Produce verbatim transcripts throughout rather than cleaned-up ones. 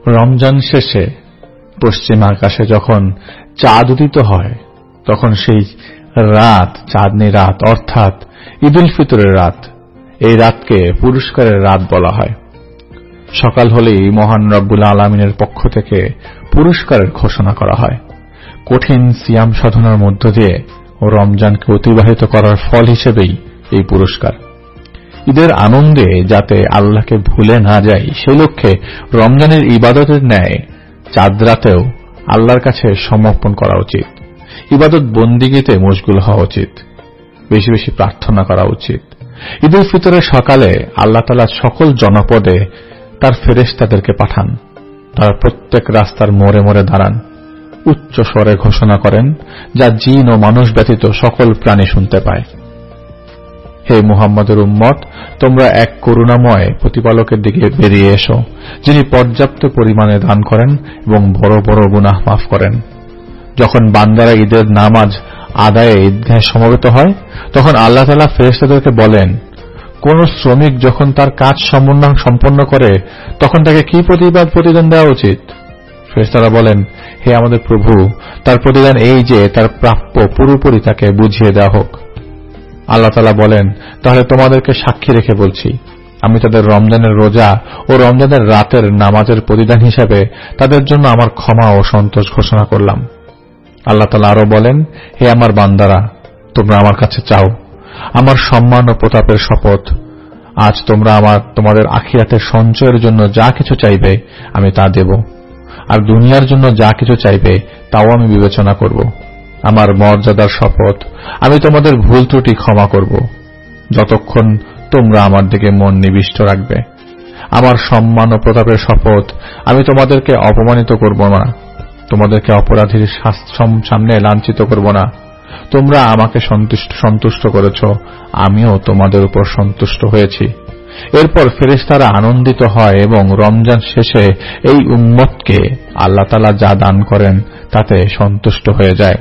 রমজান শেষে পশ্চিম আকাশে যখন চাঁদ উদিত হয় তখন সেই রাত চাঁদনী রাত অর্থাৎ ঈদ উল ফিতরের রাত, এই রাতকে পুরস্কারের রাত বলা হয়। সকাল হলেই মহান রব্বুল আলামিনের পক্ষ থেকে পুরস্কারের ঘোষণা করা হয়। কঠিন সিয়াম সাধনার মধ্য দিয়ে ও রমজানকে অতিবাহিত করার ফল হিসেবেই এই পুরস্কার। ঈদের আনন্দে যাতে আল্লাহকে ভুলে না যাই সেই লক্ষ্যে রমজানের ইবাদতের ন্যায় চাঁদ রাতেও আল্লাহর কাছে সমর্পণ করা উচিত। ইবাদত বন্দিগিতে মশগুল হওয়া উচিত, বেশি বেশি প্রার্থনা করা উচিত। ঈদ উল ফিতরের সকালে আল্লাহ তাআলা সকল জনপদে তার ফেরেশতাদেরকে পাঠান। তারা প্রত্যেক রাস্তার মোড়ে মোড়ে দাঁড়ান, উচ্চ স্বরে ঘোষণা করেন, যা জিন ও মানুষ ব্যতীত সকল প্রাণী শুনতে পায়। হে মুহাম্মদের উম্মত, তোমরা এক করুণাময় প্রতিপালকের দিকে বেরিয়ে এসো, যিনি পর্যাপ্ত পরিমাণে দান করেন এবং বড় বড় গুনাহ মাফ করেন। যখন বান্দারা ঈদের নামাজ আদায়ে ঈদগাহে সমবেত হয় তখন আল্লাহ তাআলা ফেরেশতাদেরকে বলেন, কোন শ্রমিক যখন তার কাজ সম্পন্ন করে তখন তাকে কি প্রতিবাদ প্রতিদান দেওয়া উচিত? ফেরেশতারা বলেন, হে আমাদের প্রভু, তার প্রতিদান এই যে তার প্রাপ্য পুরোপুরি তাকে বুঝিয়ে দেওয়া হোক। আল্লাহ তাআলা বলেন, তাহলে তোমাদেরকে সাক্ষী রেখে বলছি, আমি তাদের রমজানের রোজা ও রমজানের রাতের নামাজের প্রতিদান হিসাবে তাদের জন্য আমার ক্ষমা ও সন্তোষ ঘোষণা করলাম। আল্লাহ তাআলা আরো বলেন, হে আমার বান্দারা, তোমরা আমার কাছে চাও, আমার সম্মান ও প্রতাপের শপথ, আজ তোমরা আমার তোমাদের আখিরাতের সঞ্চয়ের জন্য যা কিছু চাইবে আমি তা দেব, আর দুনিয়ার জন্য যা কিছু চাইবে তাও আমি বিবেচনা করব। আমার মর্যাদার শপথ, আমি তোমাদের ভুল ত্রুটি ক্ষমা করব যতক্ষণ তোমরা আমার দিকে মন নিবিষ্ট রাখবে। আমার সম্মান ও প্রতাপের শপথ, আমি তোমাদেরকে অপমানিত করব না, তোমাদেরকে অপরাধীর সামনে লাঞ্ছিত করব না। তোমরা আমাকে সন্তুষ্ট সন্তুষ্ট করেছ, আমিও তোমাদের উপর সন্তুষ্ট হয়েছি। এরপর ফেরেশতারা আনন্দিত হয় এবং রমজান শেষে এই উম্মতকে আল্লাহ তাআলা যা দান করেন তাতে সন্তুষ্ট হয়ে যায়।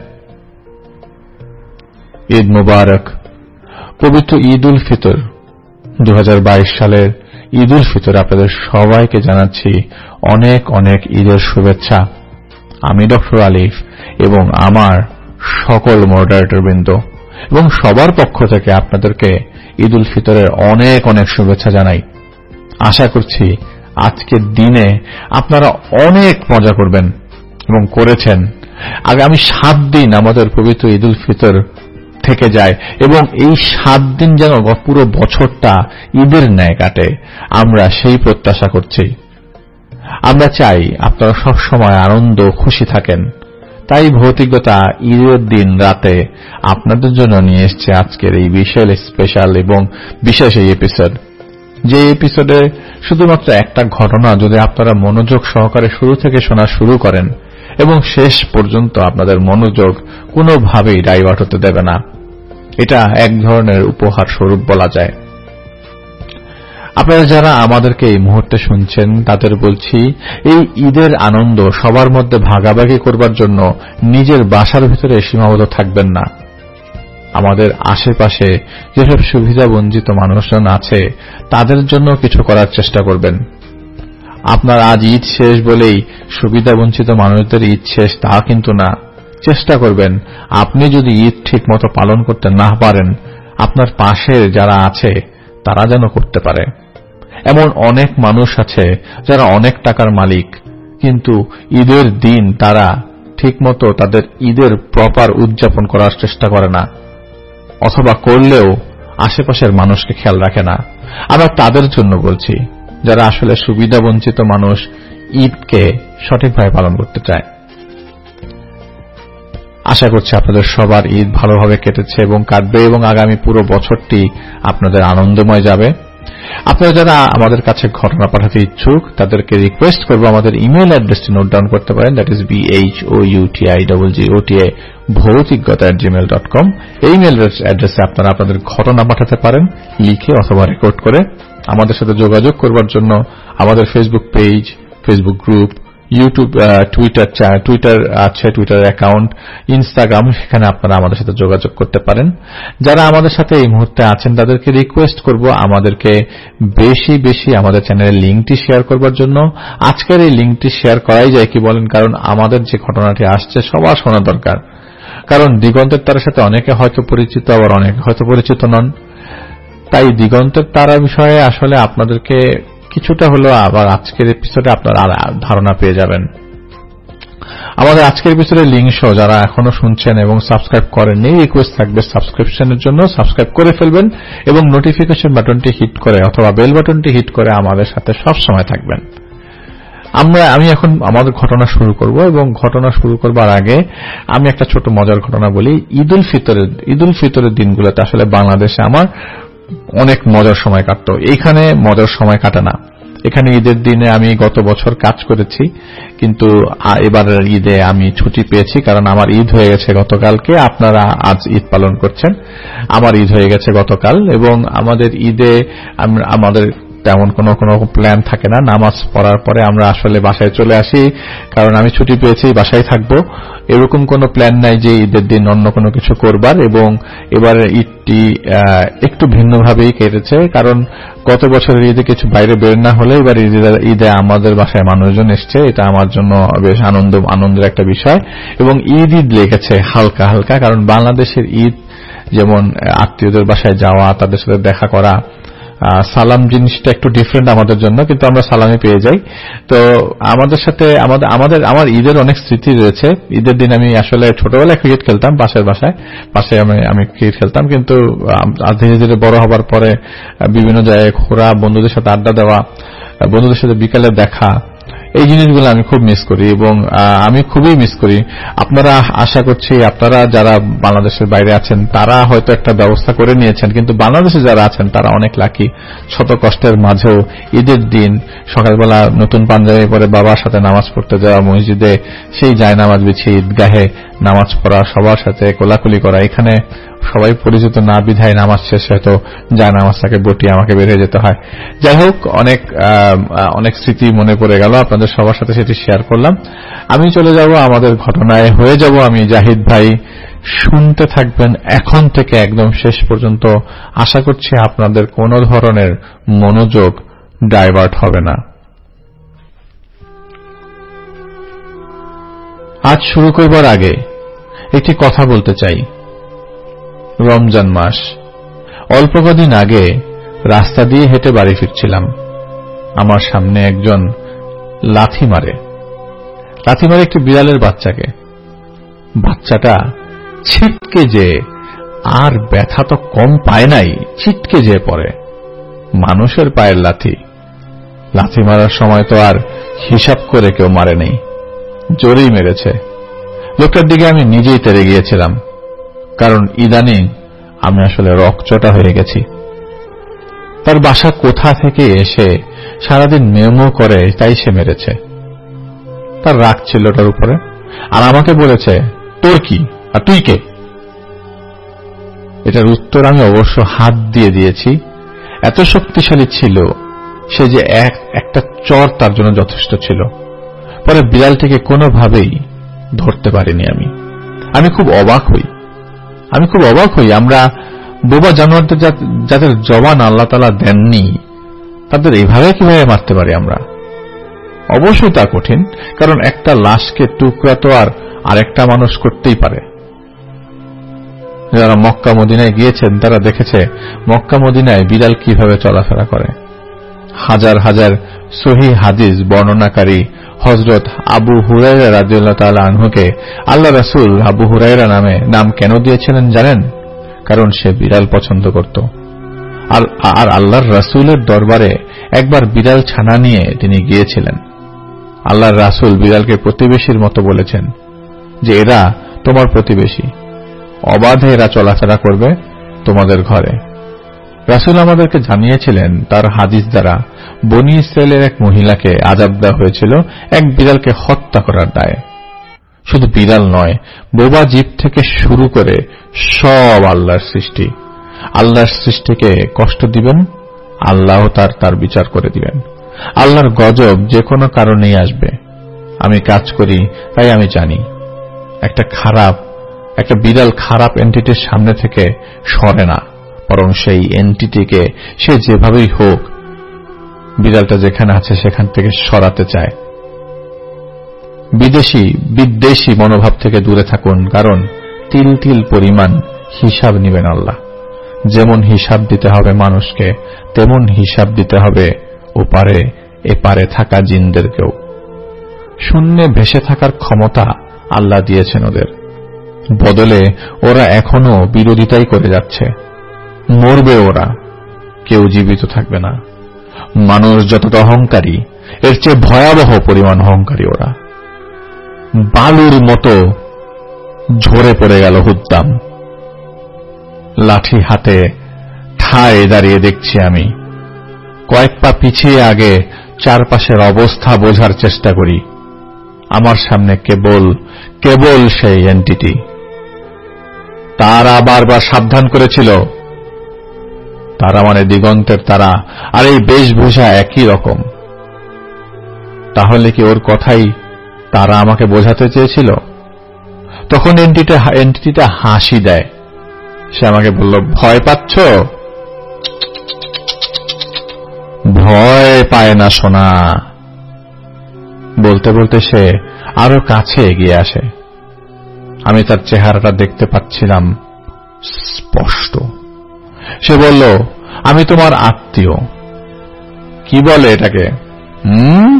ঈদ মুবারক। পবিত্র ঈদ উল ফিতর দুই হাজার বাইশ সালের ঈদ উল ফিতর আপনাদের সবাইকে জানাচ্ছি অনেক অনেক ঈদের শুভেচ্ছা। আমি ডক্টর আলিফ এবং আমার সকল মডারেটর বৃন্দ এবং সবার পক্ষ থেকে আপনাদেরকে ঈদ উল ফিতরের অনেক অনেক শুভেচ্ছা জানাই। আশা করছি আজকের দিনে আপনারা অনেক মজা করবেন এবং করেছেন। আগামী সাত দিন আমাদের পবিত্র ঈদ উল ফিতর থেকে যায় এবং এই সাত দিন যেন পুরো বছরটা ঈদের ন্যায় কাটে, আমরা সেই প্রত্যাশা করছি। আমরা চাই আপনারা সব সময় আনন্দ খুশি থাকেন। তাই ভৌতিকতা ঈদের দিন রাতে আপনাদের জন্য নিয়ে এসেছে আজকের এই বিশাল স্পেশাল এবং বিশেষ এই এপিসোড, যে এপিসোডে শুধুমাত্র একটা ঘটনা যদি আপনারা মনোযোগ সহকারে শুরু থেকে শোনা শুরু করেন এবং শেষ পর্যন্ত আপনাদের মনোযোগ কোনোভাবেই ডাইভার্ট হতে দেবে না। এটা এক ধরনের উপহার স্বরূপ বলা যায়। আপনারা যারা আমাদেরকে এই মুহূর্তে শুনছেন তাদের বলছি, এই ঈদের আনন্দ সবার মধ্যে ভাগাভাগি করবার জন্য নিজের বাসার ভিতরে সীমাবদ্ধ থাকবেন না। আমাদের আশেপাশে যেসব সুবিধা বঞ্চিত মানুষজন আছে তাদের জন্য কিছু করার চেষ্টা করবেন। আপনার আজ ঈদ শেষ বলেই সুবিধা বঞ্চিত মানুষদের ঈদ শেষ তা কিন্তু না। চেষ্টা করবেন আপনি যদি ঈদ ঠিক মতো পালন করতে না পারেন, আপনার পাশের যারা আছে তারা যেন করতে পারে। এমন অনেক মানুষ আছে যারা অনেক টাকার মালিক, কিন্তু ঈদের দিন তারা ঠিকমতো তাদের ঈদের প্রপার উদযাপন করার চেষ্টা করে না, অথবা করলেও আশেপাশের মানুষকে খেয়াল রাখে না। আমরা তাদের জন্য বলছি যারা আসলে সুবিধা বঞ্চিত মানুষ ঈদকে সঠিকভাবে পালন করতে চায়। আশা করছি আপনাদের সবার ঈদ ভালোভাবে কেটেছে এবং কাটবে এবং আগামী পুরো বছরটি আপনাদের আনন্দময় যাবে। আপনারা যারা আমাদের কাছে ঘটনা পাঠাতে ইচ্ছুক তাদেরকে রিকোয়েস্ট করবো আমাদের ইমেল অ্যাড্রেসটি নোট ডাউন করতে পারেন, that is B H O U T I double G O T A ভৌতিকতা এট জিমেল ডট কম। এই ইমেল অ্যাড্রেসে আপনারা আপনাদের ঘটনা পাঠাতে পারেন লিখে অথবা রেকর্ড করে। আমাদের সাথে যোগাযোগ করবার জন্য আমাদের Facebook page, Facebook group, YouTube, Twitter Twitter আছে, টুইটার অ্যাকাউন্ট, ইনস্টাগ্রাম, সেখানে আপনারা আমাদের সাথে যোগাযোগ করতে পারেন। যারা আমাদের সাথে এই মুহূর্তে আছেন তাদেরকে রিকোয়েস্ট করব আমাদেরকে বেশি বেশি আমাদের চ্যানেলের লিঙ্কটি শেয়ার করবার জন্য। আজকের এই লিঙ্কটি শেয়ার করাই যায় কি বলেন, কারণ আমাদের যে ঘটনাটি আসছে সবার শোনা দরকার। কারণ দিগন্তের তারার সাথে অনেকে হয়তো পরিচিত, আবার অনেকে হয়তো পরিচিত নন। তাই দিগন্তের তারা বিষয়ে আসলে আপনাদেরকে কিছুটা হলেও আবার আজকের এপিসোডে আপনারা ধারণা পেয়ে যাবেন। আমাদের আজকের এপিসোডের লিঙ্ক সহ যারা এখনো শুনছেন এবং সাবস্ক্রাইব করেননি, রিকোয়েস্ট থাকবে সাবস্ক্রিপশনের জন্য সাবস্ক্রাইব করে ফেলবেন এবং নোটিফিকেশন বাটনটি হিট করে অথবা বেল বাটনটি হিট করে আমাদের সাথে সব সময় থাকবেন। আমরা আমি এখন আমাদের ঘটনা শুরু করব এবং ঘটনা শুরু করবার আগে আমি একটা ছোট মজার ঘটনা বলি। ঈদ উল ফিতরের ঈদ উল ফিতরের দিনগুলোতে আসলে বাংলাদেশে আমার অনেক মজার সময় কাটতো। এইখানে মজার সময় কাটে না। এখানে ঈদের দিনে আমি গত বছর কাজ করেছি, কিন্তু এবার ঈদে আমি ছুটি পেয়েছি, কারণ আমার ঈদ হয়ে গেছে গতকালকে। আপনারা আজ ঈদ পালন করছেন, আমার ঈদ হয়ে গেছে গতকাল। এবং আমাদের ঈদে আমাদের তেমন কোনো কোনো প্ল্যান থাকে না। নামাজ পড়ার পরে আমরা আসলে বাসায় চলে আসি, কারণ আমি ছুটি পেয়েছি, বাসায় থাকবো। এরকম কোনো প্ল্যান নাই যে ঈদের দিন অন্য কোনো কিছু করবার। এবং এবারে ঈদটি একটু ভিন্নভাবেই কেটেছে, কারণ গত বছরের ঈদে কিছু বাইরে বের না হলে এবার ঈদে আমাদের বাসায় মানুষজন এসছে। এটা আমার জন্য বেশ আনন্দ আনন্দের একটা বিষয়। এবং ঈদ ঈদ লেগেছে হালকা হালকা, কারণ বাংলাদেশের ঈদ যেমন আত্মীয়দের বাসায় যাওয়া, তাদের সাথে দেখা করা, সালাম জিনিসটা একটু ডিফারেন্ট আমাদের জন্য, কিন্তু আমরা সালামে পেয়ে যাই। তো আমাদের সাথে আমাদের আমাদের আমার ঈদের অনেক স্মৃতি রয়েছে। ঈদের দিন আমি আসলে ছোটবেলায় ক্রিকেট খেলতাম, পাশের বাসায় পাশে আমি আমি ক্রিকেট খেলতাম, কিন্তু ধীরে ধীরে বড় হবার পরে বিভিন্ন জায়গায় ঘোরা, বন্ধুদের সাথে আড্ডা দেওয়া, বন্ধুদের সাথে বিকালে দেখা, এই জিনিসগুলো আমি খুব মিস করি এবং আমি খুবই মিস করি। আপনারা আশা করছি আপনারা যারা বাংলাদেশের বাইরে আছেন তারা হয়তো একটা ব্যবস্থা করে নিয়েছেন, কিন্তু বাংলাদেশে যারা আছেন তারা অনেক লাকি। শত কষ্টের মাঝেও ঈদের দিন সকালবেলা নতুন পাঞ্জাবি পরে বাবার সাথে নামাজ পড়তে যাওয়া, মসজিদে সেই যায় নামাজ বিছিয়ে ঈদগাহে নামাজ পড়া, সবার সাথে কোলাকুলি করা। এখানে সবাই পরিচিত না বিধায় নামাজ শেষে হয়তো যায় নামাজটাকে বটিয়ে আমাকে বের হয়ে যেতে হয়। যাই হোক, অনেক অনেক স্মৃতি মনে পড়ে গেল, আপনাদের সবার সাথে সেটি শেয়ার করলাম। আমি চলে যাব আমাদের ঘটনায়, হয়ে যাব আমি জাহিদ ভাই। শুনতে থাকবেন এখন থেকে একদম শেষ পর্যন্ত। আশা করছি আপনাদের কোনো ধরনের মনোযোগ ডাইভার্ট হবে না। আজ শুরু করবার আগে একটি কথা বলতে চাই। রমজান মাস, অল্প কদিন আগে রাস্তা দিয়ে হেঁটে বাড়ি ফিরছিলাম। আমার সামনে একজন লাথি মারে লাথি মারে একটি বিড়ালের বাচ্চাকে। বাচ্চাটা ছিটকে যে, আর ব্যথা তো কম পায় নাই, ছিটকে যে পড়ে। মানুষের পায়ের লাথি, লাথি মারার সময় তো আর হিসাব করে কেউ মারে নেই, জোরেই মেরেছে। লোকটার দিকে আমি নিজেই তেড়ে গিয়েছিলাম, কারণ ইদানিং আমি আসলে রকচটা হয়ে গেছি। তার বাসা কোথা থেকে এসে সারাদিন মেমো করে, তাই সে মেরেছে। তার রাগ ছিল ওটার উপরে, আর আমাকে বলেছে তোর কি আর তুই কে। এটার উত্তর আমি অবশ্য হাত দিয়ে দিয়েছি। এত শক্তিশালী ছিল সে যে এক একটা চর তার জন্য যথেষ্ট ছিল। পরে বিড়ালটিকে কোনোভাবেই ধরতে পারিনি আমি। আমি খুব অবাক হই আমি খুব অবাক হই আমরা বোবা জানোয়ারদের যাদের জবান আল্লাহ তাআলা দেননি, তাদের এইভাবে কিভাবে মারতে পারি আমরা। অবশ্যই তা কঠিন, কারণ একটা লাশকে টুকরা তো আর আরেকটা মানুষ করতেই পারে। যারা মক্কা মদিনায় গিয়েছেন তারা দেখেছে মক্কা মদিনায় বিড়াল কিভাবে চলাফেরা করে। হাজার হাজার সহিহ হাদিস বর্ণনাকারী হযরত আবু হুরায়রা রাদিয়াল্লাহু তাআলা আনহুকে আল্লাহ রাসূল আবু হুরায়রা নামে নাম কেন দিয়েছিলেন জানেন? কারণ সে বিড়াল পছন্দ করত। আর আর আল্লাহর রাসূলের দরবারে একবার বিড়াল ছানা নিয়ে তিনি গিয়েছিলেন। আল্লাহর রাসূল বিড়ালকে প্রতিবেশীর মতো বলেছেন যে এরা তোমার প্রতিবেশী, অবাধে এরা চলাফেরা করবে তোমাদের ঘরে। রাসূল আমাদেরকে জানিয়েছিলেন তার হাদিস দ্বারা বনী ইসরায়েলের এক মহিলাকে আযাব দেওয়া হয়েছিল এক বিড়ালকে হত্যা করার দায়ে। শুধু বিড়াল নয়, বোবা জীব থেকে শুরু করে সব আল্লাহর সৃষ্টি। আল্লাহর সৃষ্টিকে কষ্ট দিবেন, আল্লাহ তার তার বিচার করে দিবেন। আল্লাহর গজব যে কোনো কারণেই আসবে। আমি কাজ করি, তাই আমি জানি একটা খারাপ একটা বিড়াল খারাপ এন্টিটির সামনে থেকে সরে না, বরং সেই এন্টিটিকে সে যেভাবেই হোক বিড়ালটা যেখানে আছে সেখান থেকে সরাতে চায়। বিদেশি বিদ্বেষী মনোভাব থেকে দূরে থাকুন, কারণ তিল তিল পরিমাণ হিসাব নিবেন আল্লাহ। যেমন হিসাব দিতে হবে মানুষকে, তেমন হিসাব দিতে হবে ওপারে এপারে থাকা জিনদেরকেও। শূন্যে ভেসে থাকার ক্ষমতা আল্লাহ দিয়েছেন ওদের, বদলে ওরা এখনো বিরোধিতাই করে যাচ্ছে। মরবে ওরা, কেউ জীবিত থাকবে না। মানুষ যতটা অহংকারী, এর চেয়ে ভয়াবহ পরিমাণ অহংকারী ওরা। বালুর মতো ঝরে পড়ে গেল হুদ্দাম। লাঠি হাতে ঠায় দাঁড়িয়ে দেখছি আমি। কয়েক পা পিছিয়ে আগে চারপাশের অবস্থা বোঝার চেষ্টা করি। আমার সামনে কেবল কেবল সেই এন্টিটি। তারা বারবার সাবধান করেছিল, তারা মানে দিগন্তের তারা, আর এই বেশভূষা একই রকম। তাহলে কি ওর কথাই তারা আমাকে বোঝাতে চেয়েছিল? তখন এন্টিটা এন্টিটিটা হাসি দেয়। সে আমাকে বলল, ভয় পাচ্ছ? ভয় পায় না সোনা। বলতে বলতে সে আরো কাছে এগিয়ে আসে। আমি তার চেহারাটা দেখতে পাচ্ছিলাম স্পষ্ট। সে বলল, আমি তোমার আত্মীয়। কি বলে এটাকে? হুম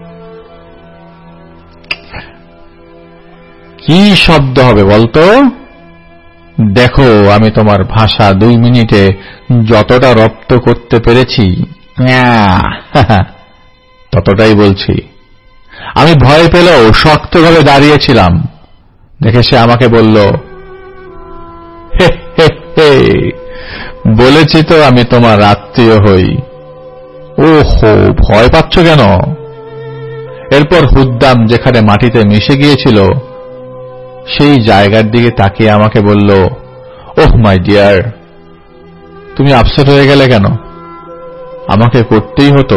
কি শব্দ হবে বলতো? দেখো, আমি তোমার ভাষা দুই মিনিটে যতটা রপ্ত করতে পেরেছি ততটাই বলছি। আমি ভয় পেলেও শক্তভাবে দাঁড়িয়েছিলাম। দেখে সে আমাকে বলল, হে হে হে, বলেছি তো আমি তোমার আত্মীয় হই। ওহো, ভয় পাচ্ছ কেন? এরপর হুদ্দাম যেখানে মাটিতে মিশে গিয়েছিল সেই জায়গার দিকে তাকিয়ে আমাকে বলল, ওহ মাই ডিয়ার, তুমি আপসেট হয়ে গেলে কেন? আমাকে করতেই হতো।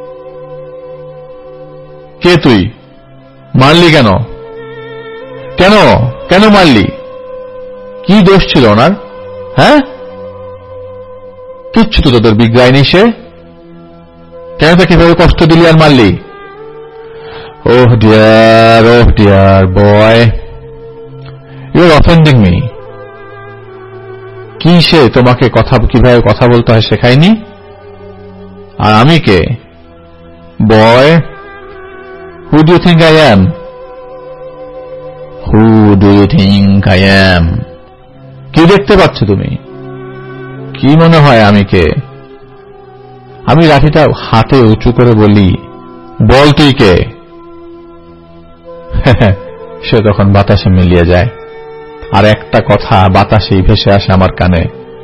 কে তুই? মারলি কেন? কেন কেন মারলি? কি দোষ ছিল ওনার? হ্যাঁ, কিচ্ছু তো তোদের বিগ্রায়নি। সে কেন তাকে কিভাবে কষ্ট দিলি আর মারলি? Oh dear, oh dear boy, you are offending me. কি সে তোমাকে কথা কিভাবে কথা বলতে হয় শেখায়নি? আর আমি কে? Boy, who do you think I am? Who do you think I am? কি দেখতে পাচ্ছ তুমি? কি মনে হয় আমি কে? আমি লাঠিটা হাতে উঁচু করে বলি, বল তুই কে? সে তখন বাতাসে মিলিয়ে যায়, আর একটা কথা বাতাসেই ভেসে আসে আমার কানে,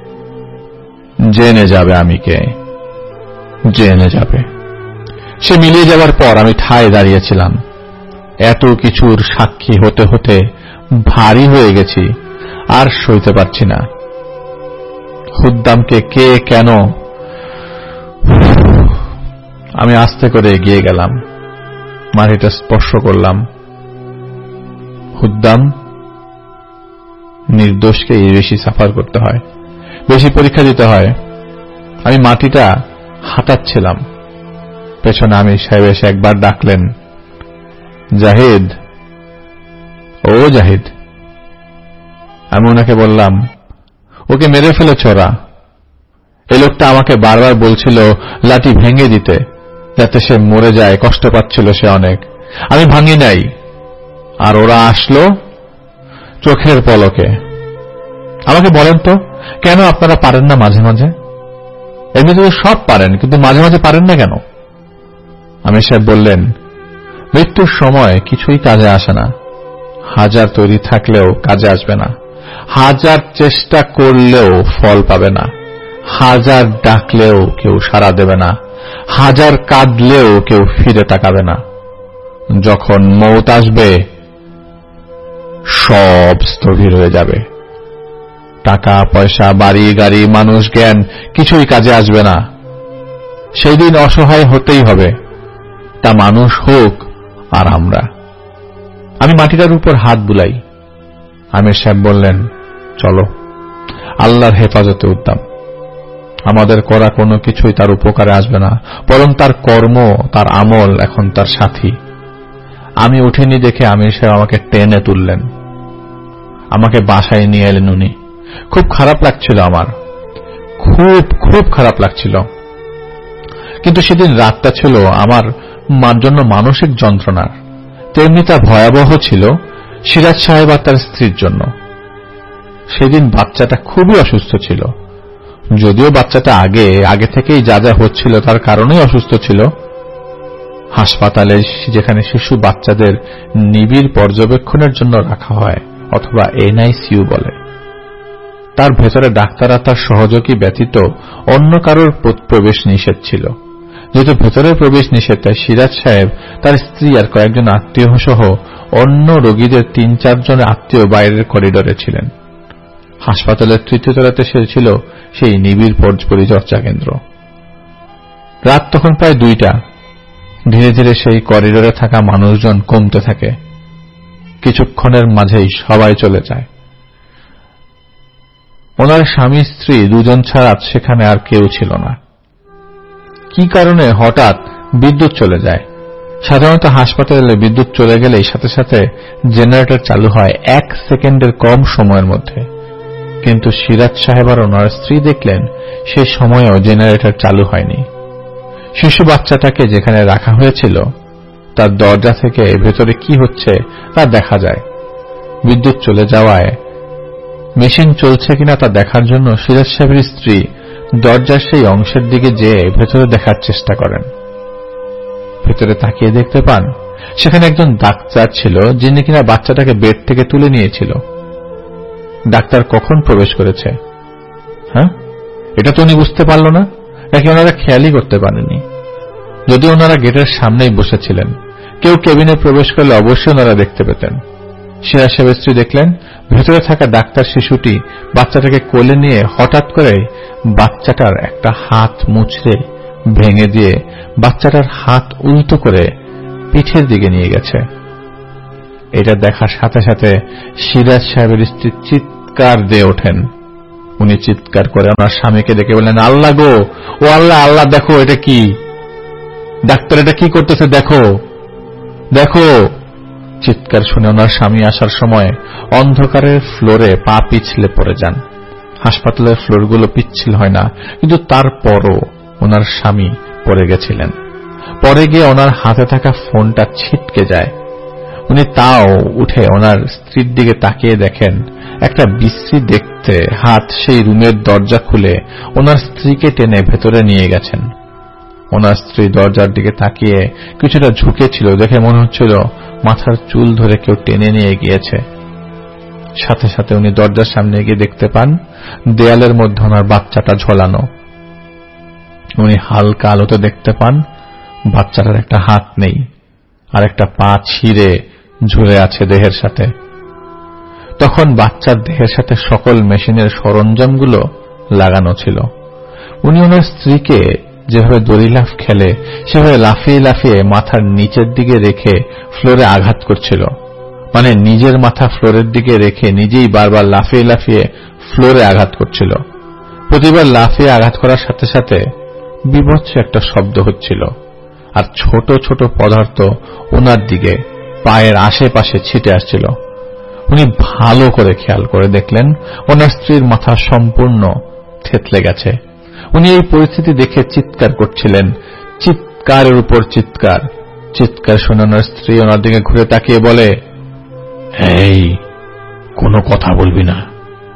জেনে যাবে আমি কে, জেনে যাবে। সে মিলিয়ে যাবার পর আমি ঠায় দাঁড়িয়েছিলাম। এত কিছুর সাক্ষী হতে হতে ভারী হয়ে গেছি, আর সইতে পারছি না। হুদ্দামকে কে কেন? আমি আস্তে করে এগিয়ে গেলাম, মাটিটা স্পর্শ করলাম। হুদ্দাম, নির্দোষকে এই বেশি সাফার করতে হয়, বেশি পরীক্ষা দিতে হয়। আমি মাটিটা হাঁটাচ্ছিলাম, পেছনে আমি সাহেব এসে একবার ডাকলেন, জাহিদ, ও জাহিদ। আমি ওনাকে বললাম, ওকে মেরে ফেলেছ ওরা। এই লোকটা আমাকে বারবার বলছিল লাঠি ভেঙে দিতে, যাতে সে মরে যায়, কষ্ট পাচ্ছিল সে অনেক। আমি ভাঙি নাই, আর ওরা আসলো চোখের পলকে। আমাকে বলেন তো, কেন আপনারা পারেন না মাঝে মাঝে? এমনিতে তো সব পারেন, কিন্তু মাঝে মাঝে পারেন না কেন? আমির সাহেব বললেন, মৃত্যুর সময় কিছুই কাজে আসে না। হাজার তৈরি থাকলেও কাজে আসবে না, হাজার চেষ্টা করলেও ফল পাবে না, হাজার ডাকলেও কেউ সাড়া দেবে না, হাজার কাঁদলেও কেউ ফিরে তাকাবে না। যখন মৌত আসবে সব স্থবির হয়ে যাবে। টাকা পয়সা, বাড়ি গাড়ি, মানুষ, জ্ঞান কিছুই কাজে আসবে না। সেই দিন অসহায় হতেই হবে, তা মানুষ হোক আর আমরা। আমি মাটিটার উপর হাত বুলাই। আমির সাহেব বললেন, চলো, আল্লাহর হেফাজতে উদ্যম। আমাদের করা কোনো কিছুই তার উপকারে আসবে না, বরং তার কর্ম, তার আমল এখন তার সাথী। আমি উঠিনি দেখে আমির সাহেব আমাকে টেনে তুললেন, আমাকে বাসায় নিয়ে এলেন উনি। খুব খারাপ লাগছিল আমার, খুব খুব খারাপ লাগছিল। কিন্তু সেদিন রাতটা ছিল আমার মার জন্য মানসিক যন্ত্রণার, তেমনি তা ভয়াবহ ছিল সিরাজ সাহেব আর তার স্ত্রীর জন্য। সেদিন বাচ্চাটা খুবই অসুস্থ ছিল, যদিও বাচ্চাটা আগে আগে থেকেই যা যা হচ্ছিল তার কারণেই অসুস্থ ছিল। হাসপাতালে যেখানে শিশু বাচ্চাদের নিবিড় পর্যবেক্ষণের জন্য রাখা হয়, অথবা এনআইসিইউ বলে, তার ভেতরে ডাক্তার আর তার সহযোগী ব্যতীত অন্য কারোর প্রবেশ নিষেধ ছিল। যেহেতু ভেতরে প্রবেশ নিষেধ, তাই সিরাজ সাহেব, তার স্ত্রী আর কয়েকজন আত্মীয় সহ অন্য রোগীদের তিন চারজনের আত্মীয় বাইরের করিডোরে ছিলেন। হাসপাতালের তৃতীয় তলাতে সে ছিল সেই নিবিড় পরিচর্যা কেন্দ্র। রাত তখন প্রায় দুইটা। ধীরে ধীরে সেই করিডোরে থাকা মানুষজন কমতে থাকে। কিছুক্ষণের মাঝেই সবাই চলে যায়। ওনার স্বামী স্ত্রী দুজন ছাড়া সেখানে আর কেউ ছিল না। কি কারণে হঠাৎ বিদ্যুৎ চলে যায়? সাধারণত হাসপাতালে বিদ্যুৎ চলে গেলেই সাথে সাথে জেনারেটর চালু হয় এক সেকেন্ডের কম সময়ের মধ্যে। কিন্তু সিরাজ সাহেব আর ওনার স্ত্রী দেখলেন সেই সময়েও জেনারেটর চালু হয়নি। শিশু বাচ্চাটাকে যেখানে রাখা হয়েছিল তার দরজা থেকে ভেতরে কি হচ্ছে তা দেখা যায়। বিদ্যুৎ চলে যাওয়ায় মেশিন চলছে কিনা তা দেখার জন্য সিরাজ সাহেবের স্ত্রী দরজার সেই অংশের দিকে যেয়ে ভেতরে দেখার চেষ্টা করেন। ভেতরে তাকিয়ে দেখতে পান সেখানে একজন ডাক্তার ছিল, যিনি কিনা বাচ্চাটাকে বেড থেকে তুলে নিয়েছিল। ডাক্তার কখন প্রবেশ করেছে? হ্যাঁ, এটা তো উনি বুঝতে পারল না, নাকি ওনারা খেয়ালই করতে পারেনি? যদি ওনারা গেটের সামনেই বসেছিলেন, কেউ কেবিনে প্রবেশ করলে অবশ্যই ওনারা দেখতে পেতেন। সিরাজ সাহেবের স্ত্রী দেখলেন ভেতরে থাকা ডাক্তার শিশুটি বাচ্চাটাকে কোলে নিয়ে হঠাৎ করে বাচ্চাটার একটা হাত মুচড়ে ভেঙে দিয়ে বাচ্চাটার হাত উল্টো করে পিঠের দিকে নিয়ে গেছে। এটা দেখার সাথে সাথে সিরাজ সাহেবের স্ত্রী চিৎকার দিয়ে ওঠেন। উনি চিৎকার করে ওনার স্বামীকে ডেকে বললেন, আল্লাহ গো, ও আল্লাহ, আল্লাহ দেখো এটা কি, ডাক্তার এটা কি করতেছে, দেখো দেখো। চিৎকার শুনে ওনার স্বামী আসার সময় অন্ধকারের ফ্লোরে পা পিছলে পড়ে যান। হাসপাতালের ফ্লোরগুলো পিচ্ছিল হয় না, কিন্তু তারপরও ওনার স্বামী পড়ে গেছিলেন। পরে গিয়ে ওনার হাতে থাকা ফোনটা ছিটকে যায়। উনি তাও উঠে ওনার স্ত্রীর দিকে তাকিয়ে দেখেন একটা বিশ্রী দেখতে হাত সেই রুমের দরজা খুলে ওনার স্ত্রীকে টেনে ভেতরে নিয়ে গেছেন। ওনার স্ত্রী দরজার দিকে তাকিয়ে কিছুটা ঝুঁকেছিল দেখে মনে হচ্ছিল মাথার চুল ধরে কেউ টেনে নিয়ে গিয়েছে। সাথে সাথে উনি দরজার সামনে গিয়ে দেখতে পান দেয়ালের মধ্যে ওনার বাচ্চাটা ঝোলানো। উনি হালকা আলোতে দেখতে পান বাচ্চাটার একটা হাত নেই, আর একটা পা ছিঁড়ে ঝুলে আছে দেহের সাথে। তখন বাচ্চার দেহের সাথে সকল মেশিনের সরঞ্জামগুলো লাগানো ছিল। উনি ওনার স্ত্রীকে যেভাবে দড়ি লাফ খেলে সেভাবে লাফিয়ে লাফিয়ে মাথার নিচের দিকে রেখে ফ্লোরে আঘাত করছিল। মানে নিজের মাথা ফ্লোরের দিকে রেখে নিজেই বারবার লাফিয়ে লাফিয়ে ফ্লোরে আঘাত করছিল। প্রতিবার লাফিয়ে আঘাত করার সাথে সাথে বিভৎস একটা শব্দ হচ্ছিল, আর ছোট ছোট পদার্থ ওনার দিকে পায়ের আশেপাশে ছিটে আসছিল। উনি ভালো করে খেয়াল করে দেখলেন ওনার স্ত্রীর মাথা সম্পূর্ণ থেতলে গেছে। উনি এই পরিস্থিতি দেখে চিৎকার করছিলেন, চিৎকারের উপর চিৎকার। চিৎকার শুনে ওনার স্ত্রী ওনার দিকে ঘুরে তাকিয়ে বলে, এই, কোনো কথা বলবি না,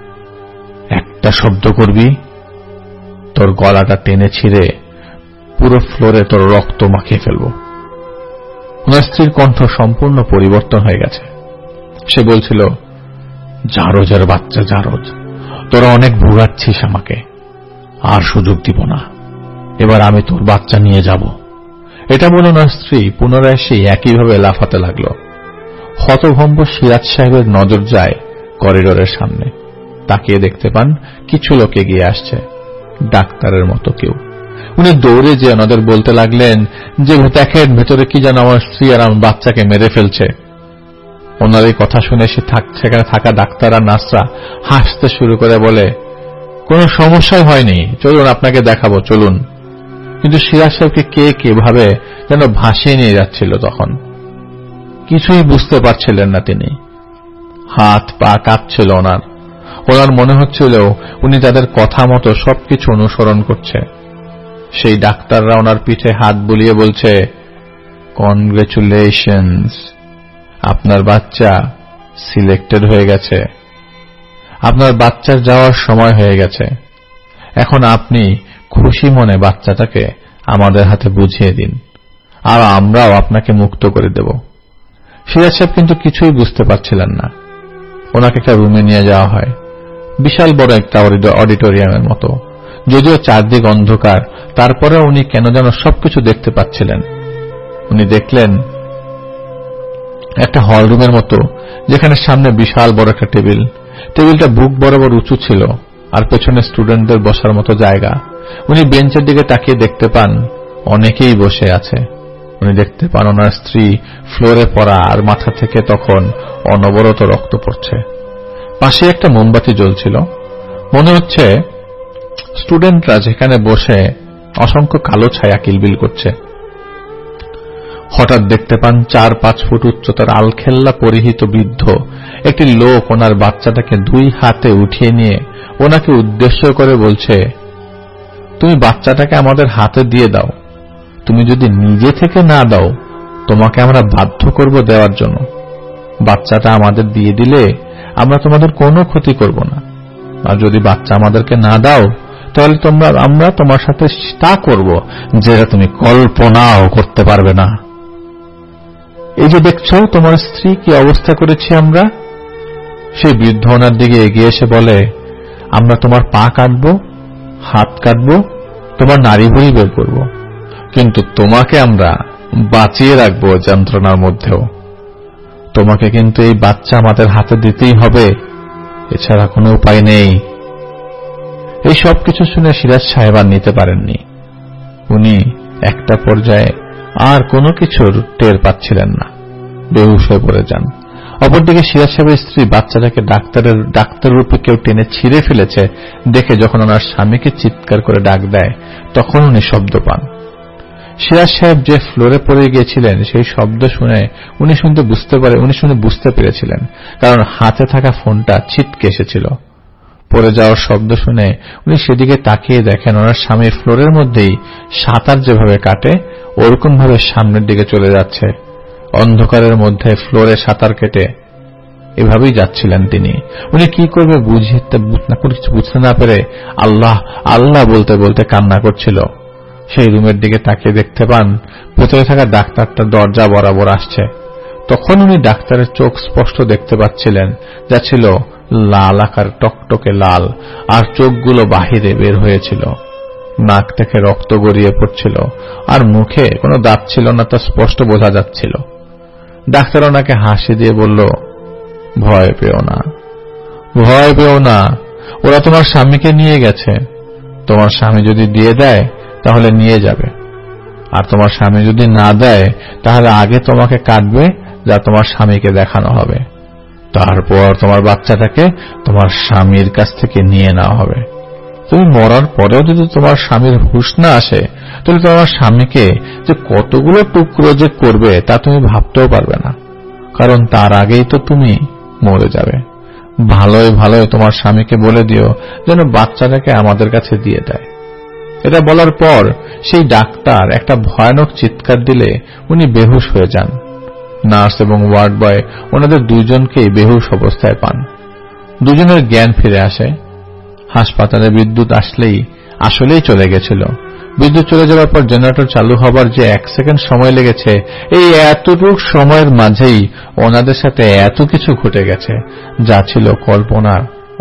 একটা শব্দ করবি তোর গলাটা টেনে ছিঁড়ে পুরো ফ্লোরে তোর রক্ত মাখিয়ে ফেলব। ওনার স্ত্রীর কণ্ঠ সম্পূর্ণ পরিবর্তন হয়ে গেছে। সে বলছিল, জারজের বাচ্চা জারজ, তোরা অনেক ভুগাচ্ছিস আমাকে, আর সুযোগ দিব না, এবার আমি তোর বাচ্চা নিয়ে যাব। এটা বলে ওনার স্ত্রী পুনরায় সেই একইভাবে লাফাতে লাগল। হতভম্ব সিরাজ সাহেবের নজর যায় করিডোরের সামনে। তাকিয়ে দেখতে পান কিছু লোক এগিয়ে আসছে, ডাক্তারের মতো কেউ। উনি দৌড়ে যে ওনাদের বলতে লাগলেন যে দেখেন ভেতরে কি যেন আমার স্ত্রী আর আমার বাচ্চাকে মেরে ফেলছে। ওনার এই কথা শুনে সে সেখানে থাকা ডাক্তার আর নার্সরা হাসতে শুরু করে, বলে, কোনো সমস্যাই হয়নি, চলুন আপনাকে দেখাবো, চলুন। কিন্তু সিরাজ সাহেবকে কে কিভাবে যেন ভাসিয়ে নিয়ে যাচ্ছিল। তখন কিছুই বুঝতে পারছিলেন না তিনি। হাত পা কাঁপছিল ওনার। ওনার মনে হচ্ছিল উনি তাদের কথা মতো সবকিছু অনুসরণ করছে। সেই ডাক্তাররা ওনার পিঠে হাত বুলিয়ে বলছে, কনগ্রেচুলেশনস, আপনার বাচ্চা সিলেক্টেড হয়ে গেছে, আপনার বাচ্চার যাওয়ার সময় হয়ে গেছে, এখন আপনি খুশি মনে বাচ্চাটাকে আমাদের হাতে বুঝিয়ে দিন, আর আমরাও আপনাকে মুক্ত করে দেব। সিরাজ সাহেব কিন্তু কিছুই বুঝতে পারছিলেন না। ওনাকে একটা রুমে নিয়ে যাওয়া হয়, বিশাল বড় একটা অডিটোরিয়ামের মতো, যদিও চারদিক অন্ধকার, তারপরেও উনি কেন যেন সবকিছু দেখতে পাচ্ছিলেন। উনি দেখলেন একটা হল রুমের মতো, যেখানে সামনে বিশাল বড় একটা টেবিল। টেবিলটা বুক বরাবর উঁচু ছিল, আর পেছনে স্টুডেন্টদের বসার মতো জায়গা। উনি বেঞ্চের দিকে তাকিয়ে দেখতে পান অনেকেই বসে আছে। উনি দেখতে পান ওনার স্ত্রী ফ্লোরে পড়া, আর মাথা থেকে তখন অনবরত রক্ত পড়ছে। পাশে একটা মোমবাতি জ্বলছিল। মনে হচ্ছে স্টুডেন্টরা যেখানে বসে অসংখ্য কালো ছায়া কিলবিল করছে। হঠাৎ দেখতে পান চার পাঁচ ফুট উচ্চতার আলখেল্লা পরিহিত বৃদ্ধ একটি লোক ওনার বাচ্চাটাকে দুই হাতে উঠিয়ে নিয়ে ওনাকে উদ্দেশ্য করে বলছে, তুমি বাচ্চাটাকে আমাদের হাতে দিয়ে দাও, তুমি যদি নিজে থেকে না দাও তোমাকে আমরা বাধ্য করব দেওয়ার জন্য। বাচ্চাটা আমাদের দিয়ে দিলে আমরা তোমাদের কোনো ক্ষতি করব না, আর যদি বাচ্চা আমাদেরকে না দাও তাহলে তোমরা আমরা তোমার সাথে তা করব যেটা তুমি কল্পনাও করতে পারবে না। এই যে দেখছো তোমার স্ত্রী কি অবস্থা করেছি আমরা। সেই বৃদ্ধ ওনার দিকে এগিয়ে এসে বলে, আমরা তোমার পা কাটব, হাত কাটব, তোমার নাড়ি ভুঁড়ি বের করব, কিন্তু তোমাকে আমরা বাঁচিয়ে রাখবো যন্ত্রণার মধ্যেও। তোমাকে কিন্তু এই বাচ্চা আমাদের হাতে দিতেই হবে, এছাড়া কোনো উপায় নেই। এই সব কিছু শুনে সিরাজ সাহেব আর নিতে পারেননি। উনি একটা পর্যায়ে আর কোনো কিছুর টের পাচ্ছিলেন না, বেহুশ হয়ে পড়ে যান। অপরদিকে সিরাজ সাহেবের স্ত্রী বাচ্চাটাকে ডাক্তারের ডাক্তার রূপে কেউ টেনে ছিঁড়ে ফেলেছে দেখে যখন ওনার স্বামীকে চিৎকার করে ডাক দেয়, তখন উনি শব্দ পান। সিরাজ সাহেব যে ফ্লোরে পড়ে গিয়েছিলেন সেই শব্দ শুনে উনি শুনতে বুঝতে পারে উনি শুনে বুঝতে পেরেছিলেন, কারণ হাতে থাকা ফোনটা ছিটকে এসেছিল। পড়ে যাওয়ার শব্দ শুনে উনি সেদিকে তাকিয়ে দেখেন ওনার স্বামীর ফ্লোরের মধ্যেই সাঁতার যেভাবে কাটে ওরকম ভাবে সামনের দিকে চলে যাচ্ছে। অন্ধকারের মধ্যে ফ্লোরে সাঁতার কেটে এভাবেই যাচ্ছিলেন তিনি। উনি কি করবে বুঝতে বুঝতে না পেরে আল্লাহ আল্লাহ বলতে বলতে কান্না করছিল। সেই রুমের দিকে তাকিয়ে দেখতে পান ভেতরে থাকা ডাক্তারটা দরজা বরাবর আসছে। তখন উনি ডাক্তারের চোখ স্পষ্ট দেখতে পাচ্ছিলেন, যা ছিল লাল আকার, টকটকে লাল, আর চোখগুলো বাহিরে বের হয়েছিল। নাক থেকে রক্ত গড়িয়ে পড়ছিল, আর মুখে কোনো দাঁত ছিল না, তা স্পষ্ট বোঝা যাচ্ছিল। ডাক্তার ওনাকে হাসি দিয়ে বলল, ভয় পেও না, ভয় পেও না, ওরা তোমার স্বামীকে নিয়ে গেছে। তোমার স্বামী যদি দিয়ে দেয় তাহলে নিয়ে যাবে, আর তোমার স্বামী যদি না দেয় তাহলে আগে তোমাকে কাটবে, যা তোমার স্বামীকে দেখানো হবে। তারপর তোমার বাচ্চাটাকে তোমার স্বামীর কাছ থেকে নিয়ে নেওয়া হবে। তুমি মরার পরেও যদি তোমার স্বামীর হুঁশ না আসে তাহলে তোমার স্বামীকে যে কতগুলো টুকরো যে করবে তা তুমি ভাবতেও পারবে না, কারণ তার আগেই তো তুমি মরে যাবে। ভালোই ভালোই তোমার স্বামীকে বলে দিও যেন বাচ্চাটাকে আমাদের কাছে দিয়ে দেয়। এটা বলার পর সেই ডাক্তার একটা ভয়ানক চিৎকার দিলে উনি বেহুশ হয়ে যান। নার্স এবং ওয়ার্ড বয় ওনাদের দুজনকেই বেহুশ অবস্থায় পান। দুজনের জ্ঞান ফিরে আসে। হাসপাতালে বিদ্যুৎ আসলেই আসলেই চলে গেছিল। বিদ্যুৎ চলে যাওয়ার পর জেনারেটর চালু হবার যে এক সেকেন্ড সময় লেগেছে, এই এতটুকু সময়ের মাঝেই ওনাদের সাথে এত কিছু ঘটে গেছে যা ছিল কল্পনার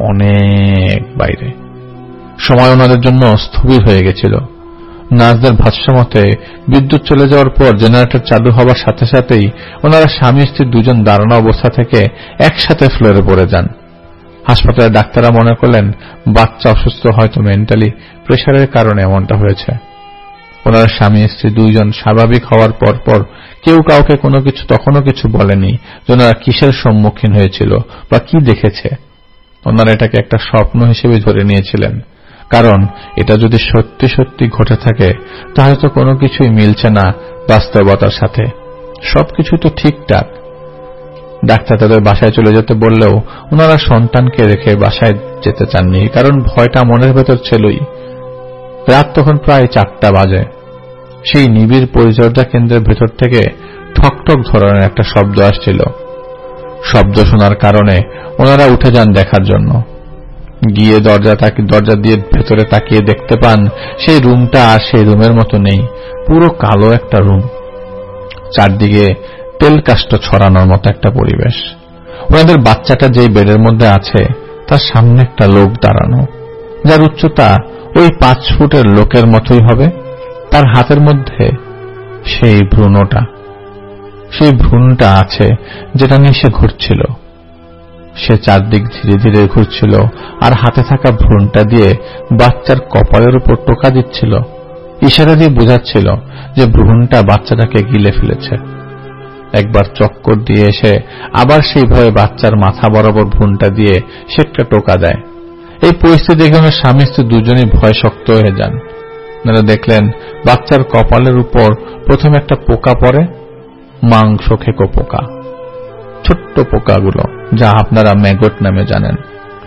অনেক বাইরে। সময় ওনাদের জন্য স্থবির হয়ে গেছিল। নার্সদের ভাষ্যমতে বিদ্যুৎ চলে যাওয়ার পর জেনারেটর চালু হবার সাথে সাথেই ওনারা স্বামী স্ত্রী দুজন দাঁড়ানো অবস্থা থেকে একসাথে ফ্লোরে পড়ে যান। হাসপাতালের ডাক্তাররা মনে করলেন বাচ্চা অসুস্থ, হয়তো মেন্টালি প্রেসারের কারণে এমনটা হয়েছে। ওনার স্বামী স্ত্রী দুইজন স্বাভাবিক হওয়ার পর পর কেউ কাউকে কোনো কিছু তখনও কিছু বলেনি যে ওনারা কিসের সম্মুখীন হয়েছিল বা কি দেখেছে। ওনারা এটাকে একটা স্বপ্ন হিসেবে ধরে নিয়েছিলেন, কারণ এটা যদি সত্যি সত্যি ঘটে থাকে তাহলে তো কোনো কিছুই মিলছে না বাস্তবতার সাথে, সবকিছু তো ঠিকঠাক। ডাক্তার তাদের বাসায় চলে যেতে বললেও ওনারা সন্তানকে রেখে বাসায় যেতে চাননি, কারণ ভয়টা মনের ভেতর ছিলই। রাত তখন প্রায় চারটা বাজে। সেই নিবিড় পরিচর্যা কেন্দ্রের ভেতর থেকে ঠকঠক ধরনের একটা শব্দ আসছিল। শব্দ শোনার কারণে ওনারা উঠে যান দেখার জন্য। গিয়ে দরজা তাকে দরজা দিয়ে ভেতরে তাকিয়ে দেখতে পান সেই রুমটা আর সেই রুমের মতো নেই, পুরো কালো একটা রুম, চারদিকে তেল কাষ্ঠ ছড়ানোর মতো একটা পরিবেশ। ওনাদের বাচ্চাটা যেই বেডের মধ্যে আছে তার সামনে একটা লোক দাঁড়ানো, যার উচ্চতা ওই পাঁচ ফুটের লোকের মতোই হবে। তার হাতের মধ্যে সেই ভ্রূণটা, সেই ভ্রূণটা আছে যেটা নিয়ে সে ঘুরছিল। সে চারদিক ধীরে ধীরে ঘুরছিল আর হাতে থাকা ভ্রূণটা দিয়ে বাচ্চার কপালের উপর টোকা দিচ্ছিল, ইশারা দিয়ে বোঝাচ্ছিল যে ভ্রূণটা বাচ্চাটাকে গিলে ফেলেছে। একবার চক্কর দিয়ে এসে আবার সেই ভয়ে বাচ্চার মাথা বরাবর ভ্রূণটা দিয়ে সে একটা টোকা দেয়। এই পরিস্থিতি দেখে ওনার স্বামী স্ত্রী দুজনেই ভয় শক্ত হয়ে যান। ওনারা দেখলেন বাচ্চার কপালের উপর প্রথমে একটা পোকা পড়ে, মাংস খেকো পোকা, ছোট্ট পোকাগুলো যা আপনারা ম্যাগট নামে জানেন।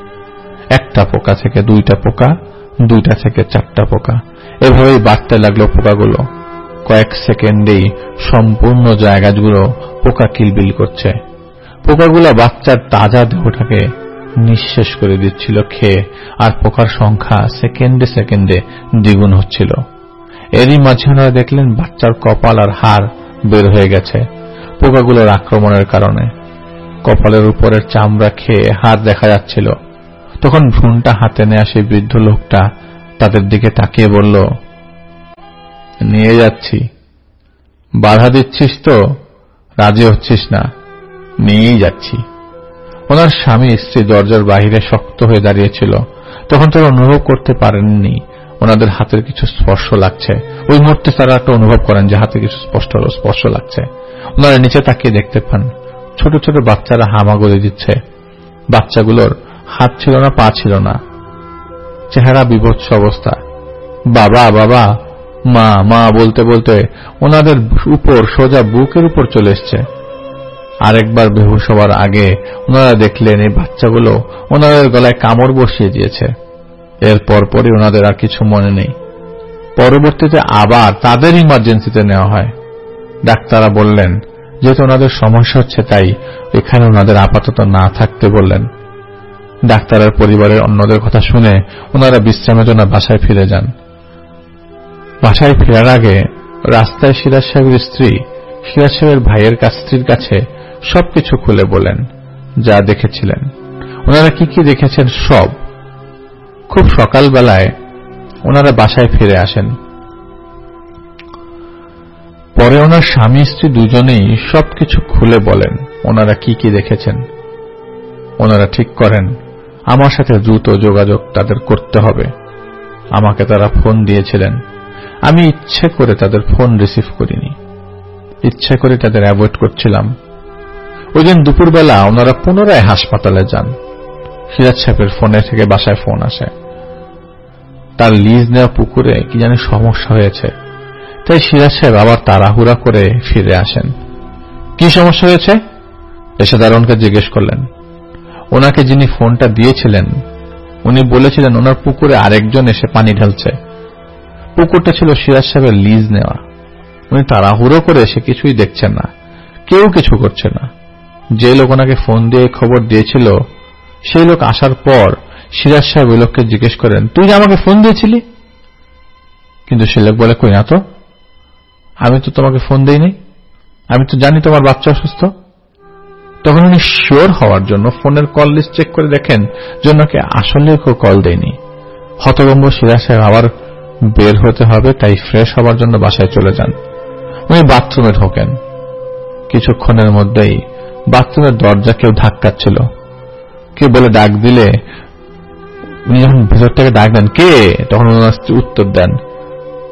একটা পোকা থেকে দুইটা পোকা, দুইটা থেকে চারটা পোকা, এভাবেই বাড়তে লাগলো পোকাগুলো। কয়েক সেকেন্ডেই সম্পূর্ণ জায়গাগুলো পোকা কিলবিল করছে। পোকাগুলো বাচ্চার তাজা দেহটাকে নিঃশেষ করে দিচ্ছিল খেয়ে, আর পোকার সংখ্যা সেকেন্ডে সেকেন্ডে দ্বিগুণ হচ্ছিল। এরই মাঝে ওনারা দেখলেন বাচ্চার কপাল আর হাড় বের হয়ে গেছে পোকাগুলোর আক্রমণের কারণে। কপালের উপরের চামড়া খেয়ে হাড় দেখা যাচ্ছিল। তখন ভ্রূণটা হাতে নেয়া সেই বৃদ্ধ লোকটা তাদের দিকে তাকিয়ে বলল, নিয়ে যাচ্ছি, বাধা দিচ্ছিস তো, রাজি হচ্ছিস না, নিয়েই যাচ্ছি। ওনার স্বামী স্ত্রী দরজার বাহিরে শক্ত হয়ে দাঁড়িয়েছিল। তখন তারা অনুভব করতে পারেননি ওনাদের হাতের কিছু স্পর্শ লাগছে। ওই মুহূর্তে তারা একটা অনুভব করেন যে হাতে কিছু স্পষ্ট স্পর্শ লাগছে। ওনারা নিচে তাকিয়ে দেখতে পান ছোট ছোট বাচ্চারা হামাগুড়ি দিচ্ছে। বাচ্চাগুলোর হাত ছিল না, পা ছিল না, চেহারা বিভৎস অবস্থা। বাবা বাবা, মা মা বলতে বলতে ওনাদের উপর সোজা বুকের উপর চলে এসছে। আরেকবার বেহুশ হওয়ার আগে ওনারা দেখলেন এই বাচ্চাগুলো ওনাদের গলায় কামড় বসিয়ে দিয়েছে। এর পরপরই ওনাদের আর কিছু মনে নেই। পরবর্তীতে আবার তাদের ইমার্জেন্সিতে নেওয়া হয়। ডাক্তাররা বললেন যেহেতু ওনাদের সমস্যা হচ্ছে তাই এখানে ওনাদের আপাতত না থাকতে বললেন। ডাক্তারের পরিবারের অন্যদের কথা শুনে ওনারা বিশ্রামের জন্য বাসায় ফিরে যান। বাসায় ফেরার আগে রাস্তায় সিরাজ সাহেবের স্ত্রী সিরাজ সাহেবের ভাইয়ের কাছ স্ত্রীর কাছে সবকিছু খুলে বলেন, যা দেখেছিলেন, ওনারা কি কি দেখেছেন সব। খুব সকালবেলায় ওনারা বাসায় ফিরে আসেন। পরে ওনার স্বামী স্ত্রী দুজনেই সবকিছু খুলে বলেন ওনারা কি কি দেখেছেন। ওনারা ঠিক করেন আমার সাথে দ্রুত যোগাযোগ তাদের করতে হবে। আমাকে তারা ফোন দিয়েছিলেন, আমি ইচ্ছে করে তাদের ফোন রিসিভ করিনি, ইচ্ছে করে তাদের অ্যাভয়েড করছিলাম। ওই দিন দুপুরবেলা ওনারা পুনরায় হাসপাতালে যান। সিরাজ সাহেবের ফোনে থেকে বাসায় ফোন আসে, তার লিজ নেওয়া পুকুরে কি জানি সমস্যা হয়েছে। তাই সিরাজ সাহেব আবার তাড়াহুড়া করে ফিরে আসেন। কি সমস্যা হয়েছে এসে দারোয়ানকে জিজ্ঞেস করলেন। ওনাকে যিনি ফোনটা দিয়েছিলেন উনি বলেছিলেন ওনার পুকুরে আরেকজন এসে পানি ঢালছে। পুকুরটা ছিল সিরাজ সাহেবের লিজ নেওয়া। উনি তাড়াহুড়ো করে এসে কিছুই দেখছেন না, কেউ কিছু করছে না। যে লোক ওনাকে ফোন দিয়ে খবর দিয়েছিল সেই লোক আসার পর সিরাজ সাহেব ওই লোককে জিজ্ঞেস করেন, তুই যে আমাকে ফোন দিয়েছিলি? কিন্তু সে লোক বলে, কই না তো, আমি তো তোমাকে ফোন দেইনি, আমি তো জানি তোমার বাচ্চা অসুস্থ। তখন উনি শিওর হওয়ার জন্য ফোনের কল লিস্ট চেক করে দেখেন যে ওনাকে আসলে কেউ কল দেয়নি। হতভম্ব সিরাজ সাহেব আবার বের হতে হবে তাই ফ্রেশ হওয়ার জন্য বাসায় চলে যান। উনি বাথরুমে ঢোকেন। কিছুক্ষণের মধ্যেই বাথরুমের দরজা কেউ ধাক্কাচ্ছিল। কে বলে ডাক দিলে উনি যখন ভেতর থেকে ডাক দেন, কে, তখন ওনার উত্তর দেন,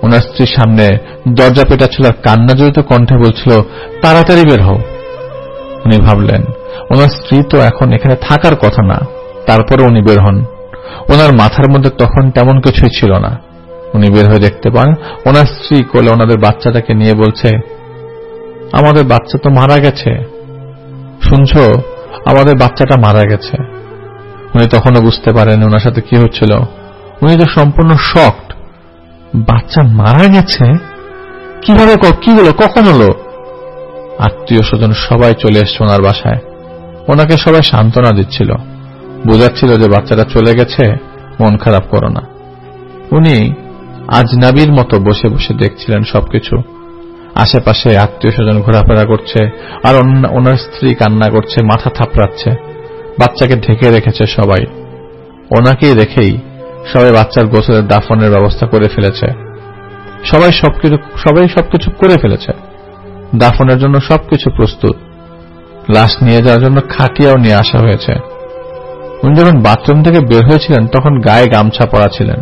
ওনার স্ত্রীর সামনে দরজা পেটাচ্ছিল আর কান্না জড়িত কণ্ঠে বলছিল, তাড়াতাড়ি বের হও। উনি ভাবলেন ওনার স্ত্রী তো এখন এখানে থাকার কথা না, তারপরে উনি বের হন। ওনার মাথার মধ্যে তখন তেমন কিছুই ছিল না। উনি বের হয়ে দেখতে পান ওনার স্ত্রী কোলে ওনাদের বাচ্চাটাকে নিয়ে বলছে, আমাদের বাচ্চা তো মারা গেছে, শুনছ, আমাদের বাচ্চাটা মারা গেছে। উনি তখনও বুঝতে পারেন ওনার সাথে কি হচ্ছিল। উনি তো সম্পূর্ণ শকড। বাচ্চা মারা গেছে? কিভাবে, কি হলো, কখন হলো? আত্মীয় স্বজন সবাই চলে এসছে ওনার বাসায়। ওনাকে সবাই সান্ত্বনা দিচ্ছিল, বোঝাচ্ছিল যে বাচ্চাটা চলে গেছে, মন খারাপ করো না। উনি আজনাবির মতো বসে বসে দেখছিলেন সবকিছু। আশেপাশে আত্মীয় স্বজন ঘোরাফেরা করছে, আর ওনার স্ত্রী কান্না করছে, মাথা থাপড়াচ্ছে। বাচ্চাকে ঢেকে রেখেছে সবাই। ওনাকেই রেখেই সবাই বাচ্চার গোসলের দাফনের ব্যবস্থা করে ফেলেছে। সবাই সবকিছু সবাই সবকিছু করে ফেলেছে। দাফনের জন্য সবকিছু প্রস্তুত। লাশ নিয়ে যাওয়ার জন্য খাটিয়াও নিয়ে আসা হয়েছে। উনি যখন বাথরুম থেকে বের হয়েছিলেন তখন গায়ে গামছা পরা ছিলেন।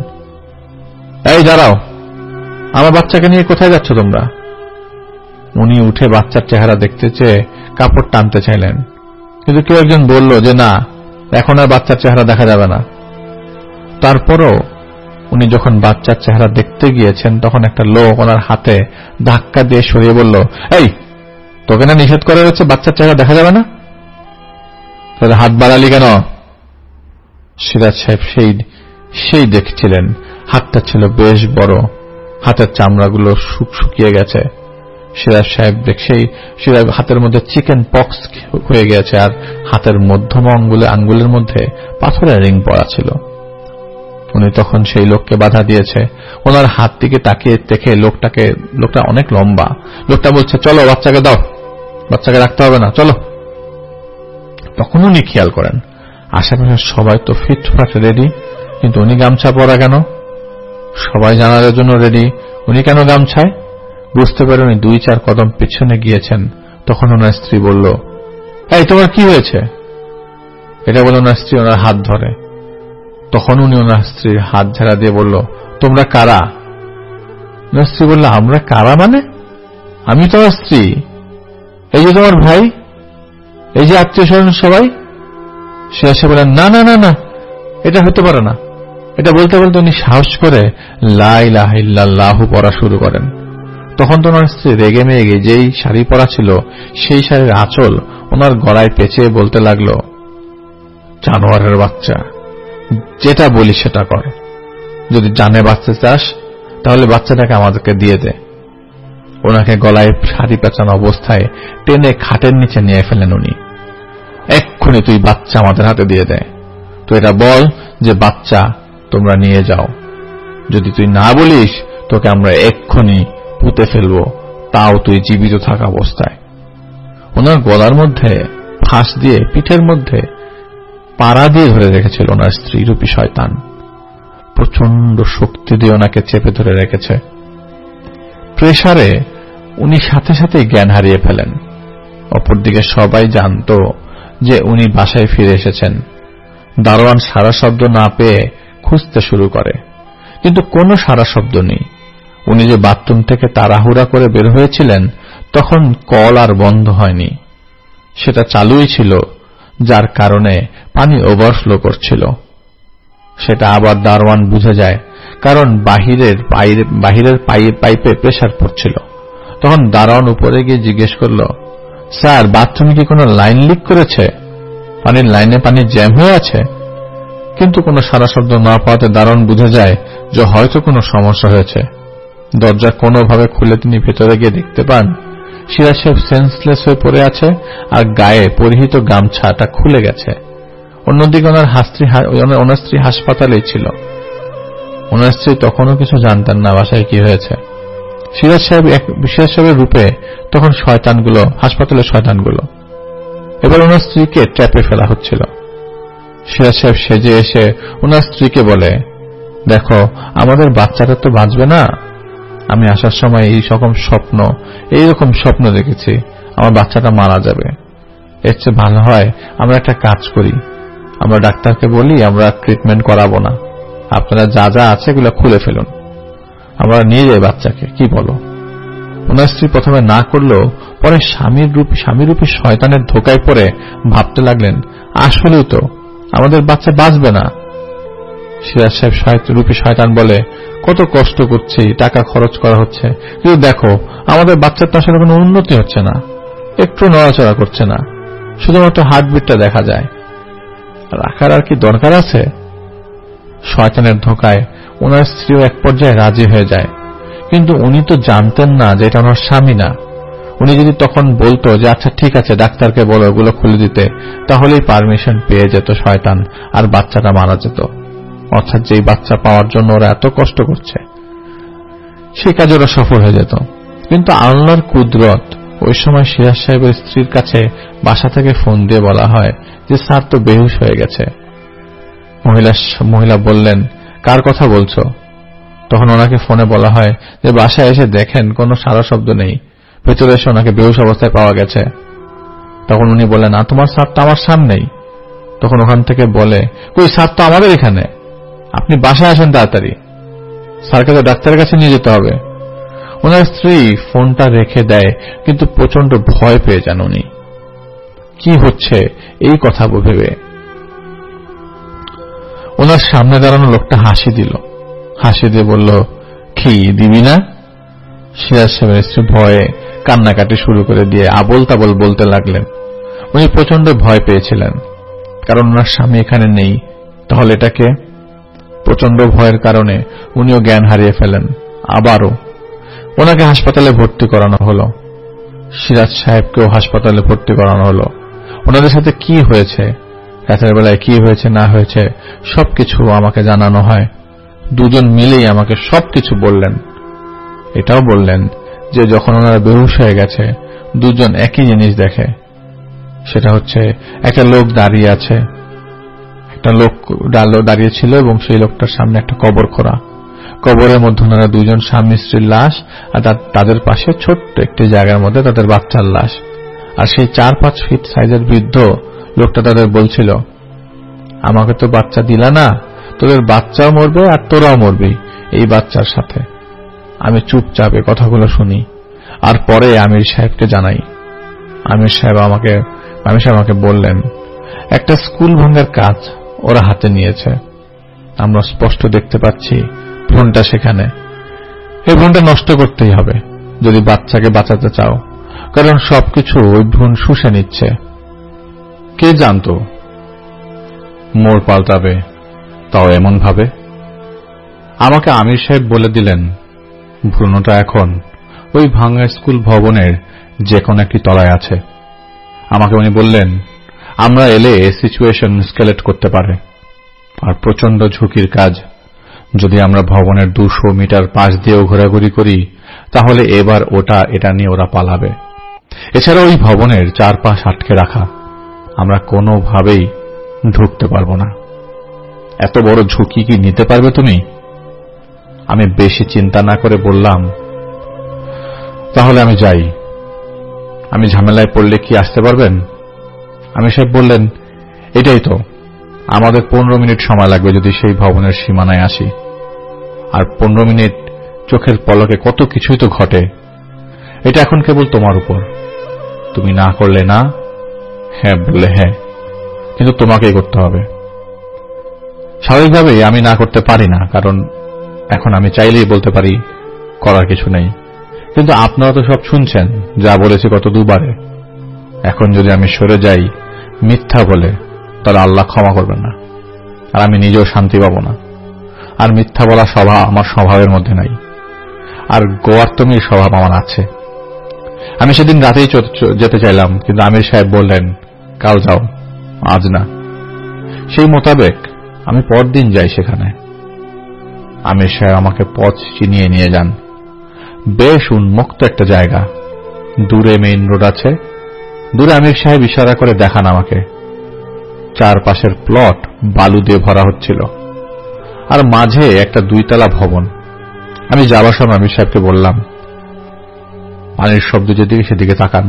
এই দাঁড়াও, আমার বাচ্চাকে নিয়ে কোথায় যাচ্ছ তোমরা? উনি উঠে বাচ্চার চেহারা দেখতে চেয়ে কাপড় টানতে চাইলেন, কিন্তু কেউ একজন বলল যে না, এখন আর বাচ্চার চেহারা দেখা যাবে না। তারপরও উনি যখন বাচ্চার চেহারা দেখতে গিয়েছেন তখন একটা লোক ওনার হাতে ধাক্কা দিয়ে সরিয়ে বলল, এই তোকে না নিষেধ করা হয়েছে বাচ্চার চেহারা দেখা যাবে না, তাহলে হাত বাড়ালি কেন? সিরাজ সাহেব সেই সেই দেখছিলেন হাতটা ছিল বেশ বড়, হাতের চামড়াগুলো শুকিয়ে গেছে। সিরাজ সাহেব সেই সিরাজ হাতের মধ্যে চিকেন পক্স হয়ে গেছে, আর হাতের মধ্যম আঙ্গুলে আঙ্গুলের মধ্যে পাথরের রিং পড়া ছিল। উনি তখন সেই লোককে বাধা দিয়েছে। ওনার হাত দিকে তাকিয়ে দেখে লোকটাকে লোকটা অনেক লম্বা। লোকটা বলছে, চলো বাচ্চাকে দাও, বাচ্চাকে রাখতে হবে না, চলো। তখন উনি খেয়াল করেন আশেপাশে সবাই তো ফিটফাট রেডি, কিন্তু উনি গামছা পরা কেন? সবাই জানার জন্য রেডি, উনি কেন গামছায়? বুঝতে পারে উনি দুই চার কদম পিছনে গিয়েছেন। তখন ওনার স্ত্রী বলল, এই তোমার কি হয়েছে? এটা বলে ওনার স্ত্রী ওনার হাত ধরে। তখন উনি ওনার স্ত্রীর হাত ঝাড়া দিয়ে বলল, তোমরা কারা? ওনার স্ত্রী বলল, আমরা কারা মানে? আমি তোমার স্ত্রী, এই যে তোমার ভাই, এই যে আত্মীয় স্বজন সবাই। সে এসে বলেন, না না না না, এটা হতে পারে না। এটা বলতে বলতে উনি সাহস করে লা ইলাহা ইল্লাল্লাহু পড়া শুরু করেন। তখন তো ওনার স্ত্রী রেগে মেগে যেই শাড়ি পরা ছিল সেই শাড়ির আঁচল ওনার গলায় পেঁচিয়ে বলতে লাগলো, জানোয়ারের বাচ্চা, যেটা বলি সেটা কর। যদি জানে বাঁচতে চাস তাহলে বাচ্চাটাকে আমাদেরকে দিয়ে দে। ওনাকে গলায় শাড়ি পেঁচানো অবস্থায় টেনে খাটের নিচে নিয়ে ফেলেন উনি। এক্ষুনি তুই বাচ্চা আমাদের হাতে দিয়ে দে। তুই এটা বল যে বাচ্চা তোমরা নিয়ে যাও। যদি তুই না বলিস তোকে আমরা এক্ষুনি পুঁতে ফেলবো, তাও তুই জীবিত থাকা অবস্থায়। ওনার গলার মধ্যে ফাঁস দিয়ে পিঠের মধ্যে পাড়া দিয়ে ধরে রেখেছিল ওনার স্ত্রী রূপী শয়তান। প্রচন্ড শক্তি দিয়ে ওনাকে চেপে ধরে রেখেছে। প্রেসারে উনি সাথে সাথে জ্ঞান হারিয়ে ফেলেন। অপরদিকে সবাই জানত যে উনি বাসায় ফিরে এসেছেন। দারোয়ান সারা শব্দ না পেয়ে খুঁজতে শুরু করে, কিন্তু কোনো সারা শব্দ নেই। উনি যে বাথরুম থেকে তাড়াহুড়া করে বের হয়েছিলেন তখন কল আর বন্ধ হয়নি, সেটা চালুই ছিল, যার কারণে পানি ওভারফ্লো করছিল। সেটা আবার দারোয়ান বুঝে যায়, কারণ বাহিরের বাহিরের পাইপে প্রেসার পড়ছিল। তখন দারোয়ান উপরে গিয়ে জিজ্ঞেস করল, স্যার বাথরুমে কি কোনো লাইন লিক করেছে? পানির লাইনে পানি জ্যাম হয়ে আছে? কিন্তু কোনো সারা শব্দ না পাওয়াতে দারোয়ান বুঝে যায় যে হয়তো কোনো সমস্যা হয়েছে। দরজা কোনোভাবে খুলে তিনি ভেতরে গিয়ে দেখতে পান সিরাজ সাহেব সেন্সলেস হয়ে পড়ে আছে, আর গায়ে পরিহিত গামছাটা খুলে গেছে। অন্যদিকে ওনার ওনার স্ত্রী হাসপাতালেই ছিল। ওনার স্ত্রী তখনও কিছু জানতেন না বাসায় কি হয়েছে। সিরাজ সাহেব সিরাজ সাহেবের রূপে তখন শয়তানগুলো, হাসপাতালের শয়তানগুলো। এবার ওনার স্ত্রীকে ট্র্যাপে ফেলা হচ্ছিল। সিরাজ সাহেব সেজে এসে ওনার স্ত্রীকে বলে, দেখো আমাদের বাচ্চাটা তো বাঁচবে না। আমি আসার সময় এই রকম স্বপ্ন এইরকম স্বপ্ন দেখেছি, আমার বাচ্চাটা মারা যাবে। এর চেয়ে ভালো হয় আমরা একটা কাজ করি, আমরা ডাক্তারকে বলি আমরা ট্রিটমেন্ট করাবো না, আপনারা যা যা আছে এগুলো খুলে ফেলুন। আমরা নিয়ে যাই বাচ্চাকে, কি বলো? ওনার স্ত্রী প্রথমে না করলেও পরে স্বামীর রূপী স্বামীরূপী শয়তানের ধোকায় পড়ে ভাবতে লাগলেন, আসলেও তো আমাদের বাচ্চা বাঁচবে না। সিরাজ সাহেব রূপী শয়তান বলে, কত কষ্ট করছি, টাকা খরচ করা হচ্ছে, কিন্তু দেখো আমাদের বাচ্চার তো আসলে কোনো উন্নতি হচ্ছে না, একটু নড়াচড়া করছে না, শুধুমাত্র হার্টবিটটা দেখা যায়। রাখার আর কি দরকার আছে? শয়তানের ধোকায় ওনার স্ত্রীও এক পর্যায়ে রাজি হয়ে যায়, কিন্তু উনি তো জানতেন না যে এটা ওনার স্বামী না। উনি যদি তখন বলতো যে আচ্ছা ঠিক আছে ডাক্তারকে বলো ওগুলো খুলে দিতে, তাহলেই পারমিশন পেয়ে যেত শয়তান, আর বাচ্চাটা মারা যেত। অর্থাৎ যেই বাচ্চা পাওয়ার জন্য ওরা এত কষ্ট করছে সেই কাজে ওরা সফল হয়ে যেত। কিন্তু আল্লাহর কুদরত, ওই সময় সিরাজ সাহেবের স্ত্রীর কাছে বাসা থেকে ফোন দিয়ে বলা হয় যে স্যার তো বেহুশ হয়ে গেছে। মহিলা মহিলা বললেন, কার কথা বলছো? তখন ওনাকে ফোনে বলা হয় যে বাসায় এসে দেখেন কোনো সারা শব্দ নেই, ভেতরে এসে ওনাকে বেহুশ অবস্থায় পাওয়া গেছে। তখন উনি বললেন, না তোমার স্যার তো আমার সামনেই। তখন ওখান থেকে বলে, কই স্যার তো আমাদের এখানে, আপনি বাসায় আসেন তাড়াতাড়ি, স্যারকে তো ডাক্তারের কাছে নিয়ে যেতে হবে। ওনার স্ত্রী ফোনটা রেখে দেয়, কিন্তু প্রচন্ড ভয় পেয়ে যান উনি, কি হচ্ছে এই কথা ভেবে। ওনার সামনে দাঁড়ানো লোকটা হাসি দিল, হাসি দিয়ে বলল, কি দিবি না? সিরাজ সাহেবের স্ত্রী ভয়ে কান্নাকাটি শুরু করে দিয়ে আবল তাবল বলতে লাগলেন। উনি প্রচন্ড ভয় পেয়েছিলেন, কারণ ওনার স্বামী এখানে নেই। তাহলে এটাকে প্রচন্ড ভয়ের কারণে উনিও জ্ঞান হারিয়ে ফেলেন। আবারও ওনাকে হাসপাতালে ভর্তি করানো হলো, সিরাজ সাহেবকেও হাসপাতালে ভর্তি করানো হলো। ওনাদের সাথে কি হয়েছে, রাতের বেলায় কি হয়েছে না হয়েছে সবকিছু আমাকে জানানো হয়। দুজন মিলেই আমাকে সবকিছু বললেন। এটাও বললেন যে যখন ওনারা বেহুশ হয়ে গেছে দুজন একই জিনিস দেখে, সেটা হচ্ছে একটা লোক দাঁড়িয়ে আছে, একটা লোক দাঁড়িয়ে ছিল এবং সেই লোকটার সামনে একটা কবর খোঁড়া, কবরের মধ্যে ওনারা দুজন স্বামী স্ত্রীর লাশ, আর তাদের পাশে ছোট্ট একটি জায়গার মধ্যে তাদের বাচ্চার লাশ। আর সেই চার পাঁচ ফিট সাইজের বৃদ্ধ লোকটা তাদের বলছিল, আমাকে তো বাচ্চা দিলা না, তোদের বাচ্চাও মরবে আর তোরাও মরবি এই বাচ্চার সাথে। আমি চুপচাপ এ কথাগুলো শুনি, আর পরে আমির সাহেবকে জানাই। আমির সাহেব আমাকে আমির সাহেব আমাকে বললেন, একটা স্কুল ভাঙার কাজ ওরা হাতে নিয়েছে, আমরা স্পষ্ট দেখতে পাচ্ছি ভ্রূণটা সেখানে। এই ভ্রূণটা নষ্ট করতেই হবে যদি বাচ্চাকে বাঁচাতে চাও, কারণ সবকিছু ওই ভ্রূণ শুষে নিচ্ছে। কে জানতো মোড় পাল্টাবে, তাও এমন ভাবে। আমাকে আমির সাহেব বলে দিলেন ভ্রূণটা এখন ওই ভাঙা স্কুল ভবনের যে কোনো একটি তলায় আছে। আমাকে উনি বললেন, আমরা এলে সিচুয়েশন স্কেলেট করতে পারে, আর প্রচন্ড ঝুঁকির কাজ। যদি আমরা ভবনের দুশো মিটার পাশ দিয়েও ঘোরাঘুরি করি, তাহলে এবার ওটা এটা নিয়ে ওরা পালাবে। এছাড়া ওই ভবনের চারপাশ আটকে রাখা, আমরা কোনোভাবেই ঢুকতে পারবো না। এত বড় ঝুঁকি কি নিতে পারবে তুমি? আমি বেশি চিন্তা না করে বললাম, তাহলে আমি যাই। আমি ঝামেলায় পড়লে কি আসতে পারবেন? আমির সাহেব বললেন, এটাই তো, আমাদের পনেরো মিনিট সময় লাগবে যদি সেই ভবনের সীমানায় আসি। আর পনেরো মিনিট চোখের পলকে কত কিছুই তো ঘটে। এটা এখন কেবল তোমার উপর, তুমি না করলে না, হ্যাঁ বললে হ্যাঁ, কিন্তু তোমাকেই করতে হবে। স্বাভাবিকভাবেই আমি না করতে পারি না, কারণ এখন আমি চাইলেই বলতে পারি করার কিছু নেই। কিন্তু আপনারা তো সব শুনছেন, যা বলেছি গত দুবারে। এখন যদি আমি সরে যাই মিথ্যা বলে, তাহলে আল্লাহ ক্ষমা করবেন না, আর আমি নিজেও শান্তি পাব না। আর মিথ্যা বলা স্বভাব আমার স্বভাবের মধ্যে নাই, আর গোয়ার্তমির স্বভাব আমার আছে। আমি সেদিন রাতেই যেতে চাইলাম, কিন্তু আমির সাহেব বললেন কাল যাও, আজ না। সেই মোতাবেক আমি পরদিন যাই সেখানে। আমির সাহেব আমাকে পথ চিনিয়ে নিয়ে যান। বেশ উন্মুক্ত একটা জায়গা, দূরে মেইন রোড আছে। দূরে আমির সাহেব ইশারা করে দেখান আমাকে। চারপাশের প্লট বালু দিয়ে ভরা হচ্ছিল, আর মাঝে একটা দুইতলা ভবন। আমি যাবার সময় আমির সাহেবকে বললাম, পানির শব্দ যেদিকে সেদিকে তাকান।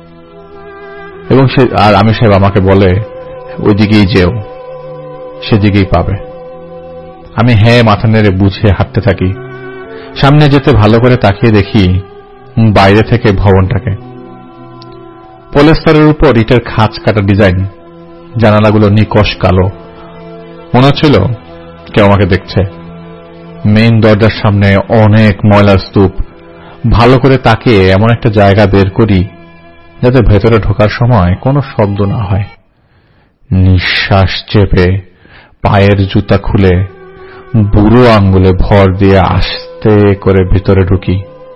এবং সে আর আমির সাহেব আমাকে বলে, ওইদিকেই যেও, সেদিকেই পাবে। আমি হ্যাঁ মাথা নেড়ে বুঝে হাঁটতে থাকি। সামনে যেতে ভালো করে তাকিয়ে দেখি বাইরে থেকে ভবনটাকে। পলেস্তারের উপর ইটের খাঁজ কাটা ডিজাইন, জানালাগুলো নিকশ কালো। মনে হচ্ছিল কেউ আমাকে দেখছে। মেইন দরজার সামনে অনেক ময়লার স্তূপ। ভালো করে তাকিয়ে এমন একটা জায়গা বের করি যাতে ভেতরে ঢোকার সময় কোনো শব্দ না হয়। নিঃশ্বাস চেপে পায়ের জুতা খুলে বুড়ো আঙ্গুলে ভর দিয়ে আস্তে করে ভিতরে ঢুকি।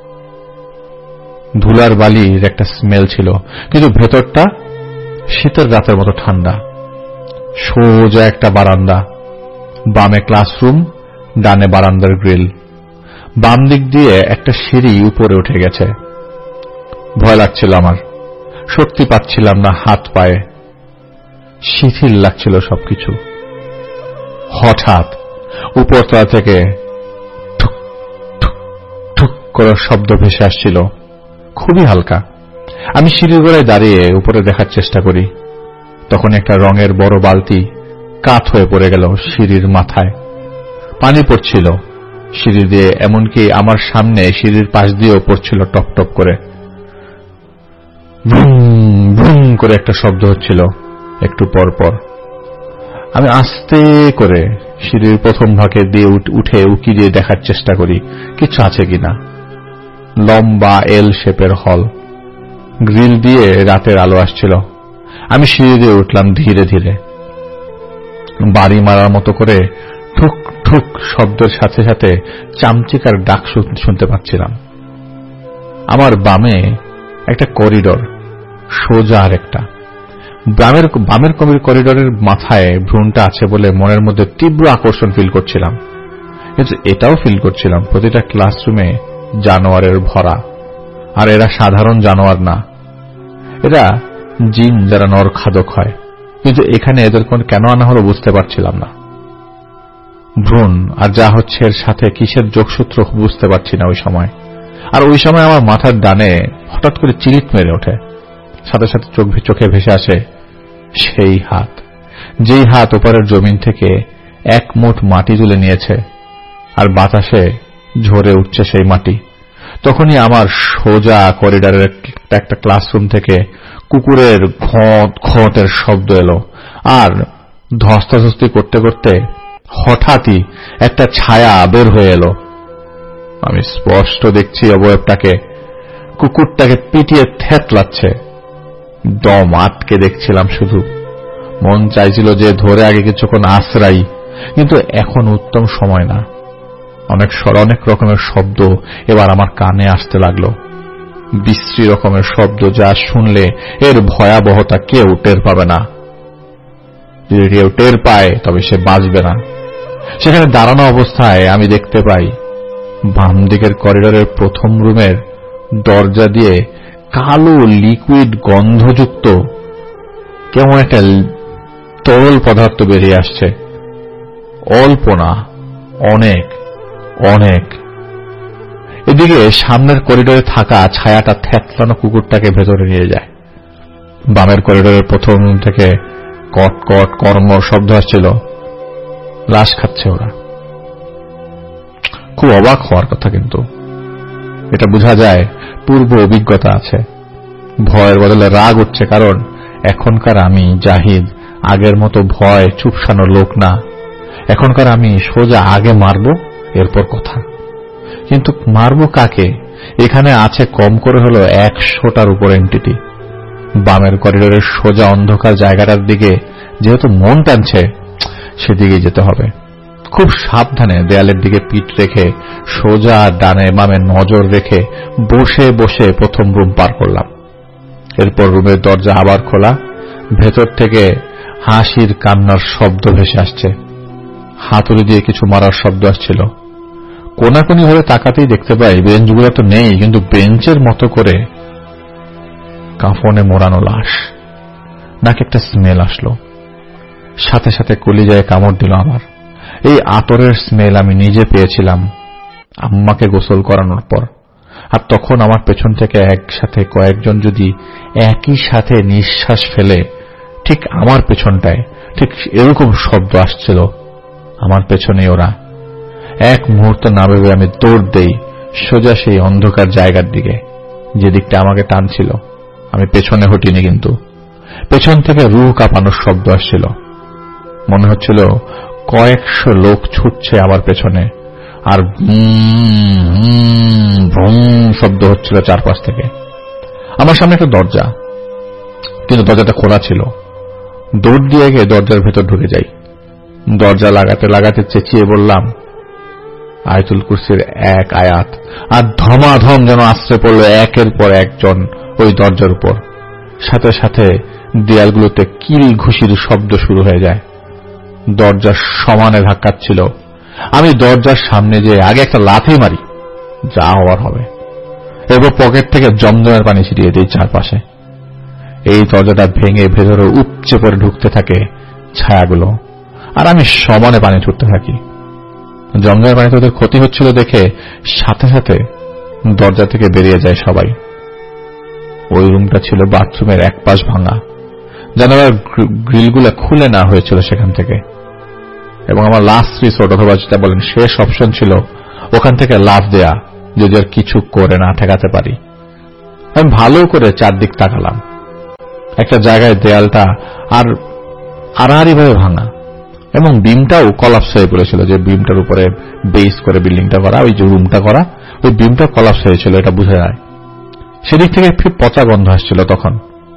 ধুলার বালির একটা স্মেল ছিল, কিন্তু ভেতরটা শীতের রাতের মতো ঠান্ডা। সোজা একটা বারান্দা, বামে ক্লাসরুম, ডানে বারান্দার গ্রিল। বাম দিক দিয়ে একটা সিঁড়ি উপরে উঠে গেছে। ভয় লাগছিল আমার, শক্তি পাচ্ছিলাম না হাত পায়ে, শিথিল লাগছিল সবকিছু। হঠাৎ উপরতলা থেকে ঠুক ঠুক ঠুক করার শব্দ ভেসে আসছিল, খুবই হালকা। আমি সিঁড়ির গোড়ায় দাঁড়িয়ে উপরে দেখার চেষ্টা করি। তখন একটা রঙের বড় বালতি কাত হয়ে পড়ে গেল সিঁড়ির মাথায়। পানি পড়ছিল সিঁড়ি দিয়ে, এমনকি আমার সামনে সিঁড়ির পাশ দিয়েও পড়ছিল টপ টপ করে। ভুম ভুম করে একটা শব্দ হচ্ছিল একটু পর পর। আমি আস্তে করে সিঁড়ির প্রথম ভাগে দিয়ে উঠে উকি দিয়ে দেখার চেষ্টা করি কিছু আছে কিনা। লম্বা এল শেপের হল, গ্রিল দিয়ে রাতের আলো আসছিল। আমি সিঁড়ি দিয়ে উঠলাম ধীরে ধীরে। বাড়ি মারার মতো করে ঠুক ঠুক শব্দের সাথে সাথে চামচিকার ডাক শুনতে পাচ্ছিলাম। আমার বামে একটা করিডর, সোজা আর একটা। বামের বামের করিডরের মাথায় ভ্রূণটা আছে বলে মনের মধ্যে তীব্র আকর্ষণ ফিল করছিলাম, কিন্তু এটাও ফিল করছিলাম প্রতিটা ক্লাসরুমে জানোয়ারের ভরা। আর এরা সাধারণ জানোয়ার না, এরা জিন যারা নরখাদক হয়। কিন্তু এখানে এদের কেন আনা হলো বুঝতে পারছিলাম না। ভ্রূণ আর যা হচ্ছে এর সাথে কিসের যোগসূত্র বুঝতে পারছি না ওই সময়। আর ওই সময় আমার মাথার ডানে হঠাৎ করে চিরিত মেরে ওঠে। সাথে সাথে চোখ চোখে ভেসে আসে সেই হাত, যেই হাত ওপারের জমিন থেকে এক মুঠ মাটি তুলে নিয়েছে আর বাতাসে ঝরে উঠছে সেই মাটি। তখনই আমার সোজা করিডরের একটা ক্লাসরুম থেকে কুকুরের ঘট ঘটের শব্দ এলো, আর ধস্তাধস্তি করতে করতে হঠাৎই একটা ছায়া বের হয়ে এলো। আমি স্পষ্ট দেখছি অবয়বটাকে, কুকুরটাকে পিটিয়ে থেতলাচ্ছে। দম আটকে দেখছিলাম শুধু। মন চাইছিল যে ধরে আগে কিছুক্ষণ আশ্রাই, কিন্তু এখন উত্তম সময় না। অনেক অনেক রকমের শব্দ এবার আমার কানে আসতে লাগলো, বিশ্রী রকমের শব্দ যা শুনলে এর ভয়াবহতা কেউ টের পাবে না। যদি কেউ টের পায় তবে সে বাঁচবে না। সেখানে দাঁড়ানো অবস্থায় আমি দেখতে পাই বাম দিকের করিডরের প্রথম রুমের দরজা দিয়ে কালো লিকুইড গন্ধযুক্ত কেমন একটা তরল পদার্থ বেরিয়ে আসছে। অল্প না, অনেক অনেক। এদিকে সামনের করিডোরে থাকা ছায়াটা থেতলানো কুকুরটাকে ভেতরে নিয়ে যায়। বামের করিডোরের প্রথম রুম থেকে কট কট কর্মর শব্দ আসছিল। লাশ খাচ্ছে ওরা। খুব অবাক হওয়ার কথা, কিন্তু এটা বোঝা যায় পূর্ব অভিজ্ঞতা আছে। ভয়ের বদলে রাগ উঠছে, কারণ এখনকার আমি জাহিদ আগের মতো ভয় চুপসানো লোক না। এখনকার আমি সোজা আগে মারব, এরপর কথা। কিন্তু মারব কাকে? এখানে আছে কম করে হলো একশোটার উপর এন্টিটি। বামের করিডোরের সোজা অন্ধকার জায়গাটার দিকে যেহেতু মন টানছে, সেদিকে যেতে হবে। খুব সাবধানে দেয়ালের দিকে পিঠ রেখে সোজা ডানে বামে নজর রেখে বসে বসে প্রথম রুম পার করলাম। এরপর রুমের দরজা আবার খোলা। ভেতর থেকে হাসির কান্নার শব্দ ভেসে আসছে। হাতুড়ি দিয়ে কিছু মারার শব্দ আসছিল। কোনাকুনি ভাবে তাকাতেই দেখতে পাই বেঞ্চগুলো তো নেই, কিন্তু বেঞ্চের মতো করে কাফনে মোড়ানো লাশ। নাকি একটা স্মেল আসলো, সাথে সাথে কলিজায় কামড় দিল আমার। এই আতরের স্মেল আমি নিজে পেয়েছিলাম আম্মাকে গোসল করানোর পর। আর তখন আমার পেছন থেকে একসাথে কয়েকজন যদি একই সাথে নিঃশ্বাস ফেলে, ঠিক আমার পেছনটায় ঠিক এরকম শব্দ আসছিল। আমার পেছনে ওরা এক মুহূর্ত না ভেবে আমি দৌড় দেই সোজা সেই অন্ধকার জায়গার দিকে যে দিকটা আমাকে টানছিল। আমি পেছনে হটিনি, কিন্তু পেছন থেকে রুহ কাঁপানোর শব্দ আসছিল। মনে হচ্ছিল কয়েকশো লোক ছুটছে আমার পেছনে, আর ভ্রম শব্দ হচ্ছিল চারপাশ থেকে। আমার সামনে একটা দরজা, কিন্তু দরজাটা খোলা ছিল। দৌড় দিয়ে গিয়ে দরজার ভেতর ঢুকে যাই। দরজা লাগাতে লাগাতে চেঁচিয়ে বললাম আয়াতুল কুরসির এক আয়াত, আর ধমাধম যেন আশ্রে পড়ল একের পর একজন ওই দরজার উপর। সাথে সাথে দেয়ালগুলোতে কিল ঘুষির শব্দ শুরু হয়ে যায়। দরজা সমানে ধাক্কাচ্ছিল। আমি দরজার সামনে যে আগে একটা লাথি মারি, যা হওয়ার হবে। এরপর পকেট থেকে জমজমের পানি ছিটিয়ে দিই চারপাশে। এই দরজাটা ভেঙে ভেতরে উপচে পড়ে ঢুকতে থাকে ছায়াগুলো, আর আমি সমানে পানি ছুটতে থাকি। জমজমের পানিতে ওদের ক্ষতি হচ্ছিল দেখে সাথে সাথে দরজা থেকে বেরিয়ে যায় সবাই। ওই রুমটা ছিল বাথরুমের এক পাশ ভাঙা, জানালার গ্রিলগুলো খুলে না হয়েছিল সেখান থেকে। এবং আমার লাস্ট রিসোর্ট অথবা যেটা বলেন শেষ অপশন ছিল ওখান থেকে লাফ দেয়া, যদি আর কিছু করে না ঠেকাতে পারি। আমি ভালো করে চারদিক তাকালাম। একটা জায়গায় দেয়ালটা আর আড়াআড়ি ভাবে ভাঙা, এবং বিমটাও কলাপস হয়ে পড়েছিল। যে বিমটার উপরে বেস করে বিল্ডিংটা করা, ওই যে রুমটা করা, ওই বিমটা কলাপস হয়েছিল, এটা বোঝা যায়। সেদিক থেকে পচা গন্ধ আসছিল। তখন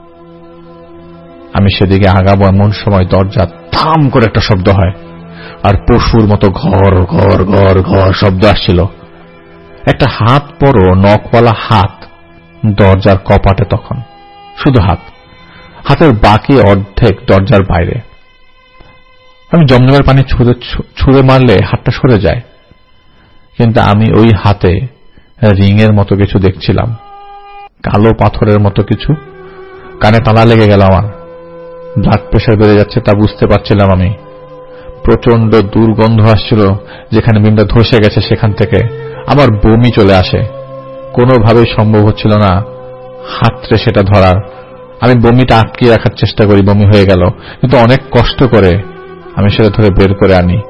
আমি সেদিকে আগাবো এমন সময় দরজা থাম করে একটা শব্দ হয়, আর পশুর মতো ঘর ঘর ঘর ঘর শব্দ আসছিল। একটা হাত বড় নখওয়ালা হাত দরজার কপাটে, তখন শুধু হাত, হাতের বাকি অর্ধেক দরজার বাইরে। আমি জমজমের পানি ছুঁড়ে ছুঁড়ে মারলে হাতটা সরে যায়, কিন্তু আমি ওই হাতে রিংয়ের মতো কিছু দেখছিলাম, কালো পাথরের মতো কিছু। কানে তালা লেগে গেল আমার। ব্লাড প্রেশার বেড়ে যাচ্ছে তা বুঝতে পারছিলাম আমি। প্রচন্ড দুর্গন্ধ আসছিল যেখানে বিমটা ধসে গেছে সেখান থেকে। আমার বমি চলে আসে। কোনোভাবেই সম্ভব হচ্ছিল না হাতরে সেটা ধরার। আমি বমিটা আটকিয়ে রাখার চেষ্টা করি, বমি হয়ে গেল, কিন্তু অনেক কষ্ট করে আমি সেটা ধরে বের করে আনি।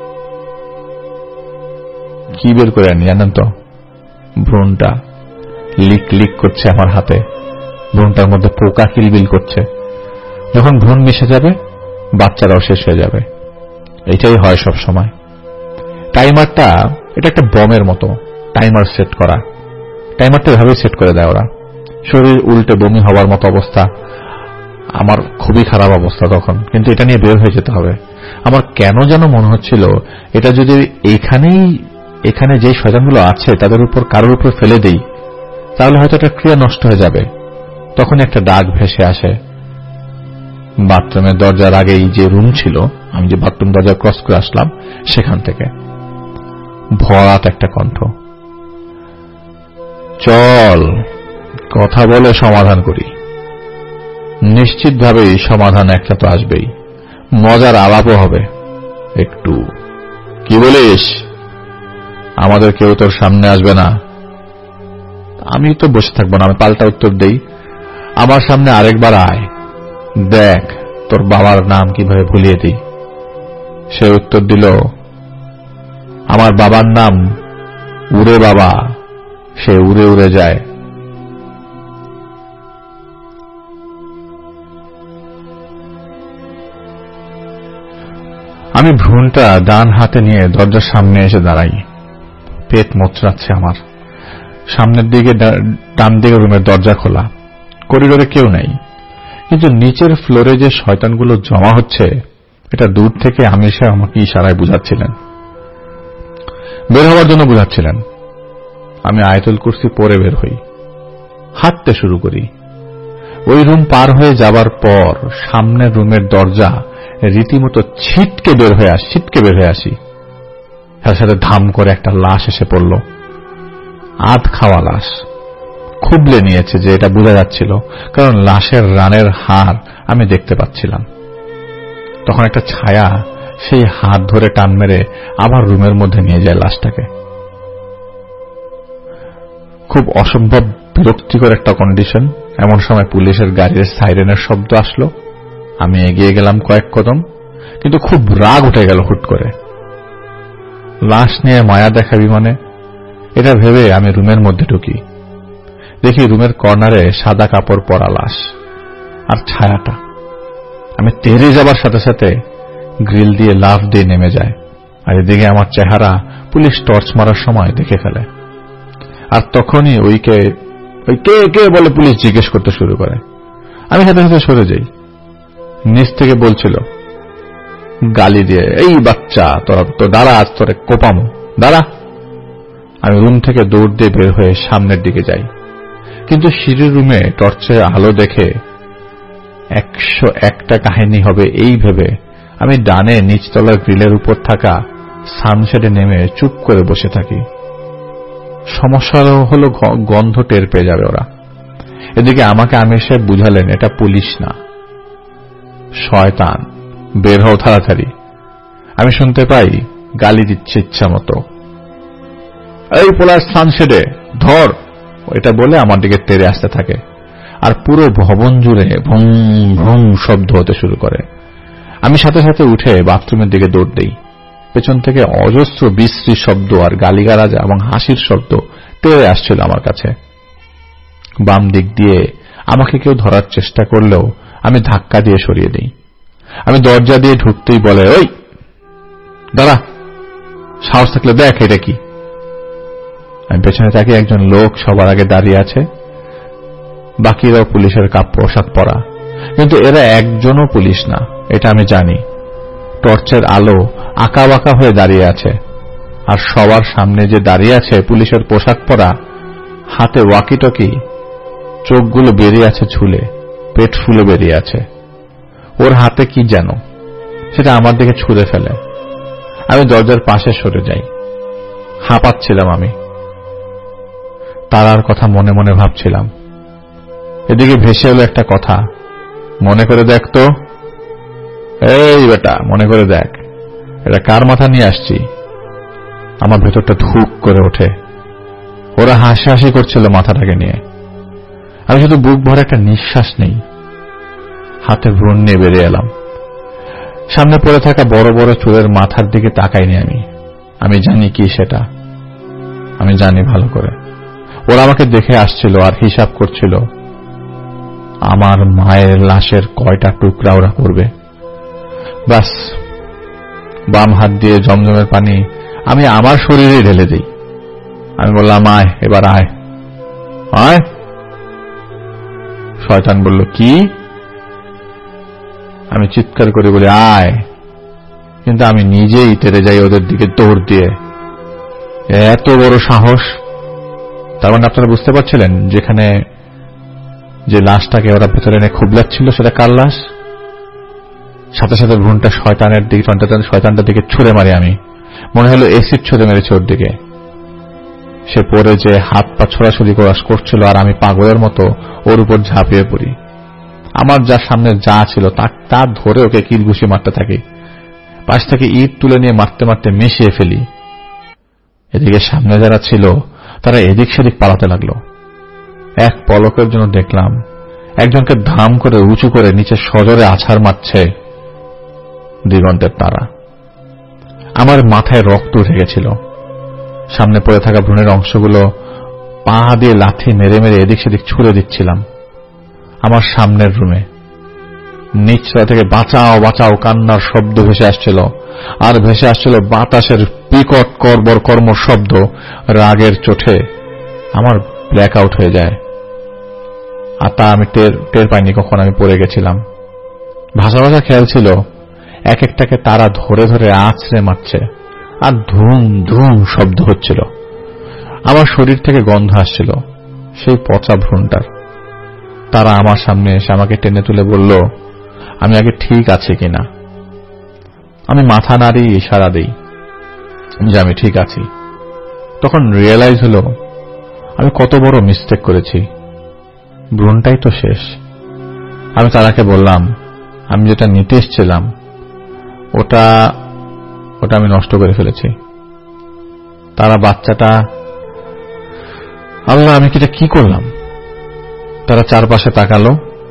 কি বের করে আনি জানেন তো? ভ্রূণটা লিক লিক করছে আমার হাতে। ভ্রূণটার মধ্যে পোকা কিলবিল করছে। যখন ভ্রূণ মিশে যাবে, বাচ্চারাও শেষ হয়ে যাবে। এটাই হয় সব সময়। টাইমারটা এটা একটা বমের মতো, টাইমার সেট করা। টাইমারটা এভাবেই সেট করে দেয় ওরা। শরীর উল্টে বমি হওয়ার মতো অবস্থা। আমার খুবই খারাপ অবস্থা তখন, কিন্তু এটা নিয়ে বের হয়ে যেতে হবে। আমার কেন যেন মনে হচ্ছিল এটা যদি এইখানেই এখানে যে শয়তানগুলো আছে তাদের উপর কারোর উপর ফেলে দেই, তাহলে হয়তো একটা ক্রিয়া নষ্ট হয়ে যাবে। তখন একটা ডাক ভেসে আসে বাথরুমের দরজার আগেই যে রুম ছিল, আমি যে বাথরুম দরজা ক্রস করে আসলাম সেখান থেকে। ভরাট একটা কণ্ঠ, চল কথা বলে সমাধান করি। নিশ্চিতভাবেই সমাধান একটা তো আসবেই, মজার আলাপও হবে একটু। কি বলিস? আমাদের কেউ তোর সামনে আসবে না। আমি তো বসে থাকবো না, আমি পাল্টা উত্তর দেই, আমার সামনে আরেকবার আয়, দেখ তোর বাবার নাম কিভাবে ভুলিয়ে দিই। সে উত্তর দিল, আমার বাবার নাম উড়ে বাবা, সে উড়ে উড়ে যায়। আমি ভ্রূণটা ডান হাতে নিয়ে দরজার সামনে এসে দাঁড়াই। পেট মোচড়াচ্ছে আমার। সামনের দিকে ডান দিকে রুমের দরজা খোলা, করিডোরে কেউ নেই, কিন্তু নিচের ফ্লোরে যে শয়তানগুলো জমা হচ্ছে এটা দূর থেকে আমির সাহেব আমাকে ইশারায় বুঝাচ্ছিলেন, বের হওয়ার জন্য বুঝাচ্ছিলেন। আমি আয়াতুল কুরসি পড়ে বের হই, হাঁটতে শুরু করি। ওই রুম পার হয়ে যাবার পর সামনের রুমের দরজা রীতিমতো ছিটকে বের হয়ে আসি ছিটকে বের হয়ে আসি তার সাথে ধাম করে একটা লাশ এসে পড়ল। আধ খাওয়া লাশ, খুবলে নিয়েছে যে এটা বোঝা যাচ্ছিল, কারণ লাশের রানের হাড় আমি দেখতে পাচ্ছিলাম। তখন একটা ছায়া সেই হাত ধরে টান মেরে আবার রুমের মধ্যে নিয়ে যায় লাশটাকে। খুব অসম্ভব বিরক্তিকর একটা কন্ডিশন। এমন সময় পুলিশের গাড়ির সাইরেনের শব্দ আসলো। আমি এগিয়ে গেলাম কয়েক কদম, কিন্তু খুব রাগ উঠে গেল হুট করে। লাশ নিয়ে মায়া দেখাবি মানে? এটা ভেবে আমি রুমের মধ্যে ঢুকি। দেখি রুমের কর্নারে সাদা কাপড় পরা লাশ আর ছায়াটা। আমি তেড়ে যাবার সাথে সাথে গ্রিল দিয়ে লাফ দিয়ে নেমে যায়, আর এদিকে আমার চেহারা পুলিশ টর্চ মারার সময় দেখে ফেলে। আর তখনই ওইকে ওই কে কে বলে পুলিশ জিজ্ঞেস করতে শুরু করে। আমি সাথে সাথে সরে যাই। নিচ থেকে বলছিল গালি দিয়ে, এই বাচ্চা তোরা তো দাঁড়া, আজ তোরে কোপামো, দাঁড়া। আমি রুম থেকে দৌড় দিয়ে বের হয়ে সামনের দিকে যাই, কিন্তু সিঁড়ির রুমে টর্চের আলো দেখে একশো একটা কাহিনী হবে এই ভেবে আমি ডানে নিচতলার গ্রিলের উপর থাকা সানশেডে নেমে চুপ করে বসে থাকি। সমস্যা হলো গন্ধ টের পেয়ে যাবে ওরা। এদিকে আমাকে আমির সাহেব বুঝালেন এটা পুলিশ না, শয়তান, বের হও তাড়াতাড়ি। আমি শুনতে পাই গালি দিচ্ছে ইচ্ছা মতো, এই পোলার সানশেডে ধর, এটা বলে আমার দিকে তেড়ে আসতে থাকে। আর পুরো ভবন জুড়ে ভং ভং শব্দ হতে শুরু করে। আমি সাথে সাথে উঠে বাথরুমের দিকে দৌড় দেই। পেছন থেকে অজস্র বিশ্রী শব্দ আর গালিগালাজ এবং হাসির শব্দ তেড়ে আসছিল আমার কাছে। বাম দিক দিয়ে আমাকে কেউ ধরার চেষ্টা করলেও আমি ধাক্কা দিয়ে সরিয়ে দিই। আমি দরজা দিয়ে ঢুকতেই বলে, ওই দাঁড়া, সাহস থাকলে দেখ এটা কি। আমি পেছনে তাকে একজন লোক সবার আগে দাঁড়িয়ে আছে, বাকিরাও পুলিশের কাপ পোশাক পরা, কিন্তু এরা একজনও পুলিশ না, এটা আমি জানি। টর্চের আলো আঁকা বাঁকা হয়ে দাঁড়িয়ে আছে, আর সবার সামনে যে দাঁড়িয়ে আছে পুলিশের পোশাক পরা, হাতে ওয়াকিটকি, চোখগুলো বেরিয়ে আছে ঝুলে, পেট ফুলে বেরিয়ে আছে। ওর হাতে কি যেন, সেটা আমার দিকে ছুঁড়ে ফেলে। আমি দরজার পাশে সরে যাই। হাঁপাচ্ছিলাম আমি, তারার কথা মনে মনে ভাবছিলাম। এদিকে ভেসে এলো একটা কথা, মনে করে দেখ তো, এই বেটা মনে করে দেখ, এটা কার মাথা নিয়ে আসছি। আমার ভেতরটা ধুক করে ওঠে। ওরা হাসি হাসি করছিল মাথাটাকে নিয়ে। আমি শুধু বুক ভরে একটা নিঃশ্বাস নেই, হাতে ভ্রূণ নিয়ে বেরিয়ে এলাম। সামনে পড়ে থাকা বড় বড় চুলের মাথার দিকে তাকাইনি আমি। আমি জানি কি সেটা, আমি জানি ভালো করে। ওরা আমাকে দেখে আসছিল আর হিসাব করছিল আমার মায়ের লাশের কয়টা টুকরা ওরা করবে। বাস, বাম হাত দিয়ে জমজমের পানি আমি আমার শরীরে ঢেলে দিই। আমি বললাম, আয় এবার আয় আয়। শয়তান বলল, কি? আমি চিৎকার করে বলি, আয়। কিন্তু আমি নিজেই তেড়ে যাই ওদের দিকে দৌড় দিয়ে। এত বড় সাহস! তার মানে আপনারা বুঝতে পারছিলেন যেখানে যে লাশটাকে ওরা ভেতরে এনে খুবলাচ্ছিল সেটা কার লাশ? সাথে সাথে ভ্রূণটা শয়তানের দিকে, শয়তানটার দিকে ছুঁড়ে মারি আমি। মনে হলো এসিড ছুঁড়ে মেরেছে ওর দিকে। সে পরে যে হাত পা ছোড়াছুড়ি করছিল আর আমি পাগলের মতো ওর উপর ঝাঁপিয়ে পড়ি। আমার যা সামনে যা ছিল তা ধরে ওকে কিল ঘুষি মারতে থাকি। পাশ থেকে ইট তুলে নিয়ে মারতে মারতে মিশিয়ে ফেলি। এদিকে সামনে যারা ছিল তারা এদিক সেদিক পালাতে লাগলো। এক পলকের জন্য দেখলাম একজনকে ধাম করে উঁচু করে নিচে সজোরে আছাড় মারছে দিগন্তের তারা। আমার মাথায় রক্ত উঠে গেছিল। সামনে পড়ে থাকা ভ্রূণের অংশগুলো পা দিয়ে লাথি মেরে মেরে এদিক সেদিক ছুড়ে দিচ্ছিলাম। আমার সামনের রুমে নিচতলা থেকে বাঁচাও বাঁচাও কান্নার শব্দ ভেসে আসছিল, আর ভেসে আসছিল বাতাসের বিকট করবর কর্ম শব্দ। রাগের চোটে আমার ব্ল্যাক আউট হয়ে যায়, আর তা আমি টের টের পাইনি কখন আমি পড়ে গেছিলাম। ভাষা ভাষা খেয়াল ছিল এক একটাকে তারা ধরে ধরে আছড়ে মারছে, আর ধুম ধুম শব্দ হচ্ছিল। আমার শরীর থেকে গন্ধ আসছিল সেই পচা ভ্রূণটার। তারা আমার সামনে এসে আমাকে টেনে তুলে বলল আমি আগে ঠিক আছি কিনা। আমি মাথা নাড়িয়ে ইশারা দেই যে আমি ঠিক আছি। তখন রিয়েলাইজ হলো আমি কত বড় মিস্টেক করেছি। ভ্রূণটাই তো শেষ। আমি তারাকে বললাম আমি যেটা নিতে এসেছিলাম ওটা ওটা আমি নষ্ট করে ফেলেছি। তারা বাচ্চাটা, আল্লাহ আমি কিটা কি করলাম। তারা চারপাশে তাকালো।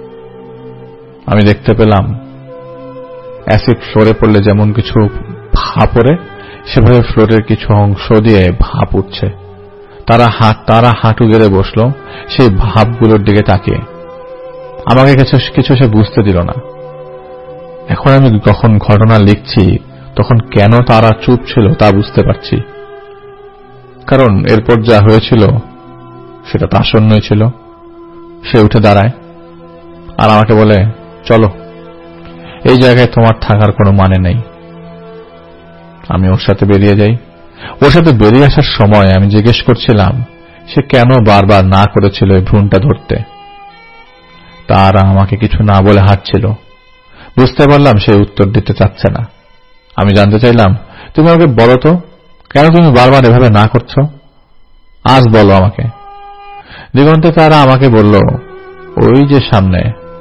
আমি দেখতে পেলাম অ্যাসিড ফ্লোরে পড়লে যেমন কিছু ভা পড়ে সেভাবে ফ্লোরের কিছু অংশ দিয়ে ভাপ উঠছে। তারা হাত তারা হাঁটু গেড়ে বসল সেই ভাবগুলোর দিকে তাকিয়ে। আমাকে কিছু সে বুঝতে দিল না। এখন আমি যখন ঘটনা লিখছি তখন কেন তারা চুপ ছিল তা বুঝতে পারছি। কারণ এরপর যা হয়েছিল সেটা তো আসন্নই ছিল। সে উঠে দাঁড়ায় আর আমাকে বলে, চলো, এই জায়গায় তোমার থাকার কোনো মানে নেই। আমি ওর সাথে বেরিয়ে যাই। ওর সাথে বেরিয়ে আসার সময় আমি জিজ্ঞেস করছিলাম সে কেন বারবার না করেছিল এই ভ্রূণটা ধরতে। তারা আমাকে কিছু না বলে হাঁটছিল। বুঝতে পারলাম সে উত্তর দিতে চাচ্ছে না। আমি জানতে চাইলাম, তুমি আমাকে বলো তো, কেন তুমি বারবার এভাবে না করছো? আজ বলো আমাকে। দিগন্তে তারা আমাকে বলল, ওই যে সামনে।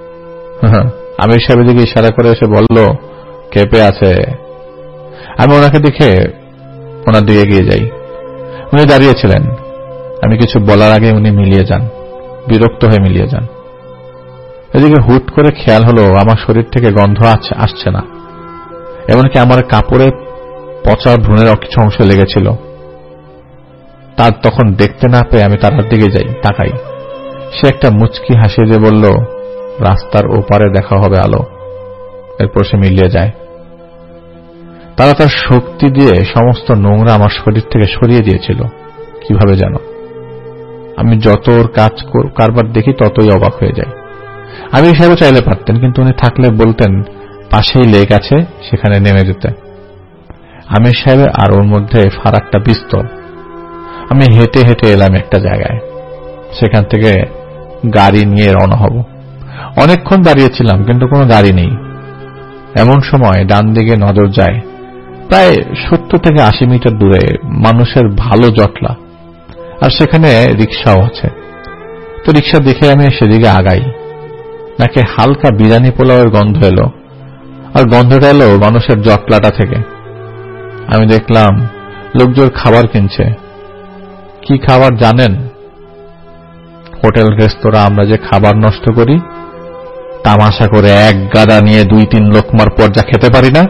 আমি সাহেবের দিকে ইশারা করে এসে বলল, কেঁপে আছে। আমি ওনাকে দেখে ওনার দিকে এগিয়ে যাই। উনি দাঁড়িয়েছিলেন। আমি কিছু বলার আগে উনি মিলিয়ে যান, বিরক্ত হয়ে মিলিয়ে যান। এদিকে হুট করে খেয়াল হলো আমার শরীর থেকে গন্ধ আসছে না, এমনকি আমার কাপড়ে পচা ভ্রূণের কিছু অংশ লেগেছিল। তার তখন দেখতে না পেয়ে আমি তার দিকে যাই, তাকাই। সে একটা মুচকি হাসি দিয়ে বলল, রাস্তার ওপারে দেখা হবে আলো। এরপর সে মিলিয়ে যায়। তারা তার শক্তি দিয়ে সমস্ত নোংরা আমার শরীর থেকে সরিয়ে দিয়েছিল। কিভাবে জানো? আমি যত ওর কাজ কারবার দেখি ততই অবাক হয়ে যায়। আমি হিসাবে চাইলে পারতেন, কিন্তু উনি থাকলে বলতেন পাশেই লেক আছে, সেখানে নেমে যেতে। আমির সাহেব আর ওর মধ্যে ফারাকটা বিস্তর। আমি হেঁটে হেঁটে এলাম একটা জায়গায়। সেখান থেকে গাড়ি নিয়ে রওনা হব। অনেকক্ষণ দাঁড়িয়েছিলাম, কিন্তু কোনো গাড়ি নেই। এমন সময় ডান দিকে নজর যায়। প্রায় সত্তর থেকে আশি মিটার দূরে মানুষের ভালো জটলা, আর সেখানে রিক্সাও আছে। তো রিক্সা দেখে আমি সেদিকে আগাই। নাকি হালকা বিরিয়ানি পোলাওয়ের গন্ধ এলো, আর গন্ধটা এলো মানুষের জটলাটা থেকে। আমি দেখলাম লোকজন খাবার কিনছে। কি খাবার জানেন? হোটেল রেস্তোরাঁ আমরা যে খাবার নষ্ট করি, তামাশা করে এক গাদা নিয়ে দুই তিন লোকমার পর যা খেতে পারি না,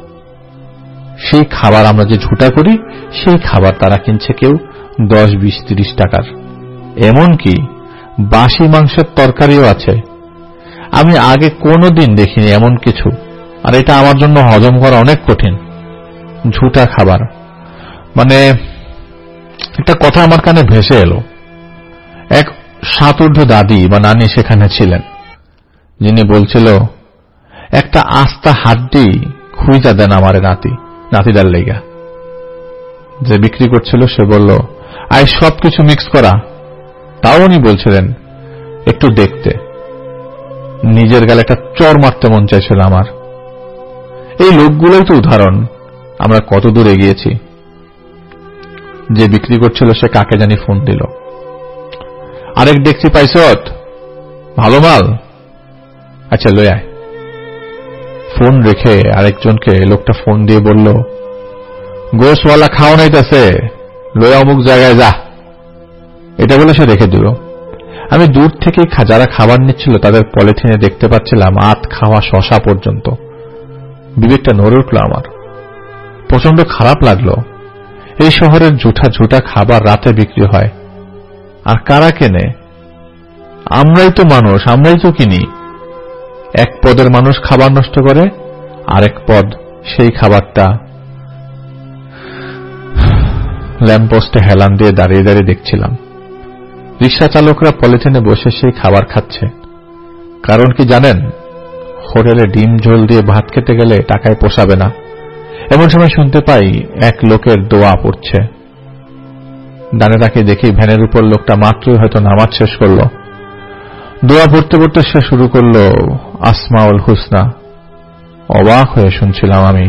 সেই খাবার আমরা যে ঝুটা করি, সেই খাবার তারা কিনছে কেউ দশ বিশ তিরিশ টাকার। এমনকি বাসি মাংসের তরকারিও আছে। আমি আগে কোনোদিন দেখিনি এমন কিছু, আর এটা আমার জন্য হজম করা অনেক কঠিন। ঝুটা খাবার মানে একটা কথা আমার কানে ভেসে এলো। এক সাতুর্ধ দাদি বা নানি সেখানে ছিলেন, যিনি বলছিল, একটা আস্তা হাড্ডি খুঁজা দেন আমারে নাতি নাতিদার লেগা। যে বিক্রি করছিল সে বলল, আই সব কিছু মিক্স করা। তাও উনি বলছিলেন একটু দেখতে। নিজের গালে একটা চর মারতে মন চাইছিল আমার। এই লোকগুলোই তো উদাহরণ আমরা কত দূর এগিয়েছি। যে বিক্রি করছিল সে কাকে জানি ফোন দিল, আরেক দেখছি পাইছত, ভালো মাল, আচ্ছা লই আয়। ফোন রেখে আরেকজনকে লোকটা ফোন দিয়ে বলল, গোশওয়ালা খাও নাইতেছে, লই অমুক জায়গায় যা। এটা বলে সে রেখে দিল। আমি দূর থেকে যারা খাবার নিচ্ছিল তাদের পলিথিনে দেখতে পাচ্ছিলাম আত খাওয়া শশা পর্যন্ত। বিবেকটা নড়ে উঠল আমার। প্রচন্ড খারাপ লাগলো। এই শহরের ঝুঠা ঝুঠা খাবার রাতে বিক্রি হয়, আর কারা কেনে? আমরাই তো মানুষ, আমরাই তো কিনি। এক পদের মানুষ খাবার নষ্ট করে, আরেক পদ সেই খাবারটা ল্যাম্পপোস্টে হেলান দিয়ে দাঁড়িয়ে দাঁড়িয়ে দেখছিলাম। রিক্সা চালকরা পলিথিনে বসে সেই খাবার খাচ্ছে। কারণ কি জানেন? হোটেলে ডিম ঝোল দিয়ে ভাত খেতে গেলে টাকায় পোষাবে না। এমন সময় শুনতে পাই এক লোকের দোয়া পড়ছে। ডানে তাকে দেখি ভ্যানের উপর লোকটা মাত্রই হয়তো নামাজ শেষ করল। দোয়া পড়তে পড়তে সে শুরু করল আসমাউল হুসনা। অবাক হয়ে শুনছিলাম আমি।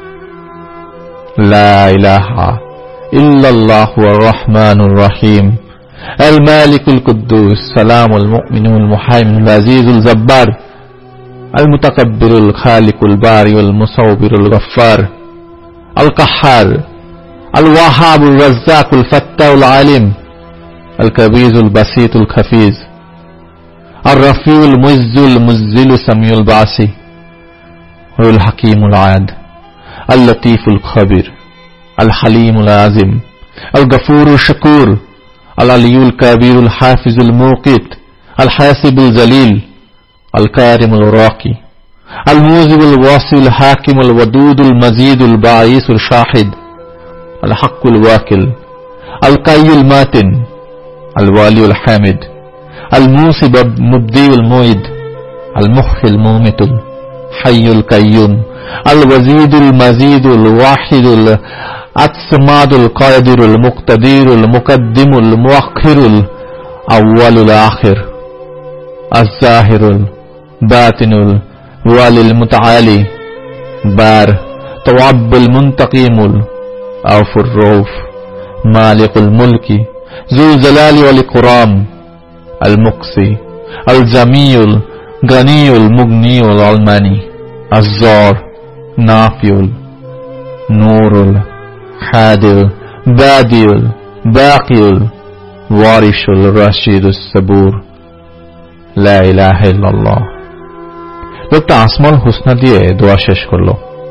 লা ইলাহা ইল্লাল্লাহুর রহমানুর রহিম, আল মালিকুল কুদ্দুস, সালামুল মুমিনুল মুহাইমিনুল আজিজুল জব্বার, আল মুতাকাব্বিরুল খালিকুল বারিউল মুসাউবিরুল গফফার, আল কাহ্হার, আল ওয়াহাবুর রাজ্জাকুল ফাত্তাহুল আলিম, আল কাবীরুল বাসিতুল খাফিজ, আর রাফিউল মুইজ্জুল মুজ্জিলু সামিউল বাসি, আল হাকিমুল আয়াদ, আল লতীফুল খবীর, আল হালিমুল আজিম, আল গফুরুল শাকুর, আল আলিউল কাবীরুল হাফিজুল মুকিত, আল হাসিবুল জালিল, আল কারিমুল রাকি, আল মুজিবুল ওয়াসিল হাকিমুল ওয়াদুদুল মাজিদুল বাঈসুল শাহিদ, আল হাক্কুল ওয়াকিল, আল কাইয়ুল মাতিন, আল ওয়ালিউল হামিদ, আল মুসিব মুবদিউল মুঈদ, আল মুহয়িল মুমিতুল হাইয়ুল কাইয়ুম, আল ওয়াজিদুল মাজিদুল ওয়াহিদুল আসমাদুল কাদিরুল মুক্তাদিরুল মুকদ্দিমুল মুআখিরুল আউয়ালুল আখির, আয-যাহিরুল বাতিনুল ওয়ালিল মুতাআলি, বার তাওয়াব্বুল মুনতাকিমুল আউফুর রউফ, মালিকুল মুলকি, যুল জালালি ওয়াল ইকরাম, আল মুকসি, আল জামিউল গানিউল মুগনিউল আলমানি, আয-যার, নাফিউল, নূরুল, হাদিল, বাদিউল, বাকিউল, ওয়ারিসুল রাশিদুস সাবুর, লা ইলাহা ইল্লাল্লাহ। লোকটা আসমাউল হুসনা দিয়ে দোয়া শেষ করল।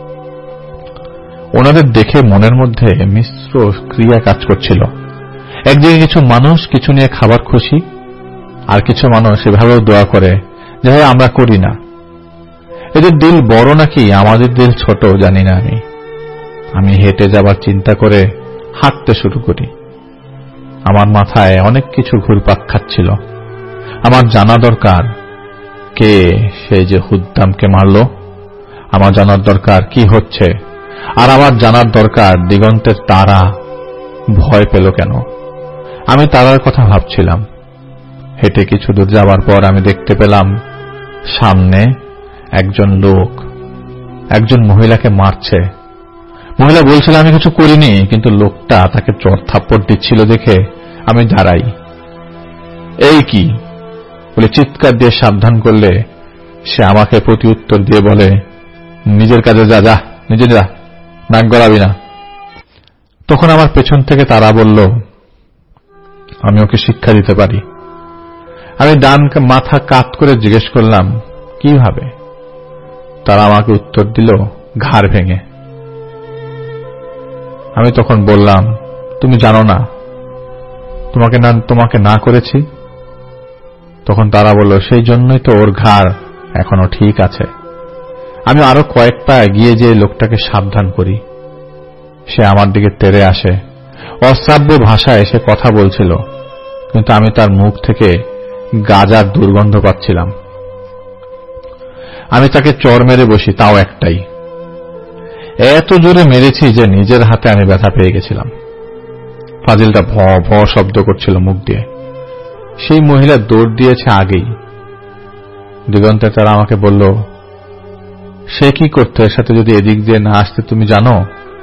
ওনাদের দেখে মনের মধ্যে মিশ্র ক্রিয়া কাজ করছিল। একদিকে কিছু মানুষ কিছু নিয়ে খাবার খুশি, আর কিছু মানুষ এভাবেও দোয়া করে যে হয় আমরা করি না। এদের দিল বড় নাকি আমাদের দিল ছোট জানি না। আমি আমি হেঁটে যাবার চিন্তা করে হাঁটতে শুরু করি। আমার মাথায় অনেক কিছু ঘুরপাক খাচ্ছিল। আমার জানা দরকার কে সেই যে হুদ্দামকে মারল, আমার জানার দরকার কি হচ্ছে, আর আমার জানার দরকার দিগন্তের তারা ভয় পেল কেন। আমি তারার কথা ভাবছিলাম। হেঁটে কিছু দূর যাবার পর আমি দেখতে পেলাম সামনে একজন লোক একজন মহিলাকে মারছে। মহিলা বলছিল আমি কিছু করিনি, কিন্তু লোকটা তাকে চড় থাপ্পড় দিচ্ছিল দেখে আমি দাঁড়াই। এই কি বলে চিৎকার দিয়ে সাবধান করলে সে আমাকে প্রতি উত্তর দিয়ে বলে, নিজের কাজে যা, যা নিজে যা, নাক গলাবি না। তখন আমার পেছন থেকে তারা বলল আমি ওকে শিক্ষা দিতে পারি। আমি ডান মাথা কাত করে জিজ্ঞেস করলাম কিভাবে? তারা আমাকে উত্তর দিল ঘাড় ভেঙে। আমি তখন বললাম তুমি জানো না তোমাকে না তোমাকে না করেছি? তখন তারা বলল সেই জন্যই তো ওর ঘাড় এখনো ঠিক আছে। আমি আরো কয়েক পা এগিয়ে যেয়ে লোকটাকে সাবধান করি। সে আমার দিকে তেড়ে আসে। অশ্রাব্য ভাষায় সে কথা বলছিল, কিন্তু আমি তার মুখ থেকে গাজার দুর্গন্ধ পাচ্ছিলাম। আমি তাকে চড় মেরে বসি, তাও একটাই। এত জোরে মেরেছি যে নিজের হাতে আমি ব্যথা পেয়ে গেছিলাম। ফাজিলটা ভ ভ শব্দ করছিল মুখ দিয়ে। সেই মহিলা দৌড় দিয়েছে আগেই। দিগন্তে তারা আমাকে বলল সে কি করতো এর সাথে যদি এদিক দিয়ে না আসতে তুমি জানো?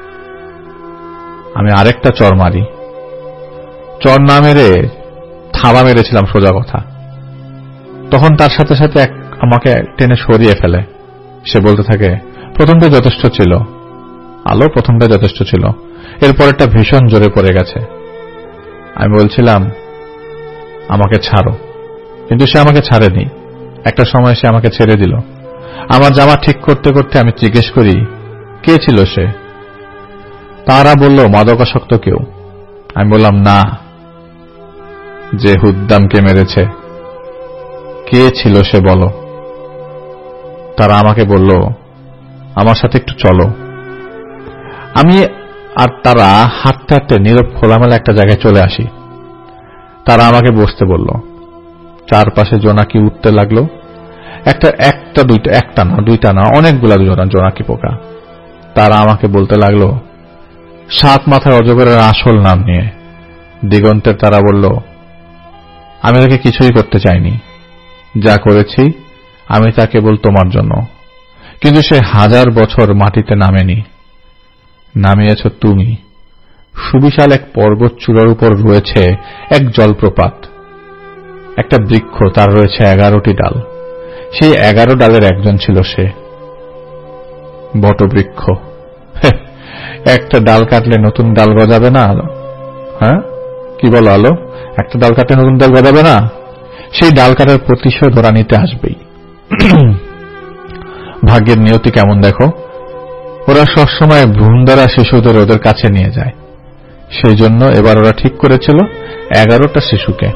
আমি আরেকটা চড় মারি। চড় না মেরে থাবা মেরেছিলাম সোজা কথা। তখন তার সাথে সাথে এক আমাকে টেনে সরিয়ে ফেলে। সে বলতে থাকে প্রথমটা যথেষ্ট ছিল, আলো প্রথমটা যথেষ্ট ছিল, এরপরেরটা ভীষণ জোরে পড়ে গেছে। আমি বলছিলাম আমাকে ছাড়ো, কিন্তু সে আমাকে ছাড়েনি। একটা সময় সে আমাকে ছেড়ে দিল। আমার জামা ঠিক করতে করতে আমি জিজ্ঞেস করি কে ছিল সে? তারা বলল মাদকাসক্ত কেউ। আমি বললাম না, যে হুদ্দামকে মেরেছে। কে ছিল সে বলো। তারা আমাকে বলল আমার সাথে একটু চলো। আমি আর তারা হাঁটতে হাঁটতে নীরব খোলামেলা একটা জায়গায় চলে আসি। তারা আমাকে বসতে বলল। চারপাশে জোনাকি উঠতে লাগলো। একটা একটা দুইটা একটা না দুইটা না অনেকগুলা জোনাকি পোকা। তারা আমাকে বলতে লাগলো সাত মাথার অজগরের আসল নাম নিয়ে। দিগন্তের তারা বলল আমি তাকে কিছুই করতে চাইনি, যা করেছি আমি তা কেবল তোমার জন্য। কিন্তু সে হাজার বছর মাটিতে নামেনি, নামিয়েছ তুমি। সুবিশাল এক পর্বত চূড়ার উপর রয়েছে এক জলপ্রপাত, একটা বৃক্ষ, তার রয়েছে এগারোটি ডাল। সেই এগারো ডালের একজন ছিল সে, বটবৃক্ষ। একটা ডাল কাটলে নতুন ডাল গজাবে না আলো? হ্যাঁ কি বলো আলো? একটা ডাল কাটলে নতুন ডাল গজাবে না? সেই ডাল কাটার প্রতিশোধ ওরা নিতে আসবেই। ভাগ্যের নিয়তি কেমন দেখো। ওরা সবসময় ভ্রূণধারা শিশুদের ওদের কাছে নিয়ে যায়। সেই জন্য এবার ওরা ঠিক করেছিল এগারোটা শিশুকে,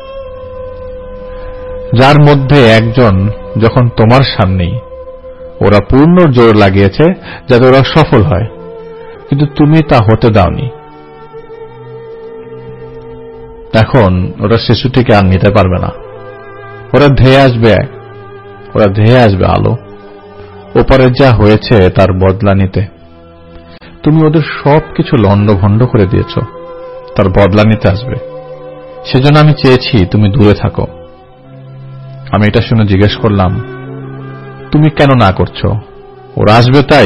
যার মধ্যে একজন যখন তোমার সামনেই, ওরা পূর্ণ জোর লাগিয়েছে যাতে ওরা সফল হয়, কিন্তু তুমি তা হতে দাওনি। এখন ওরা শিশুটিকে আর নিতে পারবে না। ওরা ধেয়ে আসবে, ওরা ধেয়ে আসবে আলো, ওপারে যা হয়েছে তার বদলা নিতে। তুমি ওদের সবকিছু লণ্ডভণ্ড করে দিয়েছ, তার বদলা নিতে আসবে। সেজন্য আমি চেয়েছি তুমি দূরে থাকো। আমি এটা শুনে জিজ্ঞেস করলাম, তুমি কেন না করছো? ওরা আসবে তাই?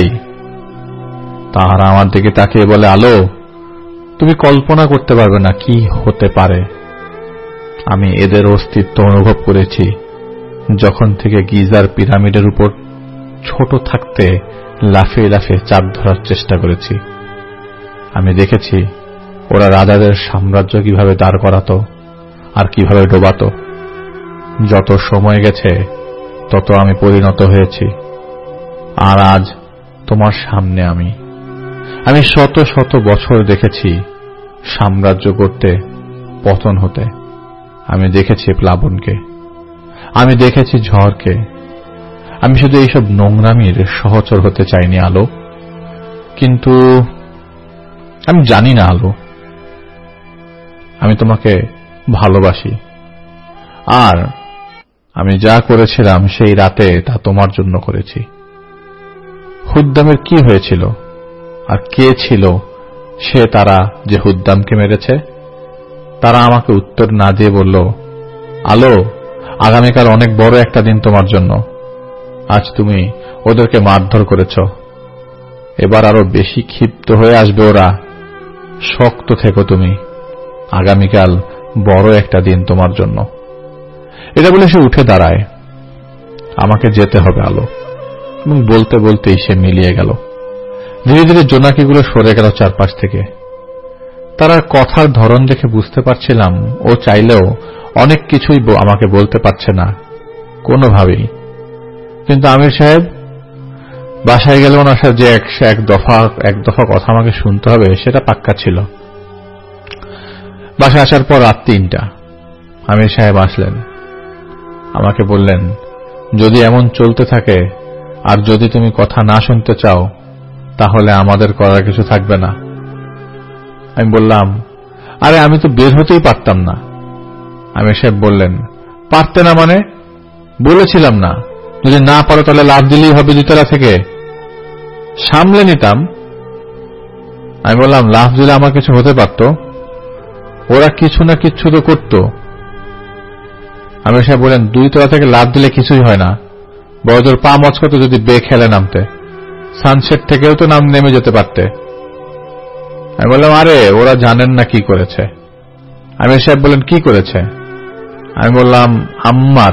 তাহারা আমার দিকে তাকিয়ে বলে, আলো, তুমি কল্পনা করতে পারবে না কি হতে পারে। আমি এদের অস্তিত্ব অনুভব করেছি যখন থেকে গিজার পিরামিডের উপর ছোট থাকতে লাফিয়ে লাফিয়ে চাপ ধরার চেষ্টা করেছি। আমি দেখেছি ওরা রাজাদের সাম্রাজ্য কিভাবে দাঁড় করাতো আর কিভাবে ডোবাতো। যত সময় গেছে তত আমি পরিণত হয়েছি, আর আজ তোমার সামনে আমি আমি শত শত বছর দেখেছি সাম্রাজ্য করতে, পতন হতে। আমি দেখেছি প্লাবনকে, আমি দেখেছি ঝড়কে। আমি শুধু এইসব নোংরামির সহচর হতে চাইনি আলো, কিন্তু আমি জানি না আলো, আমি তোমাকে ভালোবাসি। আর আমি যা করেছিলাম সেই রাতে তা তোমার জন্য করেছি। হুদ্দামের কি হয়েছিল আর কে ছিল সে তারা যে হুদ্দামকে মেরেছে? তারা আমাকে উত্তর না দিয়ে বলল, আলো, আগামীকাল অনেক বড় একটা দিন তোমার জন্য। আজ তুমি ওদেরকে মারধর করেছ, এবার আরো বেশি ক্ষিপ্ত হয়ে আসবে ওরা। শক্ত থেকো তুমি, আগামীকাল বড় একটা দিন তোমার জন্য। এটা বলে সে উঠে দাঁড়ায়। আমাকে যেতে হবে আলো, এবং বলতে বলতেই সে মিলিয়ে গেল। ধীরে ধীরে জোনাকিগুলো সরে গেল চারপাশ থেকে। তার কথার ধরন দেখে বুঝতে পারছিলাম ও চাইলেও অনেক কিছুই আমাকে বলতে পারছে না কোনোভাবেই। কিন্তু আমির সাহেব বাসায় গেলে ওনার সাথে যে এক দফা এক দফা কথা আমাকে শুনতে হবে সেটা পাক্কা ছিল। বাসায় আসার পর রাত তিনটা আমির সাহেব আসলেন, আমাকে বললেন, যদি এমন চলতে থাকে আর যদি তুমি কথা না শুনতে চাও তাহলে আমাদের করার কিছু থাকবে না। আমি বললাম, আরে আমি তো বের হতেই পারতাম না। আমির সাহেব বললেন, পারতে না মানে? বলেছিলাম না, যদি না পারো তাহলে লাভ দিলেই হবে দ্বিতলা থেকে, সামলে নিতাম। আমি বললাম, লাভ দিলে আমার কিছু হতে পারত? ওরা কিছু না কিছু তো করত। আমির সাহেব বললেন, দুই তলা থেকে লাভ দিলে কিছুই হয় না, বড়জোর পা মচকত যদি বে খেলে নামতে, সানসেট থেকেও তো নাম নেমে যেতে পারতে। আমি বললাম, আরে ওরা জানেন না কি করেছে। আমির সাহেব বললেন, কি করেছে? আমি বললাম, আম্মার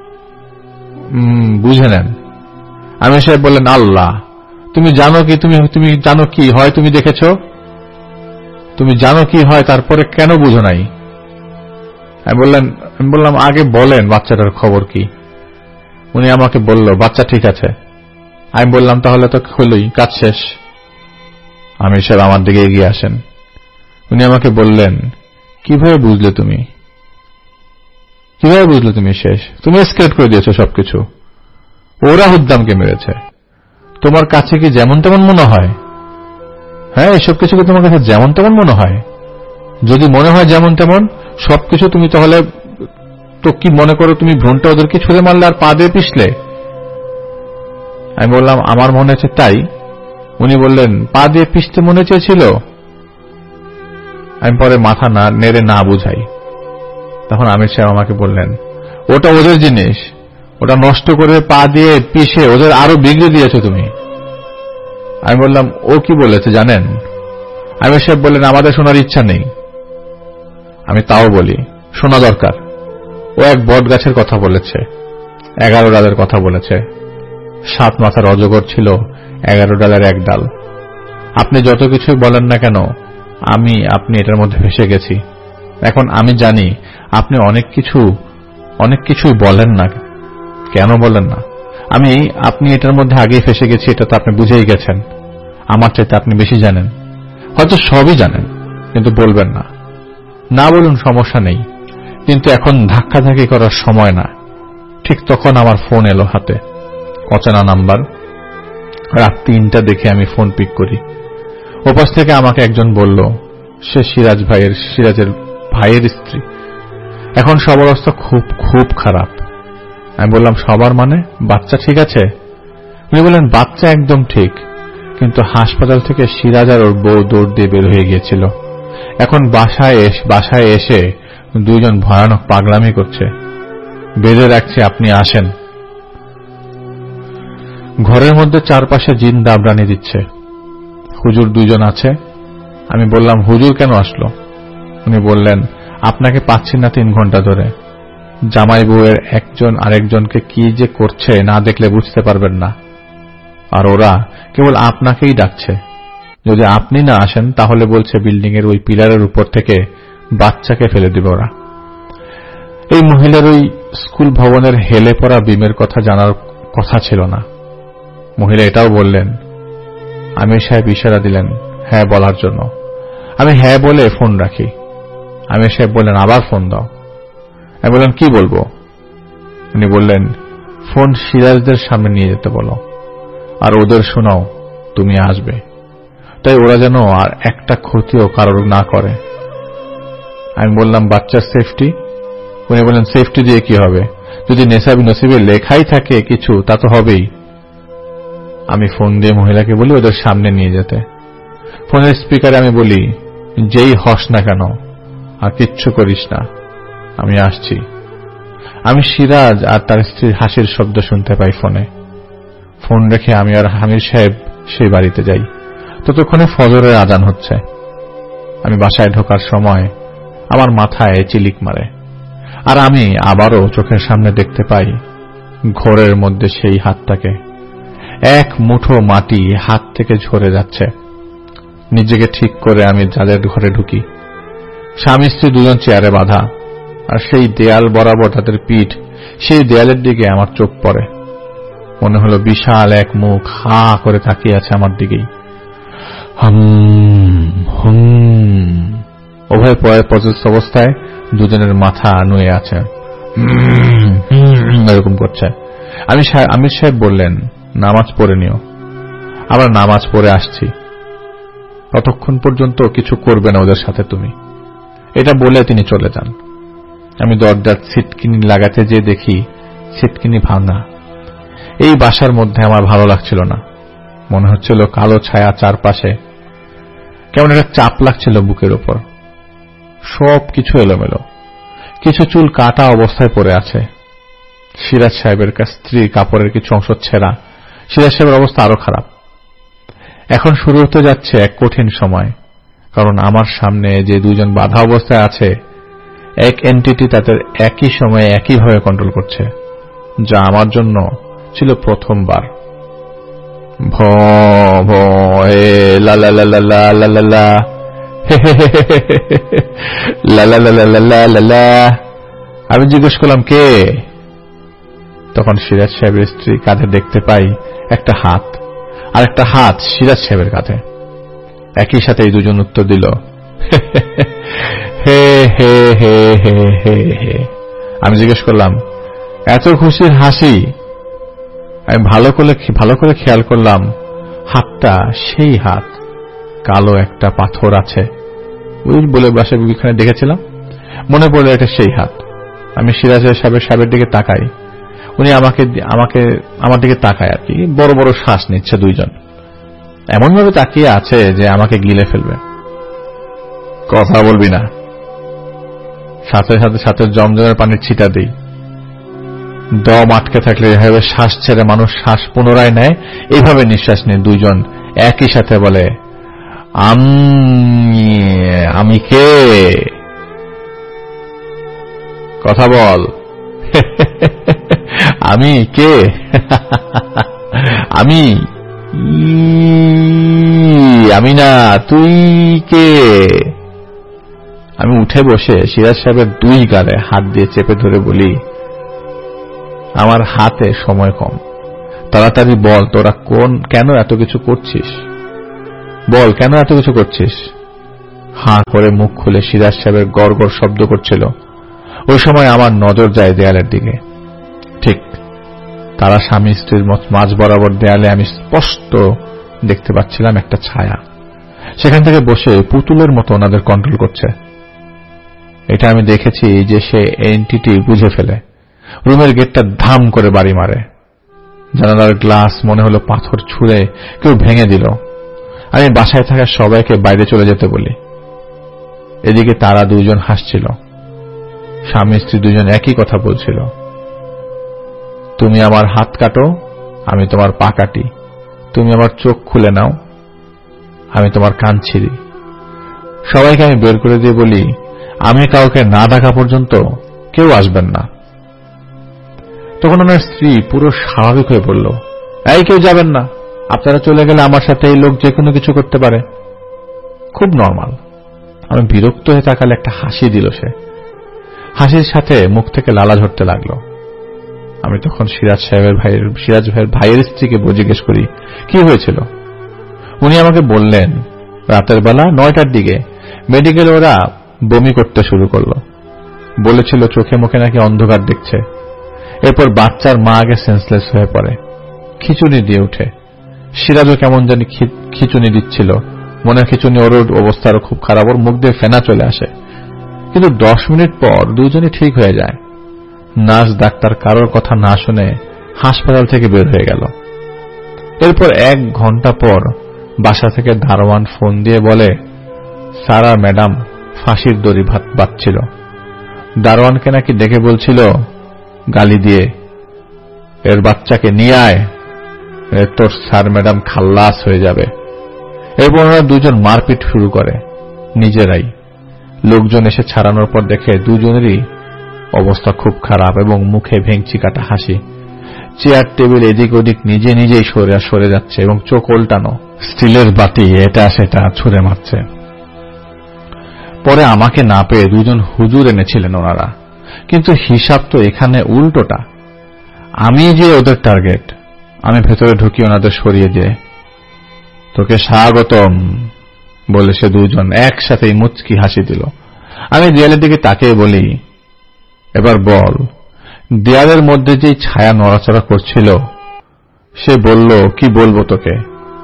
বুঝে নেন। আমির সাহেব বললেন, আল্লাহ, তুমি জানো কি তুমি তুমি জানো কি হয়? তুমি দেখেছ, তুমি জানো কি হয়, তারপরে কেন বুঝো নাই? আমি বললেন আমি বললাম আগে বলেন বাচ্চাটার খবর কি? উনি আমাকে বলল, বাচ্চা ঠিক আছে। আমি বললাম, তাহলে তো হলোই, কাজ শেষ। আমির সাহেব আমার দিকে এগিয়ে আসেন। উনি আমাকে বললেন, কিভাবে বুঝলে তুমি কিভাবে বুঝলে তুমি শেষ? তুমি স্কেট করে দিয়েছো সবকিছু। ওরা হুদ্দামকে মেরেছে। তোমার কাছে কি যেমন তেমন মনে হয়? হ্যাঁ, এসব কিছু কি তোমার কাছে যেমন তেমন মনে হয়? যদি মনে হয় যেমন তেমন সবকিছু, তুমি তাহলে তো কি মনে করো তুমি ভ্রূণটা ওদেরকে ছুঁড়ে মারলে আর পা দিয়ে পিষলে? আমি বললাম, আমার মনে হচ্ছে তাই। উনি বললেন, পা দিয়ে পিষতে মনে চেয়েছিল? আমি পরে মাথা না নেড়ে না বুঝাই। তখন আমির সাহেব আমাকে বললেন, ওটা ওদের জিনিস, ওটা নষ্ট করে পা দিয়ে পিষে ওদের আরো বিগড়ে দিয়েছো তুমি। আমি বললাম, ও কি বলেছে জানেন? আমির সাহেব বললেন, আমাদের শোনার ইচ্ছা নেই। আমি তাও বলি, শোনা দরকার। ও এক বট গাছের কথা বলেছে, এগারো ডালের কথা বলেছে। সাত মাথার অজগর ছিল এগারো ডালের এক ডাল। আপনি যত কিছুই বলেন না কেন, আমি আপনি এটার মধ্যে ফেসে গেছি। এখন আমি জানি আপনি অনেক কিছু অনেক কিছুই বলেন না। কেন বলেন না? আমি আপনি এটার মধ্যে আগেই ফেসে গেছি, এটা তো আপনি বুঝেই গেছেন। আমার চাইতে আপনি বেশি জানেন, হয়তো সবই জানেন, কিন্তু বলবেন না। না বলুন, সমস্যা নেই, কিন্তু এখন ধাক্কাধাক্কি করার সময় না। ঠিক তখন আমার ফোন এলো হাতে, অচেনা নাম্বার। রাত তিনটা দেখে আমি ফোন পিক করি। ওপাশ থেকে আমাকে একজন বলল, সে সিরাজ ভাইয়ের সিরাজের ভাইয়ের স্ত্রী। এখন সবার অবস্থা খুব খুব খারাপ। আমি বললাম, সবার মানে? বাচ্চা ঠিক আছে? উনি বললেন, বাচ্চা একদম ঠিক, কিন্তু হাসপাতাল থেকে সিরাজ আর ওর বউ দৌড় দিয়ে বের হয়ে গিয়েছিল। এখন বাসায় এসে বাসায় এসে দুইজন ভয়ানক পাগলামি করছে। বেঁধে রাখছে, আপনি আসেন। ঘরের মধ্যে চারপাশে জিন দাবরানি দিচ্ছে। হুজুর দুইজন আছে। আমি বললাম, হুজুর কেন আসলো? উনি বললেন, আপনাকে পাচ্ছি না তিন ঘন্টা ধরে। জামাই বউয়ের একজন আরেকজনকে কি যে করছে না দেখলে বুঝতে পারবেন না। আর ওরা কেবল আপনাকেই ডাকছে। যদি আপনি না আসেন তাহলে বলছে বিল্ডিং এর ওই পিলারের উপর থেকে বাচ্চাকে ফেলে দিবে ওরা। এই মহিলার ওই স্কুল ভবনের হেলে পড়া বিমের কথা জানার কথা ছিল না। মহিলা এটাও বললেন। আমির সাহেব ইশারা দিলেন হ্যাঁ বলার জন্য। আমি হ্যাঁ বলে ফোন রাখি। আমির সাহেব বললেন, আবার ফোন দাও। আমি বললেন, কি বলবো? উনি বললেন, ফোন সিরাজদের সামনে নিয়ে যেতে বলো, আর ওদের শোনাও তুমি আসবে, তাই ওরা যেন আর একটা ক্ষতিও কারোর না করে। আমি বললাম, বাচ্চার সেফটি? উনি বললেন, সেফটি দিয়ে কি হবে? যদি নেশাবি নসিবে লেখাই থাকে কিছু, তা তো হবেই। আমি ফোন দিয়ে মহিলাকে বলি ওদের সামনে নিয়ে যেতে। ফোনের স্পিকারে আমি বলি, যেই হস না কেন আর কিচ্ছু করিস না, আমি আসছি। আমি সিরাজ আর তার স্ত্রীর হাসির শব্দ শুনতে পাই ফোনে। ফোন রেখে আমি আর আমির সাহেব সেই বাড়িতে যাই। ততক্ষণে ফজরের আজান হচ্ছে। আমি বাসায় ঢোকার সময় আমার মাথায় চিলিক মারে, আর আমি আবারও চোখের সামনে দেখতে পাই ঘোরের মধ্যে সেই হাতটাকে। এক মুঠো মাটি হাত থেকে ঝরে যাচ্ছে। নিজেকে ঠিক করে আমি যাদের ঘরে ঢুকি। স্বামী স্ত্রী দুজন চেয়ারে বাঁধা, আর সেই দেয়াল বরাবর তাদের পিঠ। সেই দেয়ালের দিকে আমার চোখ পড়ে। মনে হলো বিশাল এক মুখ হা করে তাকিয়ে আছে আমার দিকেই। হুম হুম উভয় পর্যস্ত অবস্থায় দুজনের মাথা নুয়ে আছে, এরকম করছে। আমি আমির সাহেব বললেন, নামাজ পড়ে নিও। আবার নামাজ পড়ে আসছি। ততক্ষণ পর্যন্ত কিছু করবে না ওদের সাথে তুমি, এটা বলে তিনি চলে যান। আমি দরজার ছিটকিনি লাগাতে যে দেখি ছিটকিনি ভাঙা। এই বাসার মধ্যে আমার ভালো লাগছিল না। মনে হচ্ছিল কালো ছায়া চারপাশে, কেমন একটা চাপ লাগছিল বুকের উপর। সব কিছু এলোমেলো, কিছু চুল কাটা অবস্থায় পড়ে আছে। সিরাজ সাহেবের স্ত্রী কাপড়ের কিছু অংশ ছেঁড়া। সিরাজ সাহেবের অবস্থা আরো খারাপ। এখন শুরু হতে যাচ্ছে এক কঠিন সময়, কারণ আমার সামনে যে দুজন বাধা অবস্থায় আছে, এক এন্টিটি তাদের একই সময়ে একইভাবে কন্ট্রোল করছে, যা আমার জন্য ছিল প্রথমবার। ভ ভ এ লা লা লা লা লা লা লা লা লা লা লা লা লা লা লা। আমি জিজ্ঞেস করলাম, কে? তখন সিরাজ সাহেবের স্ত্রী কাঁধে দেখতে পাই একটা হাত, আর একটা হাত সিরাজ সাহেবের কাঁধে। একই সাথে এই দুজন উত্তর দিল, হে হে হে হে হে হে। আমি জিজ্ঞেস করলাম, এত খুশির হাসি? আমি ভালো করে ভালো করে খেয়াল করলাম, হাতটা সেই হাত, কালো একটা পাথর আছে। ওই বলে বাসা বিবিখানে দেখেছিলাম, মনে পড়লো এটা সেই হাত। আমি সিরাজের সাহেবের সাহেবের দিকে তাকাই। উনি আমাকে আমাকে আমার দিকে তাকায় আর কি, বড় বড় শ্বাস নিচ্ছে দুইজন। এমন ভাবে তাকিয়ে আছে যে আমাকে গিলে ফেলবে। কথা বলবি না। সাথে সাথে সাথে জমজমের পানির ছিটা দিই। দম আটকে থাকলে এভাবে শ্বাস ছেড়ে মানুষ শ্বাস পুনরায় নেয়, এইভাবে নিঃশ্বাস নেয় দুইজন একই সাথে। বলে, আমি আমি কে? কথা বল। আমি কে? আমি আমি না, তুই কে? আমি উঠে বসে সিরাজ সাহেবের দুই গালে হাত দিয়ে চেপে ধরে বলি, আমার হাতে সময় কম, তাড়াতাড়ি বল তোরা কোন কেন এত কিছু করছিস? বল কেন এত কিছু করছিস? হাঁ করে মুখ খুলে সিরাজ সাহেবের গড় গড় শব্দ করছিল। ওই সময় আমার নজর যায় দেয়ালের দিকে। ঠিক তারা স্বামী স্ত্রীর মাঝ বরাবর দেয়ালে আমি স্পষ্ট দেখতে পাচ্ছিলাম একটা ছায়া। সেখান থেকে বসে পুতুলের মতো ওনাদের কন্ট্রোল করছে। এটা আমি দেখেছি যে সে এন্টিটি বুঝে ফেলে। রুমের গেটটা ধাম করে বাড়ি মারে। জানালার গ্লাস মনে হলো পাথর ছুঁড়ে কেউ ভেঙে দিল। আমি বাসায় থাকা সবাইকে বাইরে চলে যেতে বলি। এদিকে তারা দুইজন হাসছিল। স্বামী স্ত্রী দুজন একই কথা বলছিল। তুমি আমার হাত কাটো, আমি তোমার পা কাটি। তুমি আমার চোখ খুলে নাও, আমি তোমার কান ছিঁড়ি। সবাইকে আমি বের করে দিয়ে বলি, আমি কাউকে না ডাকা পর্যন্ত কেউ আসবেন না। তখন ওনার স্ত্রী পুরো স্বাভাবিক হয়ে বলল, এই কেউ যাবেন না, আপনারা চলে গেলে আমার সাথে এই লোক যে কোনো কিছু করতে পারে। খুব নর্মাল। আমি বিরক্ত হয়ে তাকালে একটা হাসি দিল সে। হাসির সাথে মুখ থেকে লালা ঝরতে লাগলো। আমি তখন সিরাজ সাহেবের ভাইয়ের সিরাজ ভাইয়ের ভাইয়ের স্ত্রীকে জিজ্ঞেস করি কি হয়েছিল। উনি আমাকে বললেন, রাতের বেলা নয়টার দিকে মেডিকেল ওরা বমি করতে শুরু করলো। বলেছিল চোখে মুখে নাকি অন্ধকার দেখছে। এরপর বাচ্চার মা আগে সেন্সলেস হয়ে পড়ে, খিচুনি দিয়ে উঠে। সিরাজও কেমন জানি খিচুনি দিচ্ছিল। মনে খিচুনি, ওর অবস্থা আরো খুব খারাপ, ওর মুখ দিয়ে ফেনা চলে আসে। কিন্তু দশ মিনিট পর দুজনই ঠিক হয়ে যায়। নার্স ডাক্তার কারোর কথা না শুনে হাসপাতাল থেকে বের হয়ে গেল। এরপর এক ঘন্টা পর বাসা থেকে দারোয়ান ফোন দিয়ে বলে, সারা ম্যাডাম ফাঁসির দড়ি বাঁধছিল। দারোয়ানকে নাকি ডেকে বলছিল গালি দিয়ে, এর বাচ্চাকে নিয়ে আয়, তোর স্যার ম্যাডাম খাল্লাস হয়ে যাবে। এরপর ওরা দুজন মারপিট শুরু করে নিজেরাই। লোকজন এসে ছাড়ানোর পর দেখে দুজনেরই অবস্থা খুব খারাপ এবং মুখে ভেঙচি কাটা হাসি। চেয়ার টেবিল এদিক ওদিক নিজে নিজেই সরে সরে যাচ্ছে এবং চোখ উল্টানো, স্টিলের বাটি এটা সেটা ছুঁড়ে মারছে। পরে আমাকে না পেয়ে দুজন হুজুর এনেছিলেন ওনারা। কিন্তু হিসাব তো এখানে উল্টোটা। আমি যে ওদের টার্গেট। আমি ভেতরে ঢুকি ওনাদের সরিয়ে দিয়ে, তোকে স্বাগতম বলে সে দুজন একসাথেই মুচকি হাসি দিল। আমি দেয়ালের দিকে তাকিয়ে বলি, এবার বল, দেয়ালের মধ্যে যে ছায়া নড়াচড়া করছিল সে বলল, কি বলবো তোকে?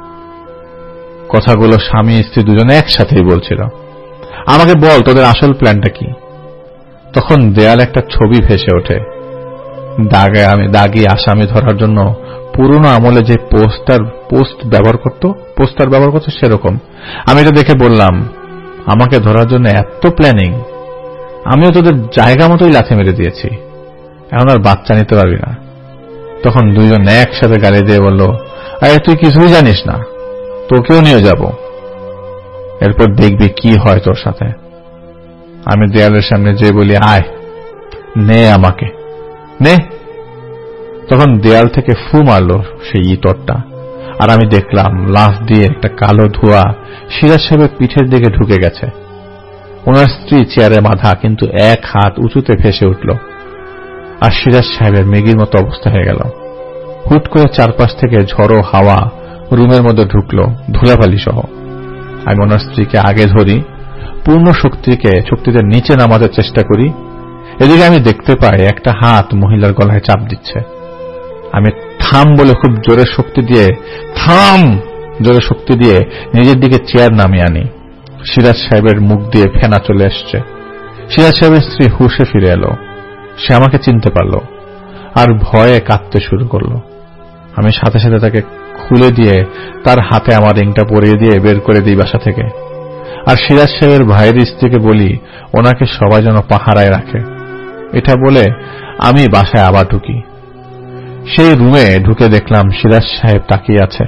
কথাগুলো স্বামী স্ত্রী দুজনে একসাথেই বলছিল। আমাকে বল তোদের আসল প্ল্যানটা কি? তখন দেয়াল একটা ছবি ভেসে ওঠে। দাগে আমি দাগি আসামি ধরার জন্য পুরনো আমলে যে পোস্টার পোস্ট ব্যবহার করত পোস্টার ব্যবহার করত সেরকম। আমি এটা দেখে বললাম, আমাকে ধরার জন্য এত প্ল্যানিং? আমিও তোদের জায়গা মতোই লাথি মেরে দিয়েছি, এখন আর বাচ্চা নিতে পারবি না। তখন দুইজন একসাথে গালি দিয়ে বলল, আরে তুই কিছুই জানিস না, তোকেও নিয়ে যাব, এরপর দেখবি কি হয় তোর সাথে। আমি দেয়ালের সামনে যেয়ে বলি, আয় নে আমাকে নে। তখন দেয়াল থেকে ফু মারল সেই ইতরটা, আর আমি দেখলাম লাফ দিয়ে একটা কালো ধোঁয়া সিরাজ সাহেবের পিঠের দিকে ঢুকে গেছে। ওনার স্ত্রী চেয়ারে বাঁধা, কিন্তু এক হাত উঁচুতে ভেসে উঠল, আর সিরাজ সাহেবের মেঘির মতো অবস্থা হয়ে গেল। হুট করে চারপাশ থেকে ঝড়ো হাওয়া রুমের মধ্যে ঢুকল ধুলাবালি সহ। আমি ওনার স্ত্রীকে আগে ধরি, পূর্ণ শক্তিকে শক্তিতে নিচে নামাতে চেষ্টা করি। এদিকে আমি দেখতে পাই একটা হাত মহিলার গলায় চাপ দিচ্ছে। আমি থাম বলে খুব জোরে শক্তি দিয়ে থাম জোরে শক্তি দিয়ে নিজের দিকে চেয়ার নামিয়ে আনি। সিরাজ সাহেবের মুখ দিয়ে ফেনা চলে আসছে। সিরাজ সাহেবের স্ত্রী হুঁশে ফিরে এলো। সে আমাকে চিনতে পারল আর ভয়ে কাঁদতে শুরু করল। আমি সাথে সাথে তাকে খুলে দিয়ে তার হাতে আমার রিংটা পরিয়ে দিয়ে বের করে দিই বাসা থেকে। আর সিরাজ সাহেবের ভাইয়ের স্ত্রীকে বলি ওনাকে সবাই যেন পাহারায় রাখে। এটা বলে আমি বাসায় আবার ঢুকি। সেই রুমে ঢুকে দেখলাম সিরাজ সাহেব তাকিয়ে আছে।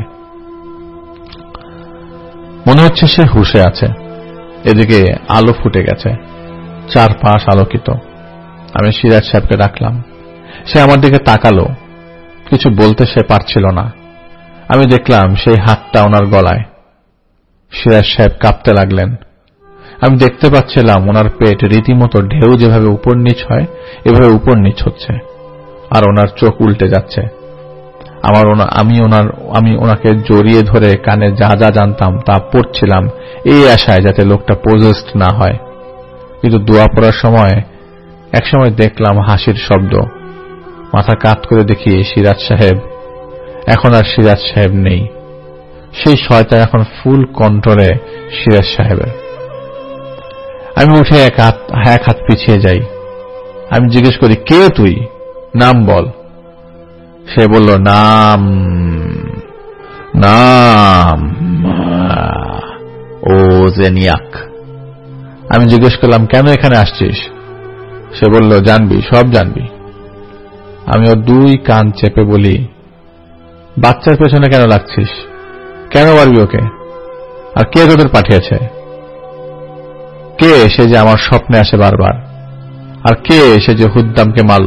মনে হচ্ছে সে হুঁশে আছে। এদিকে আলো ফুটে গেছে, চারপাশ আলোকিত। আমি সিরাজ সাহেবকে ডাকলাম। সে আমার দিকে তাকালো, কিছু বলতে সে পারছিল না। আমি দেখলাম সেই হাতটা ওনার গলায়। সিরাজ সাহেব কাঁপতে লাগলেন। আমি দেখতে পাচ্ছিলাম ওনার পেট রীতিমতো ঢেউ যেভাবে উপর নিচ হয় এভাবে উপর নিচ হচ্ছে, আর ওনার চোখ উল্টে যাচ্ছে। আমার আমি ওনার আমি ওনাকে জড়িয়ে ধরে কানে যা যা জানতাম তা পড়ছিলাম এই আশায় যাতে লোকটা পজেসড না হয়। কিন্তু দোয়া পড়ার সময় একসময় দেখলাম হাসির শব্দ। মাথা কাত করে দেখি সিরাজ সাহেব এখন আর সিরাজ সাহেব নেই। সেই শয়তান এখন ফুল কন্ট্রোলে সিরাজ সাহেবের। আমি উঠে এক হাত এক হাত পিছিয়ে যাই। আমি জিজ্ঞেস করি, কে তুই? নাম বল। সে বলল, নাম নাম ও জেনিয়াক। আমি জিজ্ঞেস করলাম, কেন এখানে আসছিস? সে বলল, জানবি, সব জানবি। আমি ওর দুই কান চেপে বলি, বাচ্চার পেছনে কেন লাগছিস? কেন মারবি ওকে? আর কে তোদের পাঠিয়েছে? কে সে যে আমার স্বপ্নে আসে বারবার? আর কে সে যে হুদ্দামকে মারল?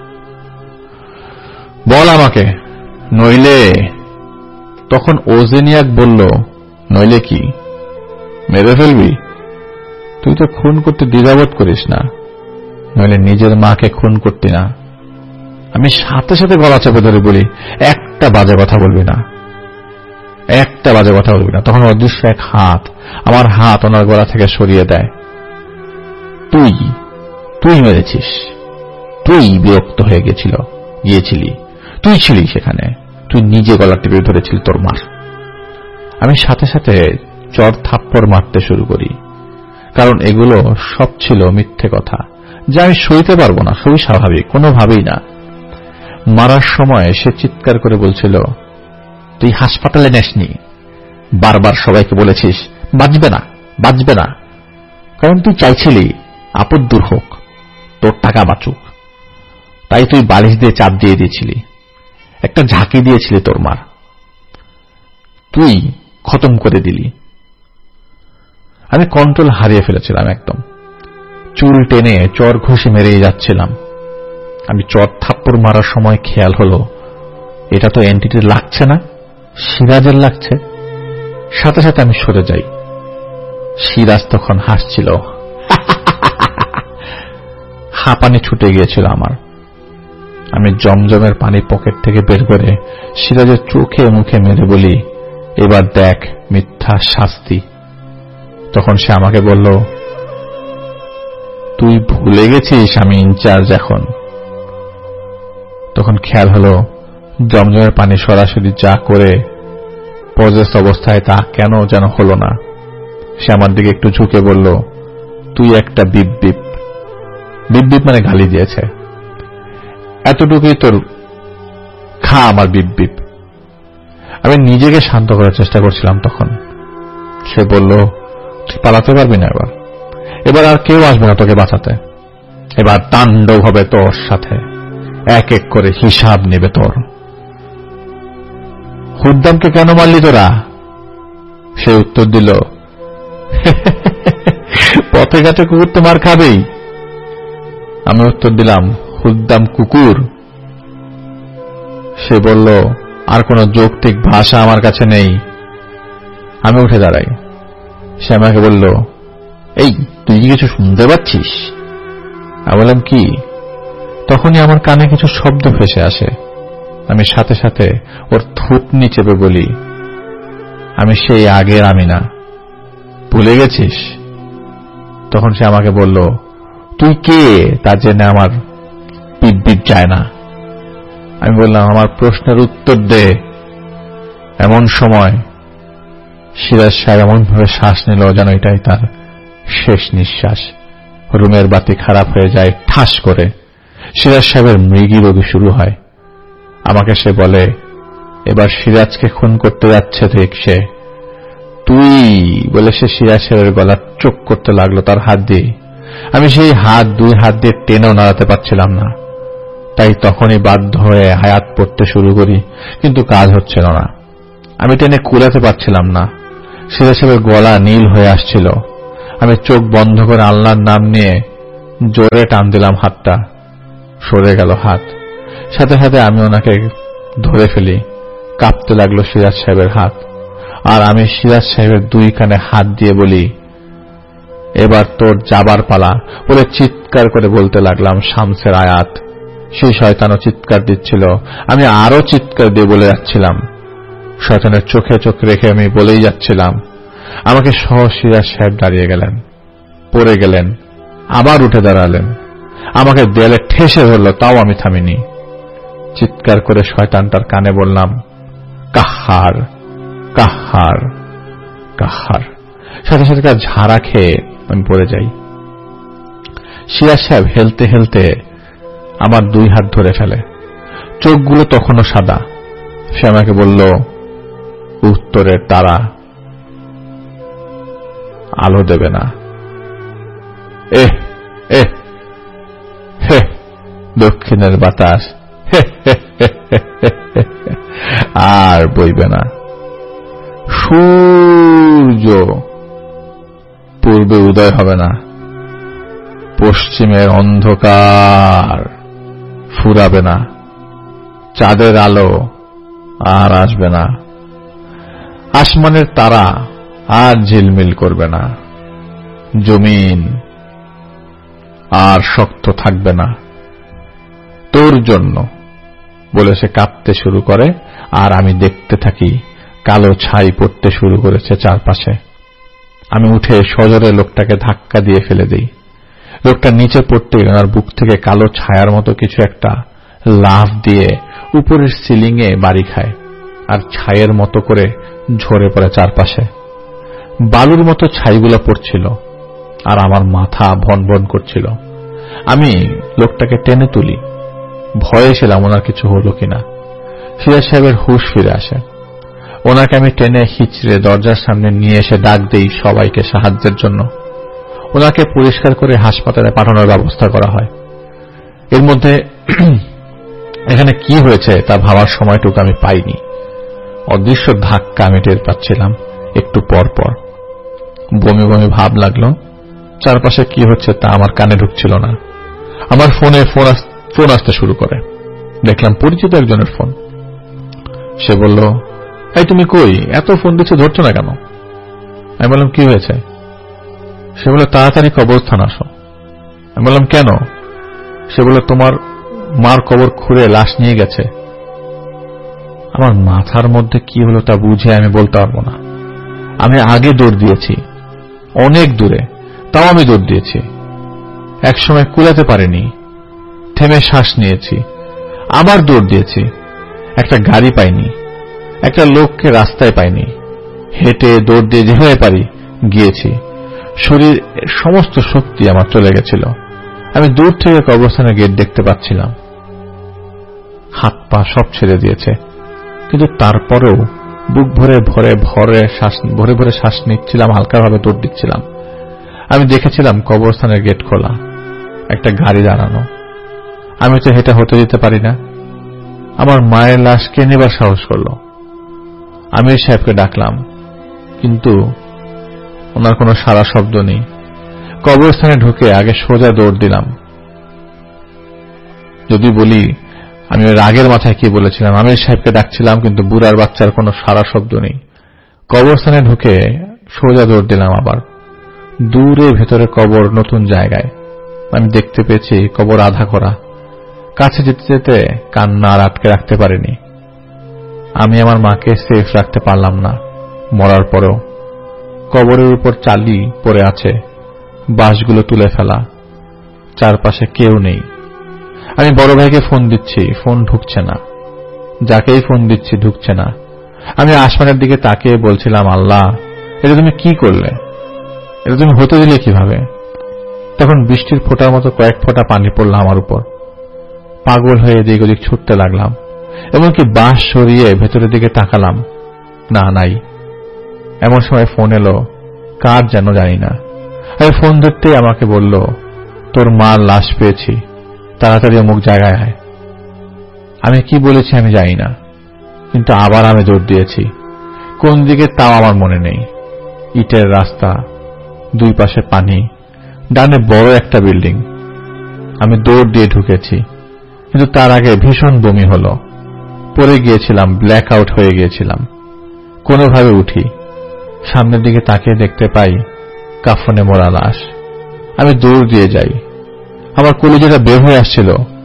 বল আমাকে, নইলে। তখন ওজেনিয়াক বলল, নইলে কি? মেরে ফেলবি? তুই তো খুন করতে দ্বিধাবোধ করিস না, নইলে নিজের মাকে খুন করতি না। আমি সাথে সাথে গলা চেপে ধরে বলি, একটা বাজে কথা বলবি না, একটা বাজে কথা বলবি না। তখন অদৃশ্য এক হাত আমার হাত ওনার গলা থেকে সরিয়ে দেয়। তুই তুই মেরেছিস, তুই বিরক্ত হয়ে গেছিল গিয়েছিলি, তুই ছিলি সেখানে, তুই নিজে গলা টিপে ধরেছিলি তোর মার। আমি সাথে সাথে চর থাপ্পড় মারতে শুরু করি, কারণ এগুলো সব ছিল মিথ্যে কথা যা আমি সইতে পারবো না। খুবই স্বাভাবিক, কোনোভাবেই না। মারার সময় সে চিৎকার করে বলছিল, তুই হাসপাতালে নেসনি, বারবার সবাইকে বলেছিস বাঁচবে না বাঁচবে না, কারণ তুই চাইছিলি আপদ দূর হোক, তোর টাকা বাঁচুক। তাই তুই বালিশ দিয়ে চাপ দিয়ে দিয়েছিলি, একটা ঝাঁকি দিয়েছিলি তোর মার, তুই খতম করে দিলি। আমি কন্ট্রোল হারিয়ে ফেলেছিলাম একদম। চুল টেনে চর ঘুষি মেরেই যাচ্ছিলাম। আমি চর থাপ্পড় মারার সময় খেয়াল হলো, এটা তো এন্টিটির লাগছে না, সিরাজের লাগছে। সাথে সাথে আমি সরে যাই। সিরাজ তখন হাসছিল, হাঁপানি ছুটে গিয়েছিল আমার। আমি জমজমের পানি পকেট থেকে বের করে সিরাজের চোখে মুখে মেরে বলি, এবার দেখ মিথ্যা শাস্তি। তখন সে আমাকে বলল, তুই ভুলে গেছিস আমি ইনচার্জ এখন। তখন খেয়াল হলো জমজমের পানি সরাসরি যা করে পজেস অবস্থায় তা কেন যেন হলো না। সে আমার দিকে একটু ঝুঁকে বলল, তুই একটা বিপ বিপ। বিপ বিপ মানে গালি দিয়েছে। এতটুকুই তোর, খা আমার বিপ বিপ। আমি নিজেকে শান্ত করার চেষ্টা করছিলাম তখন। সে বলল, তুই পালাতে পারবি না এবার, এবার আর কেউ আসবে না তোকে বাঁচাতে, এবার তাণ্ডব হবে তোর সাথে, এক এক করে হিসাব নেবে তোর। হুদ্দামকে কেন মারলি তোরা? সে উত্তর দিল, পথে ঘাটে কুকুর তো মার খাবেই। আমি উত্তর দিলাম, হুদ্দাম কুকুর? সে বলল, আর কোন যৌক্তিক ভাষা আমার কাছে নেই। আমি উঠে দাঁড়াই। সে আমাকে বলল, এই তুই কি কিছু শুনতে পাচ্ছিস? আমি বললাম, কি? তখনই আমার কানে কিছু শব্দ ভেসে আসে। আমি সাথে সাথে ওর থুতনি চেপে বলি, আমি সেই আগের আমি না, ভুলে গেছিস? তখন সে আমাকে বলল, তুই কে তার জন্য আমার পিপ পিপ যায় না। আমি বললাম, আমার প্রশ্নের উত্তর দে। এমন সময় সিরাজ সাহেব এমন ভাবে শ্বাস নিল যেন এটাই তার শেষ নিঃশ্বাস। রুমের বাতি খারাপ হয়ে যায় ঠাস করে। সিরাজ সাহেবের মৃগী রোগী শুরু হয়। আমাকে সে বলে, এবার সিরাজকে খুন করতে যাচ্ছে দেখ সে। তুই বলে সে সিরাজ সাহেবের গলা চোখ করতে লাগলো তার হাত দিয়ে। আমি সেই হাত দুই হাত দিয়ে টেনেও নাড়াতে পারছিলাম না। তাই তখনই বাধ্য হয়ে হায়াত পড়তে শুরু করি, কিন্তু কাজ হচ্ছিল না। আমি টেনে কুলাতে পারছিলাম না। সিরাজ সাহেবের গলা নীল হয়ে আসছিল। আমি চোখ বন্ধ করে আল্লাহর নাম নিয়ে জোরে টান দিলাম, হাতটা সরে গেল হাত। সাথে সাথে আমি ওনাকে ধরে ফেলি। কাঁপতে লাগলো সিরাজ সাহেবের হাত। আর আমি সিরাজ সাহেবের দুই কানে হাত দিয়ে বলি, এবার তোর যাবার পালা, বলে চিৎকার করে বলতে লাগলাম শামসের আয়াত, সেই শয়তানও চিৎকার দিচ্ছিল, আমি আরো চিৎকার দিয়ে বলে যাচ্ছিলাম। শয়তানের চোখে চোখ রেখে আমি বলেই যাচ্ছিলাম। আমাকে সহ সিরাজ সাহেব দাঁড়িয়ে গেলেন, পড়ে গেলেন, আবার উঠে দাঁড়ালেন, আমাকে দেয়ালে ঠেসে ধরল, তাও আমি থামিনি। চিৎকার করে শয়তানটার কানে বললাম, কাহার কাহার কাহার। সাথে সাথে তার ঝাড়া খেয়ে আমি পড়ে যাই। সিরাজ সাহেব হেলতে হেলতে আমার দুই হাত ধরে ফেলে, চোখগুলো তখনও সাদা। সে আমাকে বলল, উত্তরের তারা আলো দেবে না, এহ এহ হে দক্ষিণের বাতাস আর বইবে না, সূর্য পূর্বে উদয় হবে না, পশ্চিমের অন্ধকার ফুরাবে না, চাঁদের আলো আর আসবে না, আসমানের তারা আর ঝিলমিল করবে না, জমিন আর শক্ত থাকবে না তোর জন্য বলে সে কাঁপতে শুরু করে। আর আমি দেখতে থাকি কালো ছাই পড়তে শুরু করেছে চারপাশে। আমি উঠে সজোরে লোকটাকে ধাক্কা দিয়ে ফেলে দিই। লোকটা নিচে পড়তে ওনার বুক থেকে কালো ছায়ার মতো কিছু একটা লাফ দিয়ে উপরের সিলিংয়ে বাড়ি খায় আর ছায়ের মতো করে ঝরে পড়ে চারপাশে। বালুর মতো ছাইগুলো পড়ছিল আর আমার মাথা ভন ভন করছিল। আমি লোকটাকে টেনে তুলি, ভয়ে ছিলাম ওনার কিছু হলো কিনা। সিরাজ সাহেবের হুঁশ ফিরে আসে। ওনাকে আমি টেনে হিচড়ে দরজার সামনে নিয়ে এসে ডাক দেই সবাইকে সাহায্যের জন্য। ওনাকে পরিষ্কার করে হাসপাতালে পাঠানোর ব্যবস্থা করা হয়। এর মধ্যে এখানে কি হয়েছে তা ভাবার সময়টুকু আমি পাইনি। অদৃশ্য ধাক্কা আমি টের পাচ্ছিলাম একটু পর পর। বমি বমি ভাব লাগলো। চারপাশে কি হচ্ছে তা আমার কানে ঢুকছিল না। আমার ফোনে ফোন ফোন আসতে শুরু করে। দেখলাম পরিচিত একজনের ফোন। সে বলল, এই তুমি কই, এত ফোন দিচ্ছ, ধরছো না কেন? আমি বললাম, কি হয়েছে? সে বলল, তাড়াতাড়ি কবরস্থান আসো। আমি বললাম, কেন? সে বলল, তোমার মার কবর খুঁড়ে লাশ নিয়ে গেছে। আমার মাথার মধ্যে কি হলো তা বুঝে আমি বলতে পারবো না। আমি আগে দৌড় দিয়েছি, অনেক দূরে, তাও আমি দৌড় দিয়েছি। একসময় কুলাতে পারিনি, থেমে শ্বাস নিয়েছি, আবার দৌড় দিয়েছি। একটা গাড়ি পাইনি, একটা লোককে রাস্তায় পাইনি, হেঁটে দৌড় দিয়ে যেভাবে পারি গিয়েছি। শরীর সমস্ত শক্তি আমার চলে গেছিল। আমি দূর থেকে কবরস্থানের গেট দেখতে পাচ্ছিলাম। হাত পা সব ছেড়ে দিয়েছে, কিন্তু তারপরেও বুক ভরে ভরে ভরে শ্বাস ভরে ভরে শ্বাস নিচ্ছিলাম, হালকাভাবে দৌড় দিচ্ছিলাম। আমি দেখেছিলাম কবরস্থানের গেট খোলা, একটা গাড়ি দাঁড়ানো। আমি তো হেঁটে হতে দিতে পারি না। আমার মায়ের লাশ কে নেবার সাহস করল? আমির সাহেবকে ডাকলাম, কিন্তু ওনার কোনো সারা শব্দ নেই। কবরস্থানে ঢুকে আগে সোজা দৌড় দিলাম। যদি বলি আমি রাগের মাথায় কি বলেছিলাম, আমির সাহেবকে ডাকছিলাম, কিন্তু বুড়ার বাচ্চার কোনো সারা শব্দ নেই। কবরস্থানে ঢুকে সোজা দৌড় দিলাম আবার। দূরে ভেতরে কবর, নতুন জায়গায়। আমি দেখতে পেয়েছি কবর আধা করা। কাছে যেতে যেতে কান্না আর আটকে রাখতে পারিনি। আমি আমার মাকে সেফ রাখতে পারলাম না মরার পরেও। কবরের উপর চালি পড়ে আছে, বাঁশগুলো তুলে ফেলা, চারপাশে কেউ নেই। আমি বড় ভাইকে ফোন দিচ্ছি, ফোন ঢুকছে না। যাকেই ফোন দিচ্ছি ঢুকছে না। আমি আসমানের দিকে তাকিয়ে বলছিলাম, আল্লাহ, এটা তুমি কি করলে? এটা তুমি হতে দিলে কিভাবে? তখন বৃষ্টির ফোঁটার মতো কয়েক ফোঁটা পানি পড়ল আমার উপর। পাগল হয়ে এদিক ওদিক ছুটতে লাগলাম। এমনকি বাঁশ সরিয়ে ভেতরের দিকে তাকালাম, না, নাই। এমন সময় ফোন এলো, কার যেন জানি না। আমি ফোন ধরতেই আমাকে বলল, তোর মার লাশ পেয়েছি, তাড়াতাড়ি অমুক জায়গায় আয়। আমি কি বলেছি আমি জানি না, কিন্তু আবার আমি দৌড় দিয়েছি। কোন দিকে তাও আমার মনে নেই। ইটের রাস্তা, দুই পাশে পানি, ডানে বড় একটা বিল্ডিং। আমি দৌড় দিয়ে ঢুকেছি, কিন্তু তার আগে ভীষণ বমি হলো। পড়ে গিয়েছিলাম, ব্ল্যাক আউট হয়ে গিয়েছিলাম। কোনোভাবে উঠি, সামনের দিকে তাকিয়ে দেখতে পাই কাফনে মোড়া লাশ। আমি দৌড় দিয়ে যাই। আমার কলিজাটা বের হয়ে আসছিল।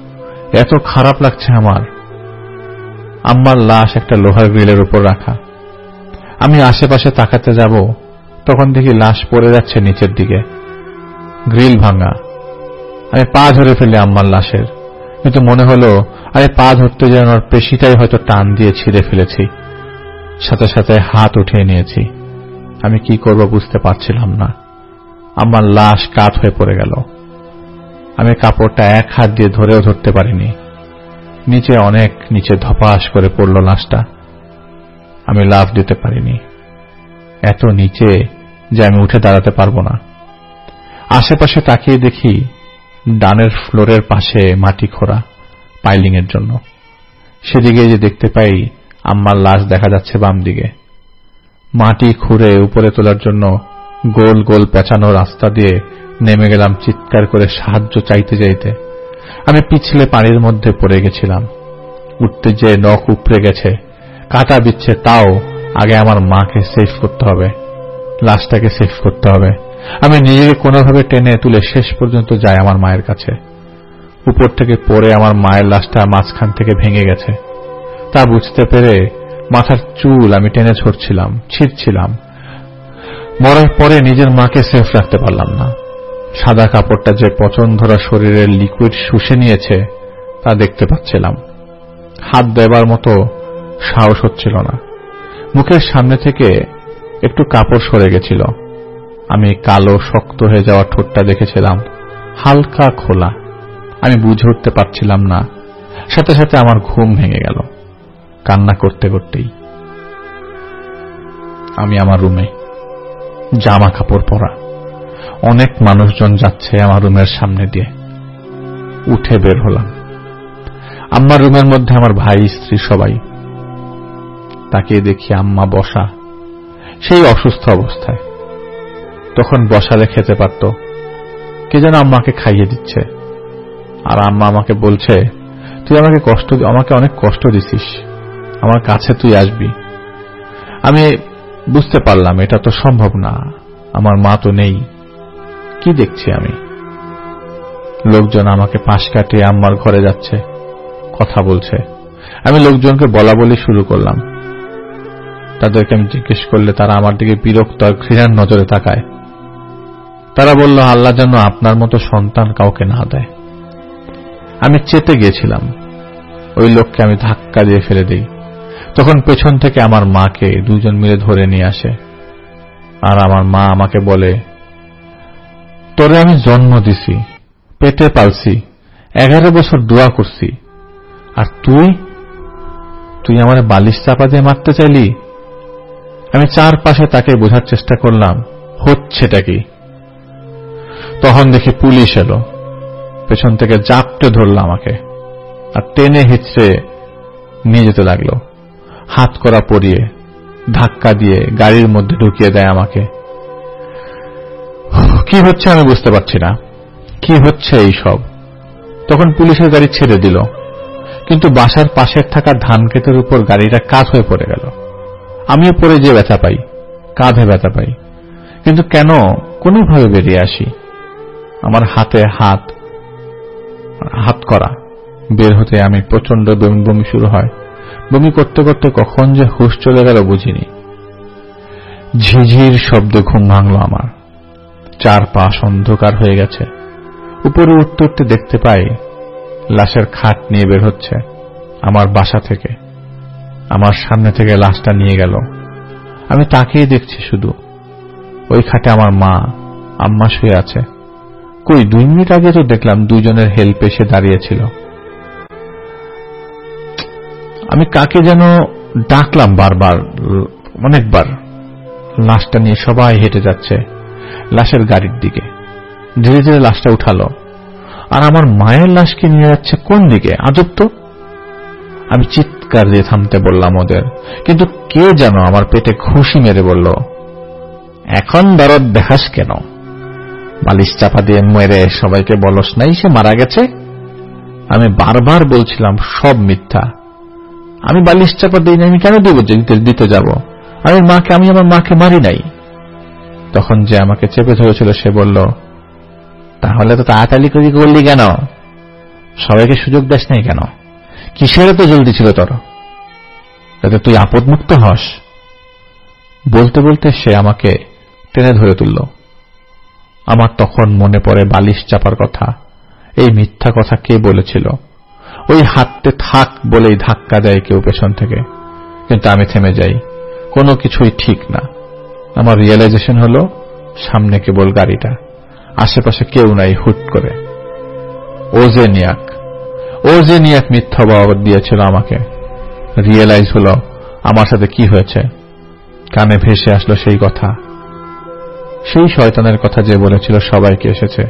এত খারাপ লাগছে আমার। আম্মার লাশ একটা লোহার গ্রিলের উপর রাখা। আমি আশেপাশে তাকাতে যাব, তখন দেখি লাশ পড়ে যাচ্ছে নিচের দিকে, গ্রিল ভাঙা। আমি পা ধরে ফেলি আম্মার লাশের, কিন্তু মনে হলো আরে পা ধরতে যেন ওর পেশিটাই হয়তো টান দিয়ে ছিঁড়ে ফেলেছি। সাথে সাথে হাত উঠিয়ে নিয়েছি। আমি কি করব বুঝতে পারছিলাম না। আমার লাশ কাত হয়ে পড়ে গেল। আমি কাপড়টা এক হাত দিয়ে ধরেও ধরতে পারিনি। নিচে অনেক নিচে ধপাস করে পড়ল লাশটা। আমি লাফ দিতে পারিনি, এত নিচে যে আমি উঠে দাঁড়াতে পারবো না। আশেপাশে তাকিয়ে দেখি ডানের ফ্লোরের পাশে মাটি খোঁড়া পাইলিং এর জন্য। সেদিকে যে দেখতে পাই আম্মার লাশ দেখা যাচ্ছে বাম দিকে। মাটি খুঁড়ে উপরে তোলার জন্য গোল গোল পেঁচানো রাস্তা দিয়ে নেমে গেলাম চিৎকার করে সাহায্য চাইতে চাইতে। আমি পিছলে পানির মধ্যে পড়ে গেছিলাম। উঠতে যে নখ উপড়ে গেছে, কাটা বিচ্ছে, তাও আগে আমার মাকে সেভ করতে হবে, লাশটাকে সেভ করতে হবে। আমি নিজেকে কোনোভাবে টেনে তুলে শেষ পর্যন্ত যাই আমার মায়ের কাছে। উপর থেকে পড়ে আমার মায়ের লাশটা মাঝখান থেকে ভেঙে গেছে তা বুঝতে পেরে মাথার চুল আমি টেনে ছড়ছিলাম, ছিঁড়ছিলাম। মরার পরে নিজের মাকে সেফ রাখতে পারলাম না। সাদা কাপড়টা যে পচন ধরা শরীরের লিকুইড শুষে নিয়েছে তা দেখতে পাচ্ছিলাম। হাত দেবার মতো সাহস হচ্ছিল না। মুখের সামনে থেকে একটু কাপড় সরে গেছিল। আমি কালো শক্ত হয়ে যাওয়া ঠোঁটটা দেখেছিলাম হালকা খোলা। আমি বুঝে উঠতে পারছিলাম না। সাথে সাথে আমার ঘুম ভেঙে গেল কান্না করতে করতেই। আমি আমার রুমে, জামা কাপড় পরা, অনেক মানুষজন যাচ্ছে আমার রুমের সামনে দিয়ে। উঠে বের হলাম। আম্মার রুমের মধ্যে আমার ভাই, স্ত্রী সবাই। তাকিয়ে দেখি আম্মা বসা, সেই অসুস্থ অবস্থায়। তখন বসালে খেতে পারত, কে যেন আম্মাকে খাইয়ে দিচ্ছে। আর আম্মা আমাকে বলছে, তুই আমাকে কষ্ট আমাকে অনেক কষ্ট দিছিস, আমার কাছে তুই আসবি। আমি বুঝতে পারলাম এটা তো সম্ভব না, আমার মা তো নেই। কি দেখছি আমি? লোকজন আমাকে পাশ কাটিয়ে আম্মার ঘরে যাচ্ছে, কথা বলছে। আমি লোকজনকে বলা বলি শুরু করলাম। তাদেরকে আমি জিজ্ঞেস করলে তারা আমার দিকে বিরক্ত আর ঘৃণার নজরে তাকায়। তারা বলল, আল্লাহ যেন আপনার মতো সন্তান কাউকে না দেয়। আমি চেতে গিয়েছিলাম। ওই লোককে আমি ধাক্কা দিয়ে ফেলে দিই। তখন পেছন থেকে আমার মাকে দুজন মিলে ধরে নিয়ে আসে। আর আমার মা আমাকে বলে, তোরে আমি জন্ম দিছি, পেটে পালছি, এগারো বছর দোয়া করছি, আর তুই তুই আমার বালিশ চাপা দিয়ে মারতে চাইলি? আমি চারপাশে তাকে বোঝার চেষ্টা করলাম হচ্ছেটা কি। তখন দেখি পুলিশ এলো। পেছন থেকে জাপটে ধরল আমাকে আর টেনে হিচড়ে নিয়ে যেতে লাগলো। হাত করা পরিয়ে ধাক্কা দিয়ে গাড়ির মধ্যে ঢুকিয়ে দেয় আমাকে। কি হচ্ছে আমি বুঝতে পারছি না, কি হচ্ছে এই সব। তখন পুলিশের গাড়ি ছেড়ে দিল, কিন্তু বাসার পাশের থাকা ধান ক্ষেতের উপর গাড়িটা কাত হয়ে পড়ে গেল। আমিও পড়ে যে ব্যথা পাই, কাঁধে ব্যথা পাই, কিন্তু কেন কোনোভাবে বেরিয়ে আসি। আমার হাতে হাত হাত করা বের হতে আমি প্রচন্ড বমি বমি শুরু হয়। বমি করতে করতে কখন যে হুঁশ চলে গেল বুঝিনি। ঝিঝির শব্দে ঘুম ভাঙল আমার। চারপাশ অন্ধকার হয়ে গেছে। উপরে উঠতে উঠতে দেখতে পাই লাশের খাট নিয়ে বের হচ্ছে আমার বাসা থেকে। আমার সামনে থেকে লাশটা নিয়ে গেল। আমি তাকিয়ে দেখছি শুধু। ওই খাটে আমার মা, আম্মা শুয়ে আছে। কই দুই মিনিট আগে তো দেখলাম দুইজনের হেল্প এসে দাঁড়িয়েছিল। আমি কাকে যেন ডাকলাম বারবার, অনেকবার। লাশটা নিয়ে সবাই হেঁটে যাচ্ছে লাশের গাড়ির দিকে। ধীরে ধীরে লাশটা উঠালো, আর আমার মায়ের লাশকে নিয়ে যাচ্ছে কোন দিকে? আজব তো। আমি চিৎকার দিয়ে থামতে বললাম ওদের, কিন্তু কে যেন আমার পেটে ঘুষি মেরে বলল, এখন দরদ দেখাস কেন? বালিশ চাপা দিয়ে মেরে সবাইকে বলস নাই সে মারা গেছে? আমি বারবার বলছিলাম সব মিথ্যা, আমি বালিশ চাপা দিই না, আমি কেন দেব দিতে যাব? আমি মাকে আমি আমার মাকে মারি নাই। তখন যে আমাকে চেপে ধরেছিল সে বলল, তাহলে তো তাড়াতাড়ি করে করলি কেন? সবাইকে সুযোগ দেস নাই কেন? কিসের এত জলদি ছিল তোর, যাতে তুই আপদমুক্ত হস? বলতে বলতে সে আমাকে টেনে ধরে তুলল। আমার তখন মনে পড়ে বালিশ চাপার কথা। এই মিথ্যা কথা কে বলেছিল? ওই হাঁটতে থাক বলেই ধাক্কা দেয় কেউ পেছন থেকে, কিন্তু আমি থেমে যাই। কোনো কিছুই ঠিক না। আমার রিয়েলাইজেশন হলো সামনে কেবল গাড়িটা, আশেপাশে কেউ নাই। হুট করে ও যে নিয়াক ও যে নিয়াক মিথ্যা বাবা দিয়েছিল আমাকে। রিয়েলাইজ হলো আমার সাথে কি হয়েছে। কানে ভেসে আসলো সেই কথা, সেই শয়তানের কথা যে বলেছিল সবাইকে এসেছে,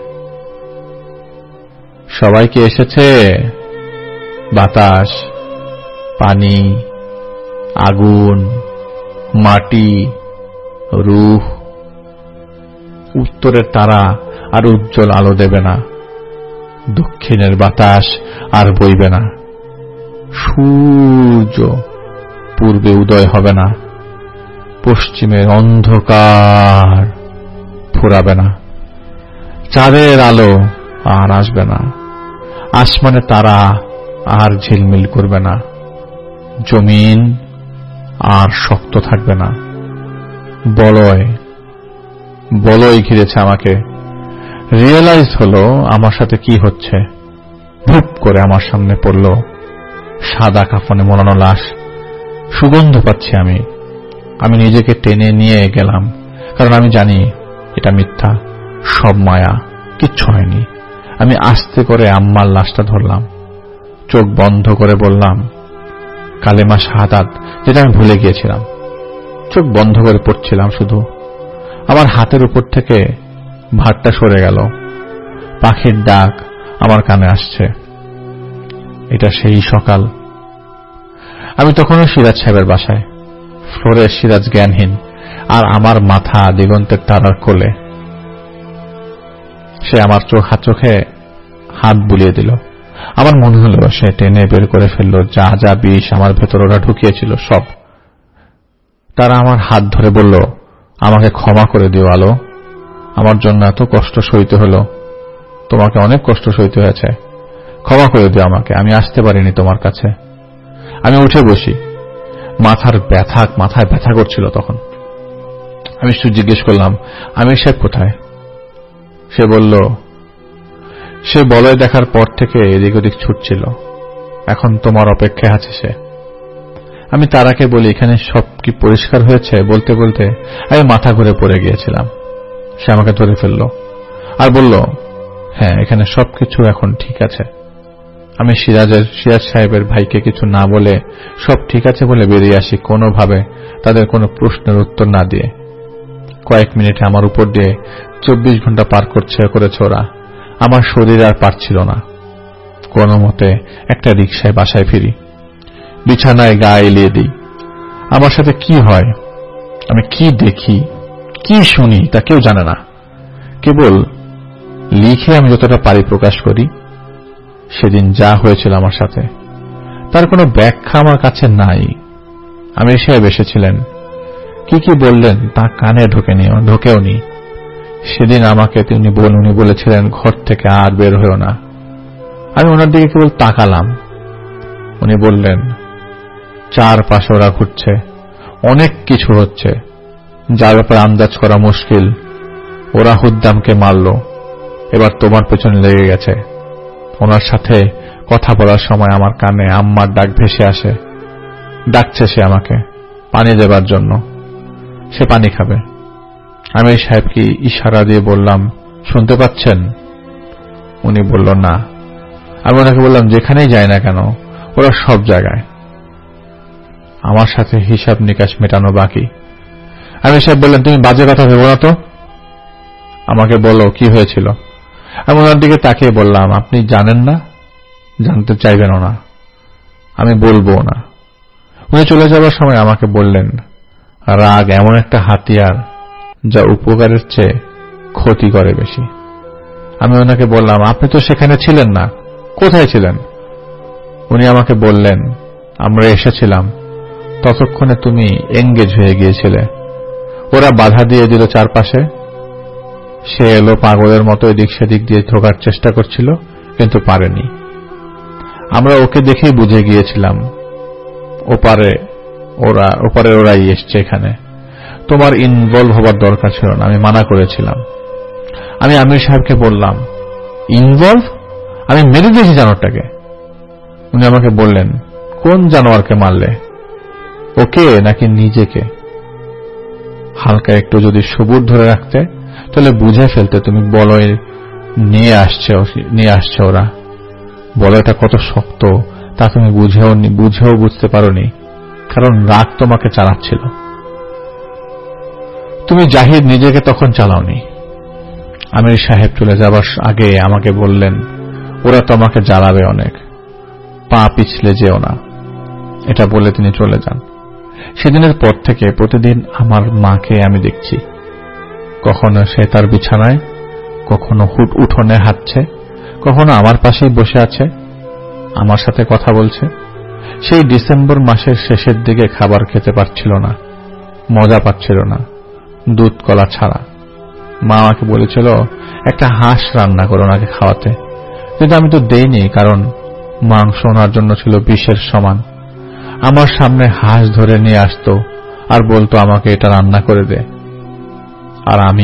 সবাইকে এসেছে। বাতাস, পানি, আগুন, মাটি, রূহ। উত্তরের তারা আর উজ্জ্বল আলো দেবে না, দক্ষিণের বাতাস আর বইবে না, সূর্য পূর্বে উদয় হবে না, পশ্চিমের অন্ধকার ফুরাবে না, চাঁদের আলো আর আসবে না, আসমানে তারা আর ঝিলমিল করবে না, জমিন আর শক্ত থাকবে না। বলয় বলয় ঘিরেছে আমাকে। রিয়েলাইজ হলো আমার সাথে কি হচ্ছে। ধূপ করে আমার সামনে পড়ল সাদা কাফনে মোড়ানো লাশ। সুগন্ধ পাচ্ছি আমি। আমি নিজেকে টেনে নিয়ে গেলাম, কারণ আমি জানি এটা মিথ্যা, সব মায়া, কিচ্ছু হয়নি। আমি আস্তে করে আম্মার লাশটা ধরলাম, চোখ বন্ধ করে বললাম কালেমা শাহাদাত, যেটা আমি ভুলে গিয়েছিলাম। চোখ বন্ধ করে পড়ছিলাম শুধু। আমার হাতের উপর থেকে ভাতটা সরে গেল। পাখির ডাক আমার কানে আসছে। এটা সেই সকাল। আমি তখনও সিরাজ সাহেবের বাসায়। ফ্লোরে সিরাজ জ্ঞানহীন, আর আমার মাথা দিগন্তের তারার কোলে। সে আমার চোখ হাত চোখে হাত বুলিয়ে দিল। আমার মনে হলো সে টেনে বের করে ফেলল যা যা বিষ আমার ভেতর ওরা ঢুকিয়েছিল সব। তারা আমার হাত ধরে বলল, আমাকে ক্ষমা করে দিও আলো, আমার জন্য এত কষ্ট সইতে হলো, তোমাকে অনেক কষ্ট সইতে হয়েছে, ক্ষমা করে দিও আমাকে, আমি আসতে পারিনি তোমার কাছে। আমি উঠে বসি। মাথার ব্যথা মাথায় ব্যথা করছিল তখন। আমি শুধু জিজ্ঞেস করলাম, আমির সাহেব কোথায়? সে বলল, সে বলয় দেখার পর থেকে এদিক ওদিক ছুটছিল, এখন তোমার অপেক্ষায় আছে সে। আমি তারাকে বলি, এখানে সব কি পরিষ্কার হয়েছে? বলতে বলতে আমি মাথা ঘুরে পড়ে গিয়েছিলাম। সে আমাকে ধরে ফেলল আর বলল, হ্যাঁ, এখানে সবকিছু এখন ঠিক আছে। আমি সিরাজের সিরাজ সাহেবের ভাইকে কিছু না বলে সব ঠিক আছে বলে বেরিয়ে আসি, কোনোভাবে তাদের কোনো প্রশ্নের উত্তর না দিয়ে। কয়েক মিনিটে আমার উপর দিয়ে চব্বিশ ঘন্টা পার করছে করেছে ওরা। আমার শরীর আর পারছিল না। কোনো মতে একটা রিকশায় বাসায় ফিরি, বিছানায় গা এলিয়ে দিই। আমার সাথে কি হয়, আমি কি দেখি, কি শুনি তা কেউ জানে না। কেবল লিখে আমি যতটা পারি প্রকাশ করি। সেদিন যা হয়েছিল আমার সাথে তার কোনো ব্যাখ্যা আমার কাছে নাই। আমির সাহেব এসেছিলেন, কি কি বললেন তা কানে ঢোকেনি, ঢোকেও নি। সেদিন আমাকে তিনি উনি বলেছিলেন ঘর থেকে আর বের হয়েও না। আমি ওনার দিকে কেবল তাকালাম। উনি বললেন, চারপাশে ওরা ঘুরছে, অনেক কিছু হচ্ছে যার ব্যাপারে আন্দাজ করা মুশকিল। ওরা হুদ্দামকে মারল, এবার তোমার পেছনে লেগে গেছে। ওনার সাথে কথা বলার সময় আমার কানে আম্মার ডাক ভেসে আসে। ডাকছে সে আমাকে পানি দেবার জন্য, সে পানি খাবে। আমি সাহেবকে ইশারা দিয়ে বললাম, শুনতে পাচ্ছেন? উনি বলল, না। আমি ওনাকে বললাম, যেখানেই যায় না কেন ওরা সব জায়গায়। আমার সাথে হিসাব নিকাশ মেটানো বাকি। আমি সাহেব বললেন, তুমি বাজে কথা ভেবো না তো, আমাকে বলো কি হয়েছিল। আমি ওনার দিকে তাকিয়ে বললাম, আপনি জানেন না, জানতে চাইবেনও না, আমি বলবো না। উনি চলে যাবার সময় আমাকে বললেন, রাগ এমন একটা হাতিয়ার যা উপকারের চেয়ে ক্ষতি করে বেশি। আমি ওনাকে বললাম, আপনি তো সেখানে ছিলেন না, কোথায় ছিলেন? উনি আমাকে বললেন, আমরা এসেছিলাম, ততক্ষণে তুমি এঙ্গেজ হয়ে গিয়েছিলে। ওরা বাধা দিয়ে দিল চারপাশে। সে এলো পাগলের মতো এদিক সেদিক দিয়ে ঢোকার চেষ্টা করছিল, কিন্তু পারেনি। আমরা ওকে দেখেই বুঝে গিয়েছিলাম ওপারে ওরা ওপারে ওরাই এসছে এখানে। তোমার ইনভলভ হবার দরকার ছিল না, আমি মানা করেছিলাম। আমি আমির সাহেবকে বললাম, ইনভলভ? আমি মেরে দিয়েছি জানোয়ারটাকে। উনি আমাকে বললেন, কোন জানোয়ারকে মারলে, ওকে নাকি নিজেকে? হালকা একটু যদি সবুর ধরে রাখতে তাহলে বুঝে ফেলতে তুমি বলয় নিয়ে আসছে নিয়ে আসছে ওরা। বলয়টা কত শক্ত তা তুমি বুঝেও বুঝেও বুঝতে পারোনি, কারণ রাগ তোমাকে চালাচ্ছিল। তুমি জাহিদ নিজেকে তখন চালাওনি। আমির সাহেব চলে যাবার আগে আমাকে বললেন, ওরা তোমাকে জ্বালাবে অনেক, পা পিছলে যেও না। এটা বলে তিনি চলে যান। সেদিনের পর থেকে প্রতিদিন আমার মাকে আমি দেখছি, কখনো সে তার বিছানায়, কখনো হুট উঠোনে হাঁটছে, কখনো আমার পাশেই বসে আছে, আমার সাথে কথা বলছে। সেই ডিসেম্বর মাসের শেষের দিকে খাবার খেতে পারছিল না, মজা পাচ্ছিল না, দুধ কলা ছাড়া। মা আমাকে বলেছিল একটা হাঁস রান্না করে ওনাকে খাওয়াতে, কিন্তু আমি তো দেইনি, কারণ মাংস ওনার জন্য ছিল বিষের সমান। আমার সামনে হাঁস ধরে নিয়ে আসতো আর বলতো আমাকে এটা রান্না করে দে, আর আমি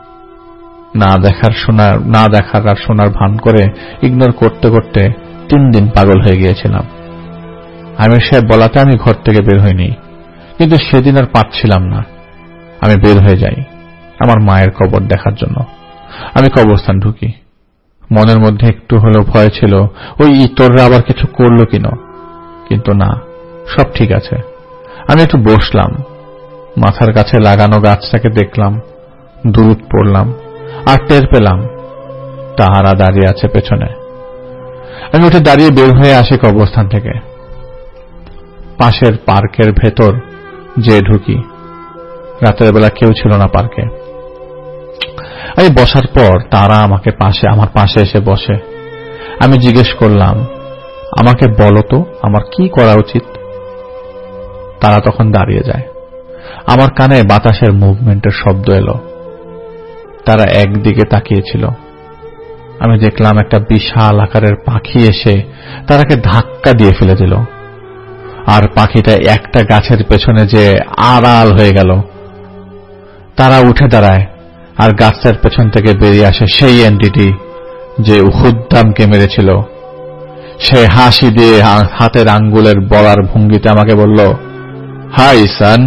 না দেখার শোনার না দেখার আর শোনার ভান করে ইগনোর করতে করতে তিন দিন পাগল হয়ে গিয়েছিলাম। আমির সাহেব বলাতে আমি ঘর থেকে বের হইনি, কিন্তু সেদিন আর পারছিলাম না। আমি বের হয়ে যাই আমার মায়ের কবর দেখার জন্য। আমি কবরস্থান ঢুকি। মনের মধ্যে একটু হলেও ভয় ছিল ওই ইতররা আবার কিছু করল কিনা, কিন্তু না, সব ঠিক আছে। আমি একটু বসলাম, মাথার কাছে লাগানো গাছটাকে দেখলাম, দুরূদ পড়লাম, আর টের পেলাম তাহারা দাঁড়িয়ে আছে পেছনে। আমি উঠে দাঁড়িয়ে বের হয়ে আসি কবরস্থান থেকে। পাশের পার্কের ভেতর যে ঢুকি। রাতের বেলা কেউ ছিল না পার্কে। আমি বসার পর তারা আমাকে পাশে আমার পাশে এসে বসে। আমি জিজ্ঞেস করলাম, আমাকে বলো তো আমার কি করা উচিত? তারা তখন দাঁড়িয়ে যায়। আমার কানে বাতাসের মুভমেন্টের শব্দ এলো। তারা একদিকে তাকিয়েছিল। আমি দেখলাম একটা বিশাল আকারের পাখি এসে তারাকে ধাক্কা দিয়ে ফেলে দিল, আর পাখিটা একটা গাছের পেছনে যে আড়াল হয়ে গেল। তারা উঠে দাঁড়ায়, আর গাছের পেছন থেকে বেরিয়ে আসে সেই এন্টিটি যে উহুদ্দামকে মেরেছিল। সে হাসি দিয়ে হাতের আঙ্গুলের বলার ভঙ্গিতে আমাকে বলল, হাই সান।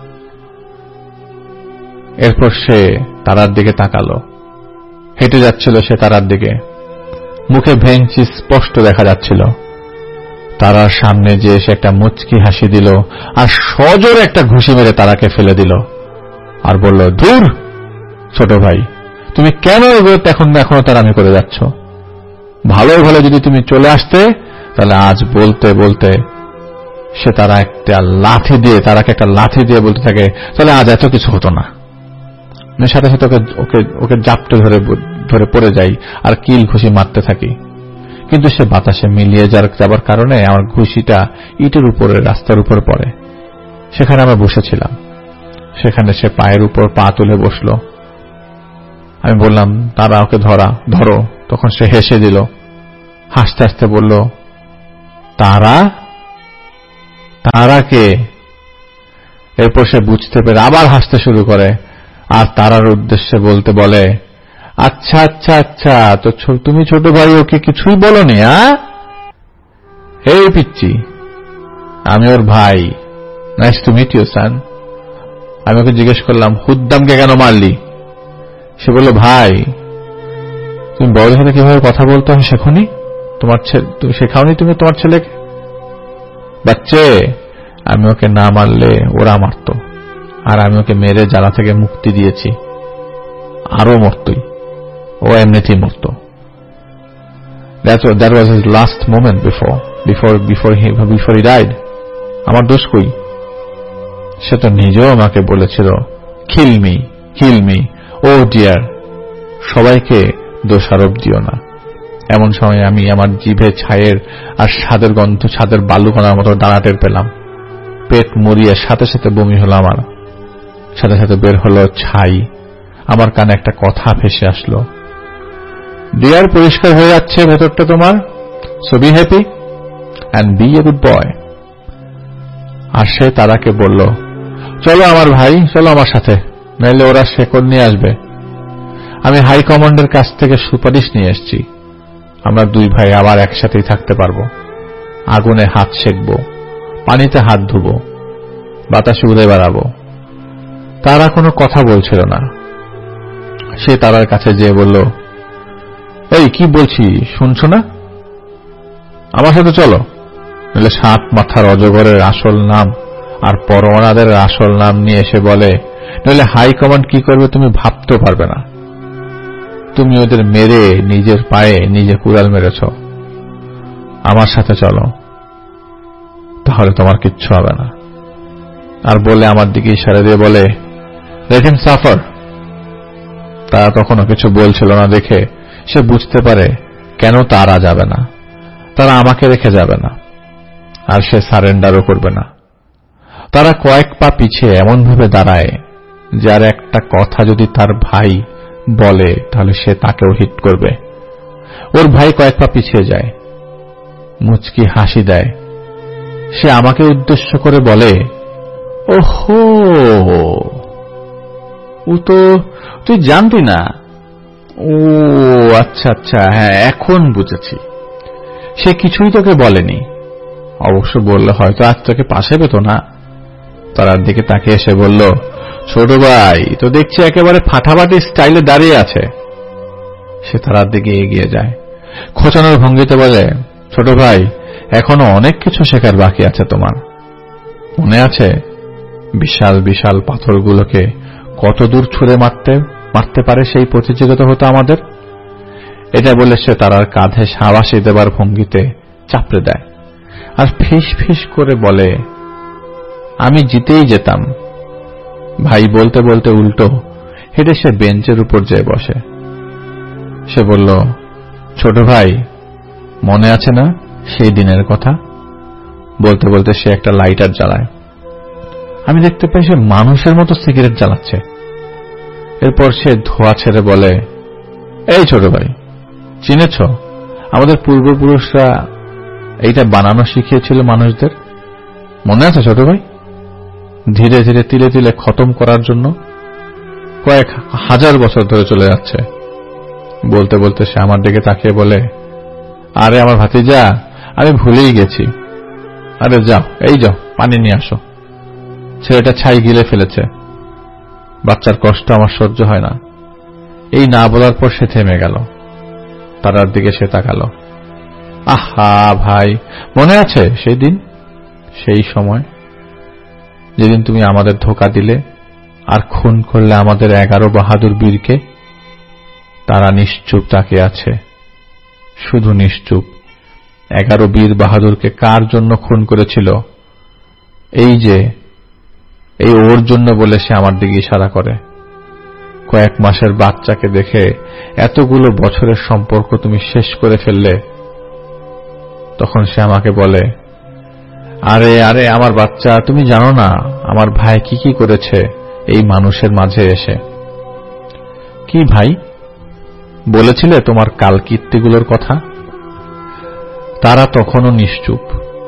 এরপর সে তারার দিকে তাকালো। হেঁটে যাচ্ছিল সে তারার দিকে, মুখে ভেঙচি স্পষ্ট দেখা যাচ্ছিল। তারার সামনে যে এসে একটা মুচকি হাসি দিল আর সজোরে একটা ঘুষি মেরে তারাকে ফেলে দিল, আর বলল, ধুর ছোট ভাই, তুমি কেন এগুলো এখন এখনো তারামি করে যাচ্ছ? ভালো ভালো যদি তুমি চলে আসতে, তাহলে আজ বলতে বলতে সে তারা একটা লাথি দিয়ে তারাকে একটা লাথি দিয়ে বলতে থাকে, তাহলে আজ এত কিছু হতো না। সাথে সাথে ওকে ওকে ওকে জাপটে ধরে ধরে পড়ে যাই আর কিল ঘুষি মারতে থাকি। কিন্তু সে বাতাসে মিলিয়ে যাবার কারণে আমার ঘুষিটা ইটের উপরে রাস্তার উপর পড়ে। সেখানে আমরা বসেছিলাম। সেখানে সে পায়ের উপর পা তুলে বসল। আমি বললাম, তারা ওকে ধরা ধরো। তখন সে হেসে দিল, হাসতে হাসতে বলল, তারা তারা কে? এরপর সে বুঝতে পেরে আবার হাসতে শুরু করে, আর তারার উদ্দেশ্যে বলতে বলে, আচ্ছা আচ্ছা আচ্ছা, তো তুমি ছোট ভাই ওকে কিছুই বলনি? হ্যাঁ, এই পিচ্চি, আমি ওর ভাই। Nice to meet you son. আমি ওকে জিজ্ঞেস করলাম, হুদ্দামকে কেন মারলি? সে বলল, ভাই তুমি বড়দের সাথে কিভাবে কথা বলতে হয় শেখনি? তোমার তুমি শেখাওনি তুমি তোমার ছেলেকে? বাচ্চে, আমি ওকে না মারলে ওরা মারত, আর আমি ওকে মেরে জ্বালা থেকে মুক্তি দিয়েছি। আরো মরতই, ও এমনিতেই মরত। That was his last moment before before before he before he died. আমার দোষ কই? সে তো নিজেও আমাকে বলেছিল, kill me kill me. Oh dear, সবাইকে দোষারোপ দিও না। এমন সময় আমি আমার জিভে ছায়ের আর স্বাদের গন্ধ ছাদের বালুকণার মতো দানা টের পেলাম। পেট মরিয়ে সাথে সাথে বমি হলো আমার। সাথে সাথে বের হলো ছাই। আমার কানে একটা কথা ভেসে আসলো, ডিয়ার, পরিষ্কার হয়ে যাচ্ছে ভেতরটা তোমার, so be happy. and be a good boy. আর সে তারাকে বলল, চলো আমার ভাই, চলো আমার সাথে, নাইলে ওরা শেকড় নিয়ে আসবে। আমি হাই কমান্ডের কাছ থেকে সুপারিশ নিয়ে এসেছি। আমরা দুই ভাই আবার একসাথেই থাকতে পারবো। আগুনে হাত সেকবো, পানিতে হাত ধুবো, বাতাসে উড়ে বেড়াবো। তারা কোনো কথা বলছিল না। সে তারার কাছে যেয়ে বলল, এই কি বলছি শুনছো না? আমার সাথে চলো, নইলে সাত মাথার অজগরের আসল নাম আর পরমাণাদের আসল নাম নিয়ে এসে বলে, নইলে হাই কমান্ড কি করবে তুমি ভাবতেও পারবে না। তুমি ওদের মেরে নিজের পায়ে নিজে কুড়াল মেরেছ। আমার সাথে চলো, তাহলে তোমার কিচ্ছু হবে না। আর বলে আমার দিকে ইশারা দিয়ে বলে, লেট হিম সাফার। তারা তখনও কিছু বলছিল না দেখে সে বুঝতে পারে কেন তারা যাবে না, তারা আমাকে রেখে যাবে না, আর সে সারেন্ডারও করবে না। তারা কয়েক পা পিছিয়ে এমন ভাবে দাঁড়ায় যার একটা কথা যদি তার ভাই বলে তাহলে সে তাকেও হিট করবে। ওর ভাই কয়েক পা পিছিয়ে যায়, মুচকি হাসি দেয়। সে আমাকে উদ্দেশ্য করে বলে, ওহো, ও তো তুই জানতি না? ও আচ্ছা আচ্ছা, হ্যাঁ এখন বুঝেছি। সে কিছুই তোকে বলেনি, অবশ্য বললে হয়তো আজ তোকে পাশে পেত না। তার দিকে তাকে এসে বলল, ছোট ভাই তো দেখছি একেবারে ফাটাফাটি স্টাইলে দাঁড়িয়ে আছে। সে তার দিকে এগিয়ে যায়, খোঁচানোর ভঙ্গিতে বলে, ছোট ভাই এখনো অনেক কিছু শেখার বাকি আছে তোমার। মনে আছে বিশাল বিশাল পাথরগুলোকে কত দূর ছুঁড়ে মারতে মারতে পারে সেই প্রতিযোগিতা হতো আমাদের? এটা বলে সে তার কাঁধে সাবাসি দেবার ভঙ্গিতে চাপড়ে দেয় আর ফিস ফিস করে বলে, আমি জিতেই যেতাম। ভাই বলতে বলতে উল্টো হেঁটে সে বেঞ্চের উপর যেয়ে বসে। সে বলল, ছোট ভাই মনে আছে না সেই দিনের কথা? বলতে বলতে সে একটা লাইটার জ্বালায়। আমি দেখতে পাই সে মানুষের মতো সিগারেট জ্বালাচ্ছে। এরপর সে ধোঁয়া ছেড়ে বলে, এই ছোট ভাই, চিনেছ আমাদের পূর্বপুরুষরা এইটা বানানো শিখিয়েছিল মানুষদের? মনে আছে ছোট ভাই? ধীরে ধীরে তিলে তিলে খতম করার জন্য কয়েক হাজার বছর ধরে চলে যাচ্ছে। বলতে বলতে সে আমার দিকে তাকিয়ে বলে, আরে আমার ভাতিজা, আমি ভুলেই গেছি। আরে যাও, এই যাও পানি নিয়ে আসো। ছেলেটা ছাই গিলে ফেলেছে। বাচ্চার কষ্ট আমার সহ্য হয় না। এই না বলার পর সে থেমে গেল। তারার দিকে সে তাকালো। আহা ভাই, মনে আছে সেই দিন, সেই সময় যেদিন তুমি আমাদের ধোঁকা দিলে আর খুন করলে আমাদের এগারো বাহাদুর বীরকে? তারা নিশ্চুপ তাকিয়ে আছে, শুধু নিশ্চুপ। এগারো বীর বাহাদুরকে কার জন্য খুন করেছিল? এই যে, এই ওর জন্য বলে সে আমার দিকে ইশারা করে। কয়েক মাসের বাচ্চাকে দেখে এতগুলো বছরের সম্পর্ক তুমি শেষ করে ফেললে। তখন সে আমাকে বলে, আরে আরে আমার বাচ্চা, তুমি জানো না আমার ভাই কি কি করেছে এই মানুষের মাঝে এসে। কি ভাই? বলেছিলে তোমার কালকীর্তিগুলোর কথা? তারা তখনও নিশ্চুপ।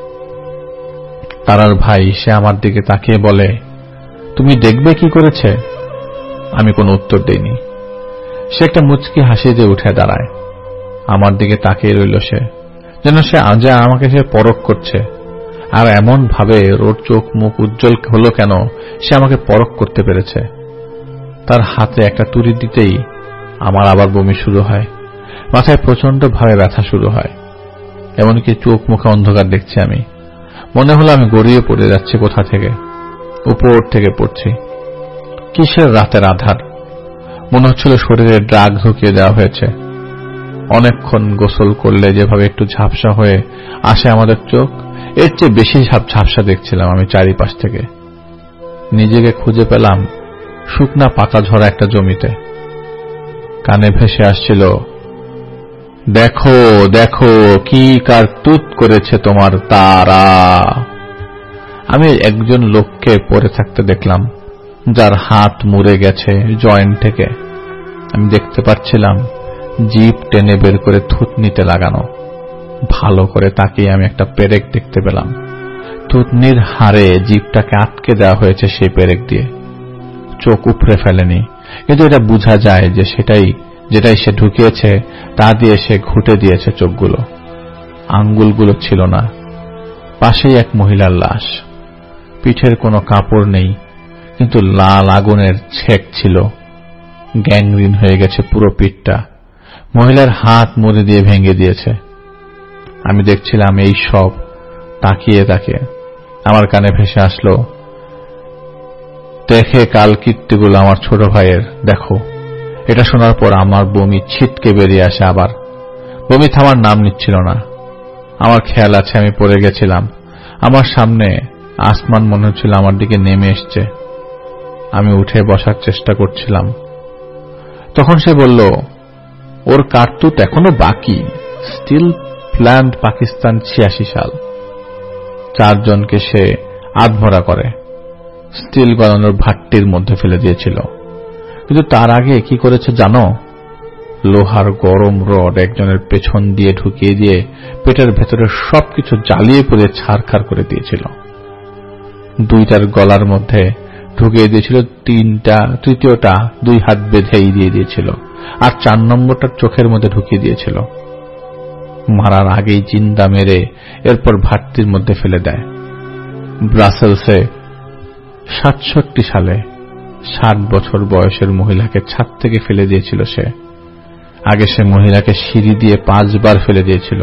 তারার ভাই সে আমার দিকে তাকিয়ে বলে, তুমি দেখবে কি করেছে? আমি কোনো উত্তর দেইনি। সে একটা মুচকি হাসি দিয়ে উঠে দাঁড়ায়। আমার দিকে তাকিয়ে রইল সে, যেন সে আজ আমাকে সে পরখ করছে। আর এমন ভাবে ওর চোখ মুখ উজ্জ্বল হলো কেন সে আমাকে পরখ করতে পেরেছে। তার হাতে একটা তুড়ি দিতেই আমার আবার বমি শুরু হয়, মাথায় প্রচন্ড ভাবে ব্যথা শুরু হয়, এমনকি চোখ মুখে অন্ধকার দেখছি আমি। মনে হলো আমি গড়িয়ে পড়ে যাচ্ছি কোথা থেকে, উপর থেকে পড়ছি। কিসের রাতের আধার, মনে হচ্ছিল শরীরে ড্রাগ ঢুকিয়ে দেওয়া হয়েছে। অনেকক্ষণ গোসল করলে যেভাবে একটু ঝাপসা হয়ে আসে আমাদের চোখ, এর চেয়ে বেশি ঝাপসা দেখছিলাম আমি চারিপাশ থেকে। নিজেকে খুঁজে পেলাম শুকনা পাতা ঝরা একটা জমিতে। কানে ভেসে আসছিল, দেখো দেখো কি কারতুত করেছে তোমার তারা। আমি একজন লোককে পড়ে থাকতে দেখলাম, যার হাত মুড়ে গেছে জয়েন্ট থেকে। আমি দেখতে পাচ্ছিলাম জিভ টেনে বের করে থুতনিতে লাগানো। ভালো করে তাকিয়ে আমি একটা পেরেক দেখতে পেলাম। থুতনির হাড়ে জিভটাকে আটকে দেওয়া হয়েছে সেই পেরেক দিয়ে। চোখ উপড়ে ফেলেনি, কিন্তু এটা বোঝা যায় যে সেটাই যেটাই সে ঢুকিয়েছে তা দিয়ে সে ঘুটে দিয়েছে চোখগুলো। আঙ্গুলগুলো ছিল না। পাশেই এক মহিলার লাশ। পিঠের কোনো কাপড় নেই, কিন্তু লাল আগুনের ছেক ছিল। গ্যাংরিন হয়ে গেছে পুরো পিঠটা। মহিলার হাত মুড়ে দিয়ে ভেঙে দিয়েছে। আমি দেখছিলাম এই সব তাকিয়ে তাকিয়ে। আমার কানে ভেসে আসলো, দেখে কাল কীর্তিগুলো আমার ছোট ভাইয়ের, দেখো। এটা শোনার পর আমার বমি ছিটকে বেরিয়ে আসে। আবার বমি থামার নাম নিচ্ছিল না। আমার খেয়াল আছে আমি পড়ে গেছিলাম। আমার সামনে আসমান মনে হচ্ছিল আমার দিকে নেমে এসছে। আমি উঠে বসার চেষ্টা করছিলাম, তখন সে বলল, ওর কার্তুত এখনো বাকি। স্টিল প্ল্যান্ড পাকিস্তান ছিয়াশি সাল। চারজনকে সে আধমরা করে স্টিল গলানোর ভাট্টির মধ্যে ফেলে দিয়েছিল। কিন্তু তার আগে কি করেছে জানো? লোহার গরম রড একজনের পেছন দিয়ে ঢুকিয়ে দিয়ে পেটের ভেতরে সবকিছু জ্বালিয়ে পুড়িয়ে ছারখার করে দিয়েছিল। দুইটার গলার মধ্যে ঢুকিয়ে দিয়েছিল তিনটা, তৃতীয়টা দুই হাত বেঁধেই দিয়ে দিয়েছিল, আর চার নম্বরটার চোখের মধ্যে ঢুকিয়ে দিয়েছিল। মারার আগেই জিন্দা মেরে এরপর ভাট্টির মধ্যে ফেলে দেয়। ব্রাসেলসে সাতষট্টি সালে ষাট বছর বয়সের মহিলাকে ছাদ থেকে ফেলে দিয়েছিল সে। আগে সে মহিলাকে সিঁড়ি দিয়ে পাঁচবার ফেলে দিয়েছিল।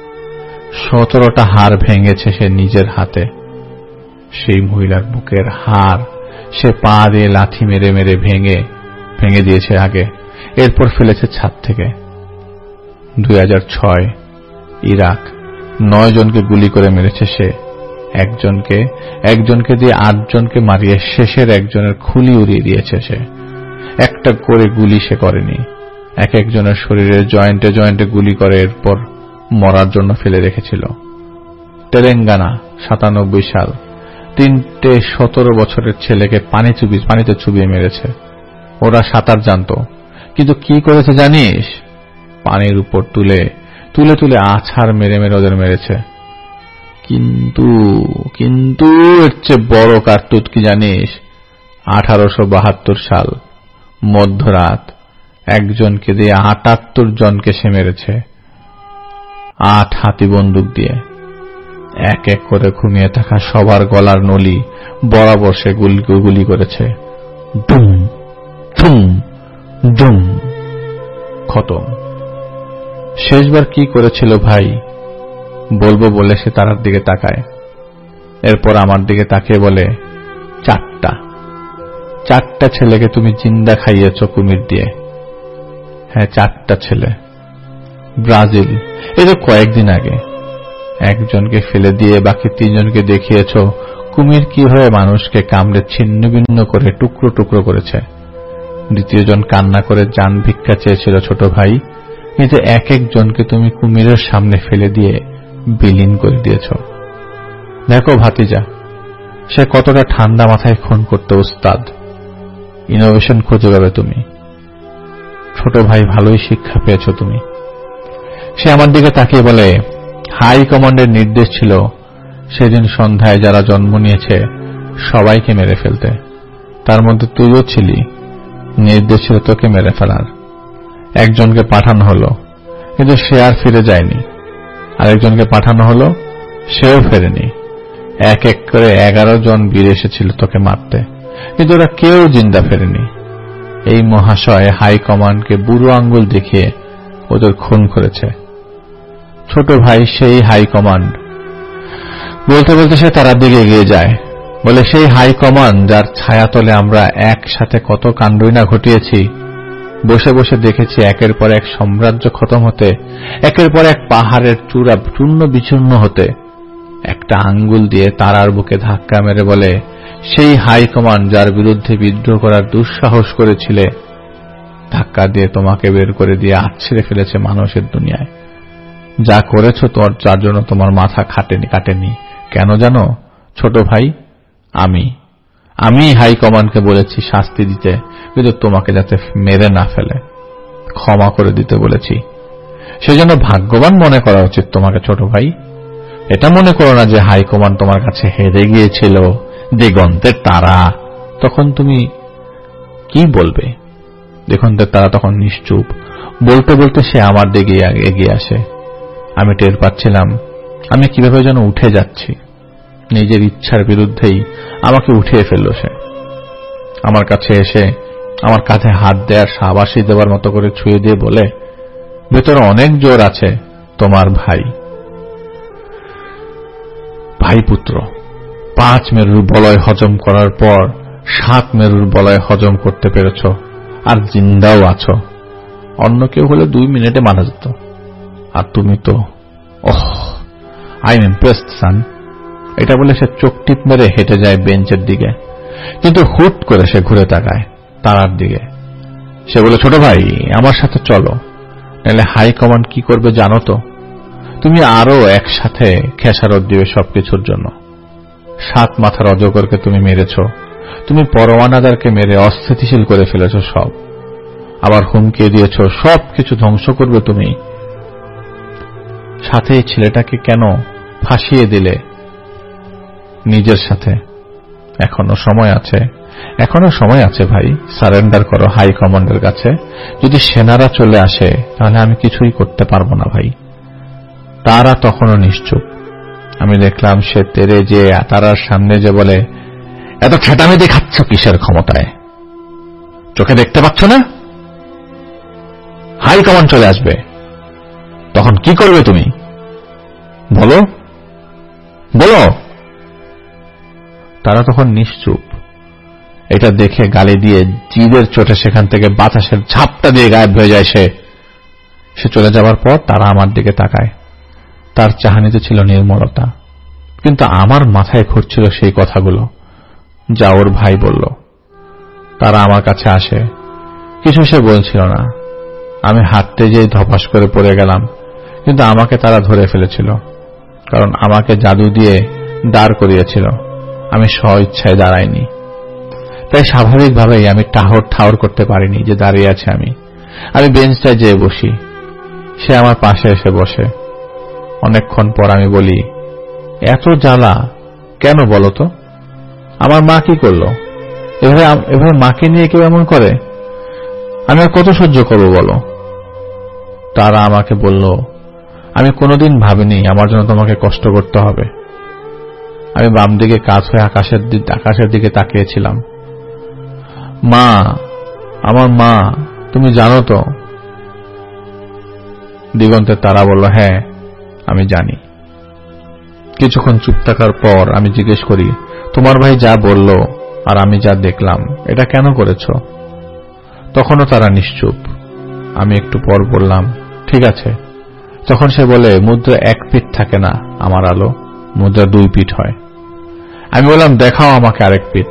সতেরোটা হাড় ভেঙেছে সে নিজের হাতে। সেই মহিলার বুকের হাড় সে পা দিয়ে লাথি মেরে মেরে ভেঙে ভেঙে দিয়েছে আগে, এরপর ফেলেছে ছাদ থেকে। দুই হাজার ছয় ইরাক নয় জনকে গুলি করে মেরেছে সে। একজনকে একজনকে দিয়ে আটজনকে মারিয়ে শেষের একজনের খুলি উড়িয়ে দিয়েছে সে। একটা করে গুলি সে করেনি, এক একজনের শরীরের জয়েন্টে জয়েন্টে গুলি করে এরপর মরার জন্য ফেলে রেখেছিল। তেলেঙ্গানা সাতানব্বই সাল তিনটে সতেরো বছরের ছেলেকে পানি চুবি পানিতে চুবিয়ে মেরেছে। ওরা সাঁতার জানত, কিন্তু কি করেছে জানিস? পানির উপর তুলে তুলে তুলে আছাড় মেরে মেরে ওদের মেরেছে। কিন্তু কিন্তু এর চেয়ে বড় কার্তুত কি জানিস? আঠারোশো বাহাত্তর সাল মধ্যরাত একজনকে দিয়ে আটাত্তর জনকে সে মেরেছে, আট হাতি বন্দুক দিয়ে। এক এক করে ঘুমিয়ে থাকা সবার গলার নলি বরাবর সে গুলি গুলি করেছে। ডুম ডুম ডুম, খতম। শেষবার কি করেছিল ভাই বলবো বলে সে তারার দিকে তাকায়, এরপর আমার দিকে তাকিয়ে বলে, চারটা চারটা ছেলেকে তুমি জিন্দা খাইয়েছ কুমির দিয়ে। হ্যাঁ, চারটা ছেলে। ব্রাজিল, এই তো কয়েকদিন আগে। একজনকে ফেলে দিয়ে বাকি তিনজনকে দেখিয়েছ কুমির কিভাবে মানুষকে কামড়ে ছিন্ন ভিন্ন করে টুকরো টুকরো করেছে। দ্বিতীয়জন কান্না করে জান ভিক্ষা চেয়েছিল ছোট ভাই, কিন্তু এক একজনকে তুমি কুমিরের সামনে ফেলে দিয়ে বিলীন করে দিয়েছ। দেখো ভাতিজা, সে কতটা ঠান্ডা মাথায় খুন করতে উস্তাদ। ইনোভেশন খুঁজে পাবে তুমি। ছোট ভাই, ভালোই শিক্ষা পেয়েছ তুমি। সে আমার দিকে তাকিয়ে বলে, হাই কমান্ডের নির্দেশ ছিল সেদিন সন্ধ্যায় যারা জন্ম নিয়েছে সবাইকে মেরে ফেলতে, তার মধ্যে তুইও ছিলি। নির্দেশ ছিল তোকে মেরে ফেলার। একজনকে পাঠানো হলো, কিন্তু সে আর ফিরে যায়নি। আরেকজনকে পাঠানো হলো, সেও ফেরেনি। এক এক করে এগারো জন বীর এসেছিল তোকে মারতে, কিন্তু ওরা কেউ জিন্দা ফেরেনি। এই মহাশয় হাই কমান্ডকে বুড়ো আঙ্গুল দেখিয়ে ওদের খুন করেছে। ছোট ভাই সেই হাই কমান্ড। বলতে বলতে সে তার দিকে এগিয়ে যায়, বলে, সেই হাই কমান্ড যার ছায়াতলে আমরা একসাথে কত কাণ্ডই না ঘটিয়েছি। বসে বসে দেখেছি একের পর এক সাম্রাজ্য খতম হতে, একের পর এক পাহাড়ের চূড়া চূর্ণ বিচূর্ণ হতে। একটা আঙ্গুল দিয়ে তারার বুকে ধাক্কা মেরে বলে, সেই হাই কমান্ড যার বিরুদ্ধে বিদ্রোহ করার দুঃসাহস করেছিলে, ধাক্কা দিয়ে তোমাকে বের করে দিয়ে আছড়ে ফেলেছে মানুষের দুনিয়ায়। যা করেছ তোর, যার জন্য তোমার মাথা খাটেনি কাটেনি কেন জানো ছোট ভাই? আমি আমি হাই কমান্ডকে বলেছি শাস্তি দিতে, কিন্তু তোমাকে যাতে মেরে না ফেলে ক্ষমা করে দিতে বলেছি। সেজন্য ভাগ্যবান মনে করা উচিত তোমাকে ছোট ভাই। এটা মনে করো না যে হাইকমান্ড তোমার কাছে হেরে গিয়েছিল, দিগন্তের তারা। তখন তুমি কি বলবে? দিগন্তের তারা তখন নিশ্চুপ। বলতে বলতে সে আমার দিকে এগিয়ে আসে। আমি টের পাচ্ছিলাম আমি কিভাবে যেন উঠে যাচ্ছি। নিজের ইচ্ছার বিরুদ্ধেই আমাকে উঠিয়ে ফেলল সে। আমার কাছে এসে আমার কাঁধে হাত দেওয়ার শাবাশি দেওয়ার মতো করে ছুঁয়ে দিয়ে বলে, ভেতরে অনেক জোর আছে তোমার ভাই। ভাই পুত্র, পাঁচ মেরুর বলয় হজম করার পর সাত মেরুর বলয় হজম করতে পেরেছ, আর জিন্দাও আছো। অন্য কেউ হলে দুই মিনিটে মারা যেত, আর তুমি তো oh I am impressed son. এটা বলে সে চোখ টিপ মেরে হেঁটে যায় বেঞ্চের দিকে, কিন্তু হুট করে সে ঘুরে তাকায় তারার দিকে। সে বলে, ছোট ভাই আমার সাথে চলো, নাহলে হাই কমান্ড কি করবে জানো তো? তুমি আরো একসাথে খেসারত দিবে সবকিছুর জন্য। সাত মাথার অজগরকে তুমি মেরেছ, তুমি পরওয়ানাদারকে মেরে অস্থিতিশীল করে ফেলেছ সব, আবার হুমকি দিয়েছ সবকিছু ধ্বংস করবে তুমি। সাথে এই ছেলেটাকে কেন ফাঁসিয়ে দিলে নিজের সাথে? এখনো সময় আছে, এখনো সময় আছে ভাই, সারেন্ডার করো হাই কমান্ডের কাছে। যদি সেনারা চলে আসে তাহলে আমি কিছুই করতে পারবো না ভাই। তারা তখনও নিশ্চুপ। আমি দেখলাম সে তেরে যে তারার সামনে যে বলে, এত ছেটামি দেখাচ্ছ কিসের ক্ষমতায়? চোখে দেখতে পাচ্ছ না হাই কমান্ড চলে আসবে? তখন কি করবে তুমি? বলো বলো। তারা তখন নিশ্চুপ। এটা দেখে গালি দিয়ে জিদের চোটে সেখান থেকে বাতাসের ঝাপটা দিয়ে গায়েব হয়ে যায় সে। সে চলে যাবার পর তারা আমার দিকে তাকায়। তার চাহনিতে ছিল নির্মলতা, কিন্তু আমার মাথায় ঘুরছিল সেই কথাগুলো যা ওর ভাই বলল। তারা আমার কাছে আসে, কিছু সে বলছিল না। আমি হাঁটতে যেয়ে ধপাস করে পড়ে গেলাম, কিন্তু আমাকে তারা ধরে ফেলেছিল, কারণ আমাকে জাদু দিয়ে দাঁড় করিয়েছিল। আমি স্বইচ্ছায় দাঁড়াইনি, তাই স্বাভাবিকভাবেই আমি টাহর ঠাহর করতে পারিনি যে দাঁড়িয়ে আছে আমি। আমি বেঞ্চটায় যেয়ে বসি, সে আমার পাশে এসে বসে। অনেকক্ষণ পর আমি বলি, এত জ্বালা কেন বলো তো? আমার মা কি করলো? এভাবে এভাবে মাকে নিয়ে কেউ এমন করে? আমি আর কত সহ্য করবো বলো? তারা আমাকে বলল, আমি কোনোদিন ভাবিনি আমার জন্য তোমাকে কষ্ট করতে হবে। আমি বাম দিকে কাজ হয়ে আকাশের আকাশের দিকে তাকিয়েছিলাম। মা, আমার মা, তুমি জানো তো? দিগন্তের তারা বলল, হ্যাঁ আমি জানি। কিছুক্ষণ চুপ থাকার পর আমি জিজ্ঞেস করি, তোমার ভাই যা বলল আর আমি যা দেখলাম এটা কেন করেছ? তখনও তারা নিশ্চুপ। আমি একটু পর বললাম, ঠিক আছে। তখন সে বলে, মুদ্রা এক পিঠ থাকে না আমার আলো, মুদ্রা দুই পিঠ হয়। আমি বললাম, দেখাও আমাকে আরেক পিঠ।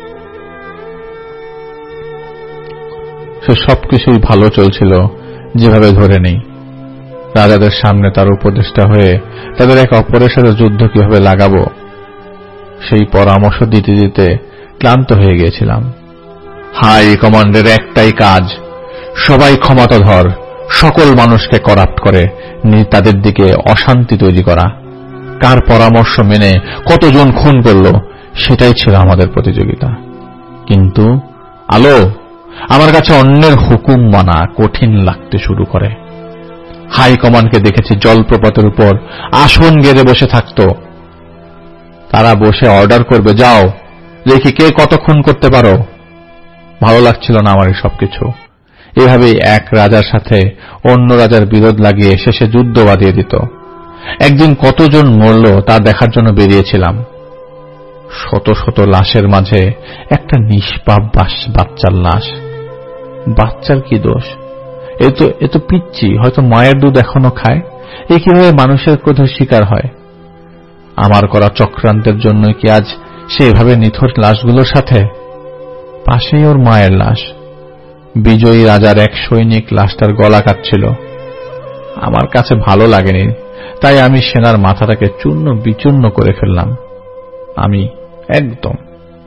সে সবকিছুই ভালো চলছিল যেভাবে ধরে নেই। রাজাদের সামনে তার উপদেষ্টা হয়ে তাদের এক অপরের সাথে যুদ্ধ কিভাবে লাগাবো সেই পরামর্শ দিতে দিতে ক্লান্ত হয়ে গিয়েছিলাম। হাই কমান্ডের একটাই কাজ, সবাই ক্ষমতাধর সকল মানুষকে করাপ্ট করে তাদের দিকে অশান্তি তৈরি করা। কার পরামর্শ মেনে কতজন খুন করল সেটাই ছিল আমাদের প্রতিযোগিতা। কিন্তু আলো, আমার কাছে অন্যের হুকুম মানা কঠিন লাগতে শুরু করে। হাই কমান্ডকে দেখেছি জলপ্রপাতের উপর আসন গেড়ে বসে থাকত। তারা বসে অর্ডার করবে, যাও দেখি কে কত খুন করতে পারো। ভালো লাগছিল না আমার এই সবকিছু। এভাবেই এক রাজার সাথে অন্য রাজার বিরোধ লাগিয়ে শেষে যুদ্ধ বাঁধিয়ে দিত। একদিন কতজন মরল তা দেখার জন্য বেরিয়েছিলাম। শত শত লাশের মাঝে একটা নিষ্পাপ বাচ্চার লাশ। বাচ্চার কি দোষ? এ তো এ তো পিচ্চি, হয়তো মায়ের দুধ এখনো খায়। এ কিভাবে মানুষের ক্রোধের শিকার হয়? আমার করা চক্রান্তের জন্য কি আজ সে এভাবে নিথর লাশগুলোর সাথে? পাশেই ওর মায়ের লাশ। বিজয়ী রাজার এক সৈনিক লাশটার গলা কাটছিল। আমার কাছে ভালো লাগেনি, তাই আমি সেনার মাথাটাকে চূর্ণ বিচূর্ণ করে ফেললাম। আমি একদম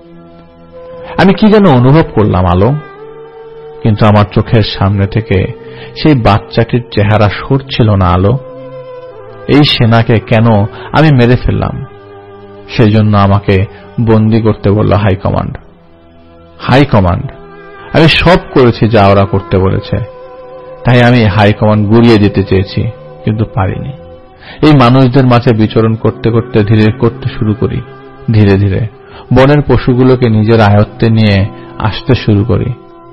আমি কি যেন অনুভব করলাম আলো, কিন্তু আমার চোখের সামনে থেকে সেই বাচ্চাটির চেহারা সরছিল না আলো। এই সেনাকে কেন আমি মেরে ফেললাম? সেই জন্য আমাকে বন্দী করতে বলল হাইকমান্ড। হাইকমান্ড আমি সব করেছি যা ওরা করতে বলেছে, তাই আমি হাইকমান্ড গুড়িয়ে দিতে চেয়েছি, কিন্তু পারিনি। এই মানুষদের মাঝে বিচরণ করতে করতে ধীরে করতে শুরু করি। ধীরে ধীরে বনের পশুগুলোকে নিজের আয়ত্তে নিয়ে আসতে শুরু করি।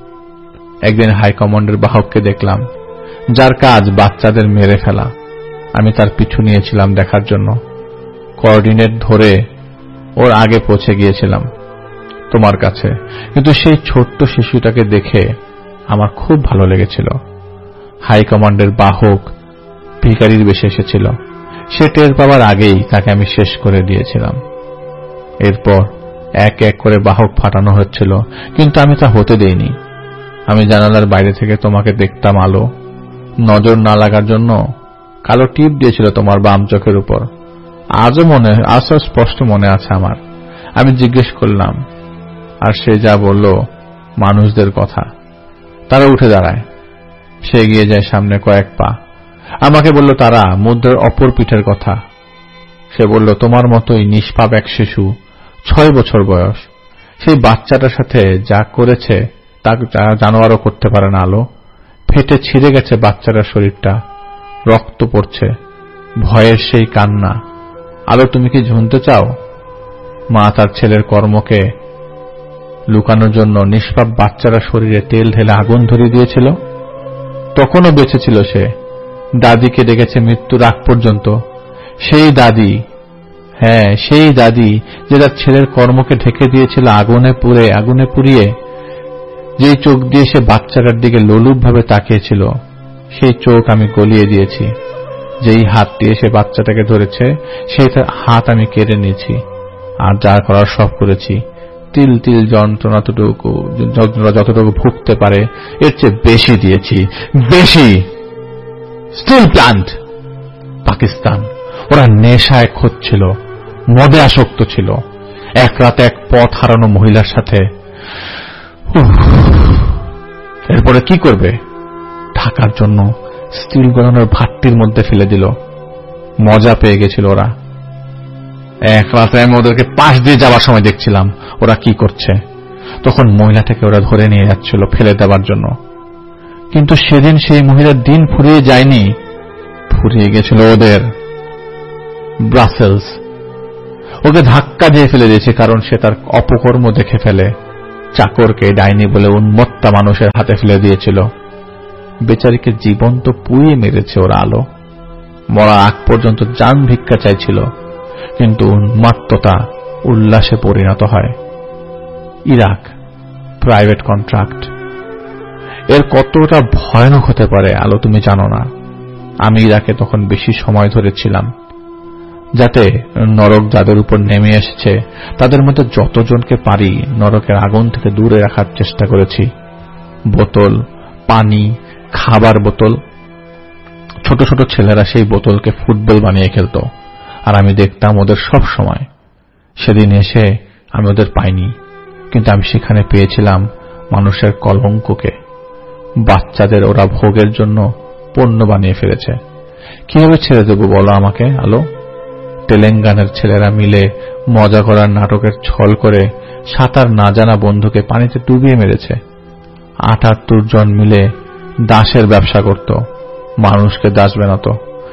একদিন হাইকমান্ডের বাহককে দেখলাম, যার কাজ বাচ্চাদের মেরে ফেলা। আমি তার পিছু নিয়েছিলাম দেখার জন্য। কোঅর্ডিনেট ধরে ওর আগে পৌঁছে গিয়েছিলাম তোমার কাছে, কিন্তু সেই ছোট্ট শিশুটাকে দেখে আমার খুব ভালো লেগেছিল। হাইকমান্ডের বাহক ভিখারির বেশে এসেছিল। সে টের পাওয়ার আগেই তাকে আমি শেষ করে দিয়েছিলাম। এরপর এক এক করে বাহক ফাটানো হচ্ছিল, কিন্তু আমি তা হতে দেইনি। আমি জানালার বাইরে থেকে তোমাকে দেখতাম আলো। নজর না লাগার জন্য কালো টিপ দিয়েছিল তোমার বাম চোখের উপর। আজও মনে আজও স্পষ্ট মনে আছে আমার। আমি জিজ্ঞেস করলাম, আর সে যা বলল মানুষদের কথা। তারা উঠে দাঁড়ায়। সে এগিয়ে যায় সামনে কয়েক পা। আমাকে বলল তারা মুদ্রার অপর পিঠের কথা। সে বলল, তোমার মতোই নিষ্পাপ এক শিশু, ছয় বছর বয়স, সেই বাচ্চাটার সাথে যা করেছে তা জানোয়ারও করতে পারে না আলো। ফেটে ছিঁড়ে গেছে বাচ্চাটার শরীরটা, রক্ত পড়ছে, ভয়ের সেই কান্না। আলো তুমি কি শুনতে চাও? মা তার ছেলের কর্মকে লুকানোর জন্য নিষ্পাপ বাচ্চারা শরীরে তেল ঢেলে আগুন ধরিয়ে দিয়েছিল। তখনও বেঁচে ছিল সে। দাদিকে ডেকেছে মৃত্যুর আগ পর্যন্ত। সেই দাদি, হ্যাঁ সেই দাদি যে তার ছেলের কর্মকে ঢেকে দিয়েছিল আগুনে পুড়ে আগুনে পুড়িয়ে। যেই চোখ দিয়ে সে বাচ্চাটার দিকে লোলুপ ভাবে তাকিয়েছিল, সেই চোখ আমি গলিয়ে দিয়েছি। যেই হাত দিয়ে সে বাচ্চাটাকে ধরেছে, সেই হাত আমি কেড়ে নিয়েছি। আর যা করার সব করেছি। তিল তিল যন্ত্রণাটুকু যতটুকু ভুগতে পারে এর চেয়ে বেশি দিয়েছি, বেশি। Steel plant Pakistan. ওরা নেশায় খোঁজছিল, মদে আসক্ত ছিল। এক রাতে এক পথ হারানো মহিলার সাথে। এরপরে কি করবে? ঢাকার জন্য স্টিল গলানোর ভাট্টির মধ্যে ফেলে দিল। মজা পেয়ে গেছিল ওরা। এক রাতে আমি ওদেরকে পাশ দিয়ে যাওয়ার সময় দেখছিলাম ওরা কি করছে। তখন মহিলাটাকে ওরা ধরে নিয়ে যাচ্ছিল ফেলে দেওয়ার জন্য। কিন্তু সেদিন সেই মহিলার দিন ফুরিয়ে যায়নি, ফুরিয়ে গেছিল ওদের। ব্রাসেলস ওকে ধাক্কা দিয়ে ফেলে দিয়েছে, কারণ সে তার অপকর্ম দেখে ফেলে চাকরকে ডাইনি বলে উন্মত্তা মানুষের হাতে ফেলে দিয়েছিল। বেচারিকে জীবন্ত পুড়িয়ে মেরেছে ওরা আলো। মরা আগ পর্যন্ত জান ভিক্ষা চাইছিল, কিন্তু উন্মাত্ততা উল্লাসে পরিণত হয়। Iraq private contract. এর কতটা ভয়ানক হতে পারে আলো তুমি জানো না। আমি ইরাকে তখন বেশি সময় ধরেছিলাম, যাতে নরক যাদের উপর নেমে এসেছে তাদের মধ্যে যতজনকে পারি নরকের আগুন থেকে দূরে রাখার চেষ্টা করেছি। বোতল, পানি, খাবার বোতল। ছোট ছোট ছেলেরা সেই বোতলকে ফুটবল বানিয়ে খেলত, আর আমি দেখতাম ওদের সব সময়। সেদিন এসে আমি ওদের পাইনি, কিন্তু আমি সেখানে পেয়েছিলাম মানুষের কলঙ্ককে। বাচ্চাদের ওরা ভোগের জন্য পণ্য বানিয়ে ফেলেছে। কিভাবে ছেড়ে দেব বলো আমাকে আলো? তেলেঙ্গানার ছেলেরা মিলে মজা করার নাটকের ছল করে সাঁতার না জানা বন্ধুকে পানিতে ডুবিয়ে মেরেছে। আটাত্তর জন মিলে দাসের ব্যবসা করত, মানুষকে দাস বানাতো।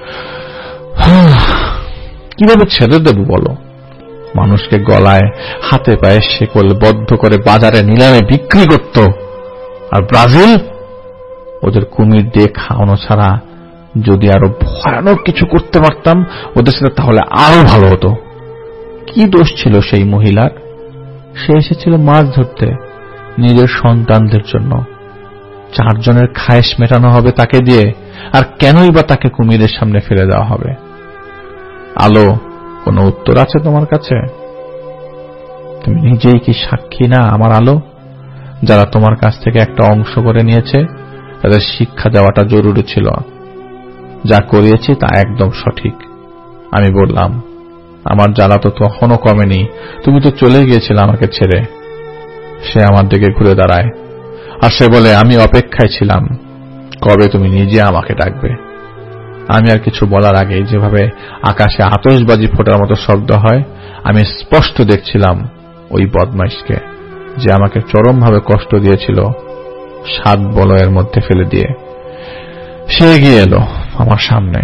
কিভাবে ছেড়ে দেব বলো? মানুষকে গলায় হাতে পায়ে শেকল বদ্ধ করে বাজারে নিলামে বিক্রি করত। আর ব্রাজিল, ওদের কুমির দিয়ে খাওয়ানো ছাড়া যদি আরো ভয়ানক কিছু করতে পারতাম ওদের সাথে, তাহলে আরো ভালো হতো। কি দোষ ছিল সেই মহিলার? সে এসেছিল মাছ ধরতে নিজের সন্তানদের জন্য। চারজনের খায়েশ মেটানো হবে তাকে দিয়ে, আর কেনই বা তাকে কুমিরের সামনে ফেলে দেওয়া হবে? আলো, কোনো উত্তর আছে তোমার কাছে? তুমি নিজেই কি সাক্ষী না আমার আলো? যারা তোমার কাছ থেকে একটা অংশ করে নিয়েছে তাদের শিক্ষা দেওয়াটা জরুরি ছিল। যা করিয়েছি তা একদম সঠিক। আমি বললাম, আমার জ্বালা তো তখনও কমেনি, তুমি তো চলে গিয়েছিলে আমাকে ছেড়ে। সে আমার দিকে ঘুরে দাঁড়ায় আর সে বলে, আমি অপেক্ষায় ছিলাম কবে তুমি নিজে আমাকে ডাকবে? আমি আর কিছু বলার আগে যেভাবে আকাশে আতশবাজি ফোটার মতো শব্দ হয়, আমি স্পষ্ট দেখছিলাম ওই বদমাইশকে, যে আমাকে চরমভাবে কষ্ট দিয়েছিল সাত বলয়ের মধ্যে ফেলে দিয়ে। সে এগিয়ে এলো আমার সামনে।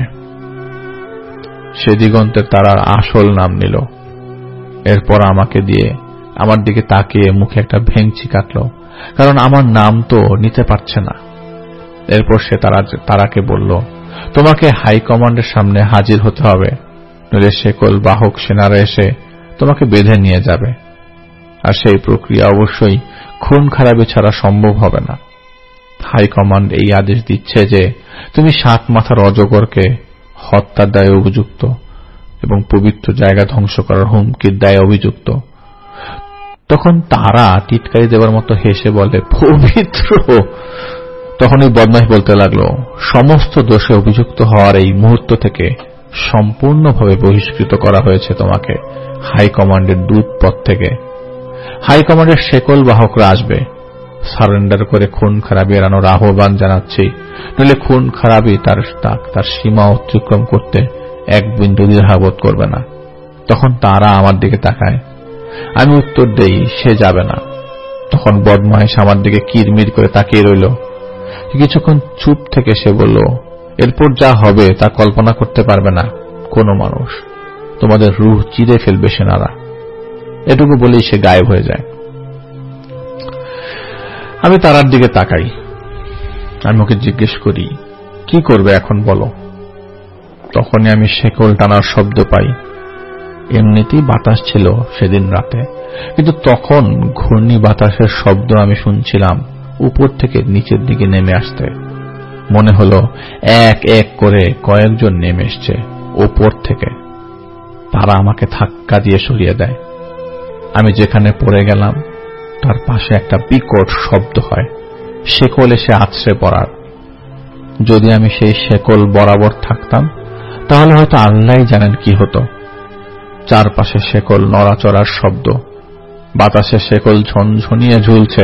সে দিগন্তের তারার আসল নাম নিল। এরপর আমাকে দিয়ে আমার দিকে তাকিয়ে মুখে একটা ভেঙচি কাটল, কারণ আমার নাম তো নিতে পারছে না। এরপর সে তারা তারাকে বলল, তোমাকে হাই কমান্ডের সামনে হাজির হতে হবে, নইলে শেকল বাহক সেনারা এসে তোমাকে বেঁধে নিয়ে যাবে। আর সেই প্রক্রিয়া অবশ্যই খুন খারাপি ছাড়া সম্ভব হবে না। হাই কমান্ড এই আদেশ দিচ্ছে যে তুমি সাত মাথার অজগরকে হত্যার দায়ে অভিযুক্ত এবং পবিত্র জায়গা ধ্বংস করার হুমকির দায়ে অভিযুক্ত। তখন তারা টিটকারি দেবার মতো হেসে বলে, পবিত্র? তখন ওই বদমাইশ বলতে লাগলো, সমস্ত দোষে অভিযুক্ত হওয়ার এই মুহূর্ত থেকে সম্পূর্ণভাবে বহিষ্কৃত করা হয়েছে তোমাকে হাই কমান্ডের দূত পদ থেকে। হাই কমান্ডের শেকল বাহকরা আসবে। সারেন্ডার করে খুন খারাপি এড়ানোর আহ্বান জানাচ্ছি, নইলে খুন খারাপি তার তার সীমা অতিক্রম করতে এক বিন্দু দ্বিধাবোধ করবে না। তখন তারা আমার দিকে তাকায়। আমি উত্তর দেই, সে যাবে না। তখন বদমাইশ আমার দিকে কিরমির করে তাকিয়ে রইল। কিছুক্ষণ চুপ থেকে সে বলল, এরপর যা হবে তা কল্পনা করতে পারবে না কোনো মানুষ। তোমাদের রুহ চিরে ফেলবে সেনারা। এটুকু বলেই সে গায়েব হয়ে যায়। আমি তারার দিকে তাকাই। আমি ওকে জিজ্ঞেস করি, কি করবে এখন বলো? তখনই আমি শেকল টানার শব্দ পাই। এমনিতেই বাতাস ছিল সেদিন রাতে, কিন্তু তখন ঘূর্ণি বাতাসের শব্দ আমি শুনছিলাম উপর থেকে নিচের দিকে নেমে আসতে। মনে হলো এক এক করে কয়েকজন নেমে এসছে ওপর থেকে। তারা আমাকে ধাক্কা দিয়ে সরিয়ে দেয়। আমি যেখানে পড়ে গেলাম তার পাশে একটা বিকট শব্দ হয়, শেকল এসে আছড়ে পড়ার। যদি আমি সেই শেকল বরাবর থাকতাম তাহলে হয়তো আল্লাহই জানেন কি হতো। চারপাশে শেকল নড়াচড়ার শব্দ, বাতাসে শেকল ঝনঝনিয়ে ঝুলছে,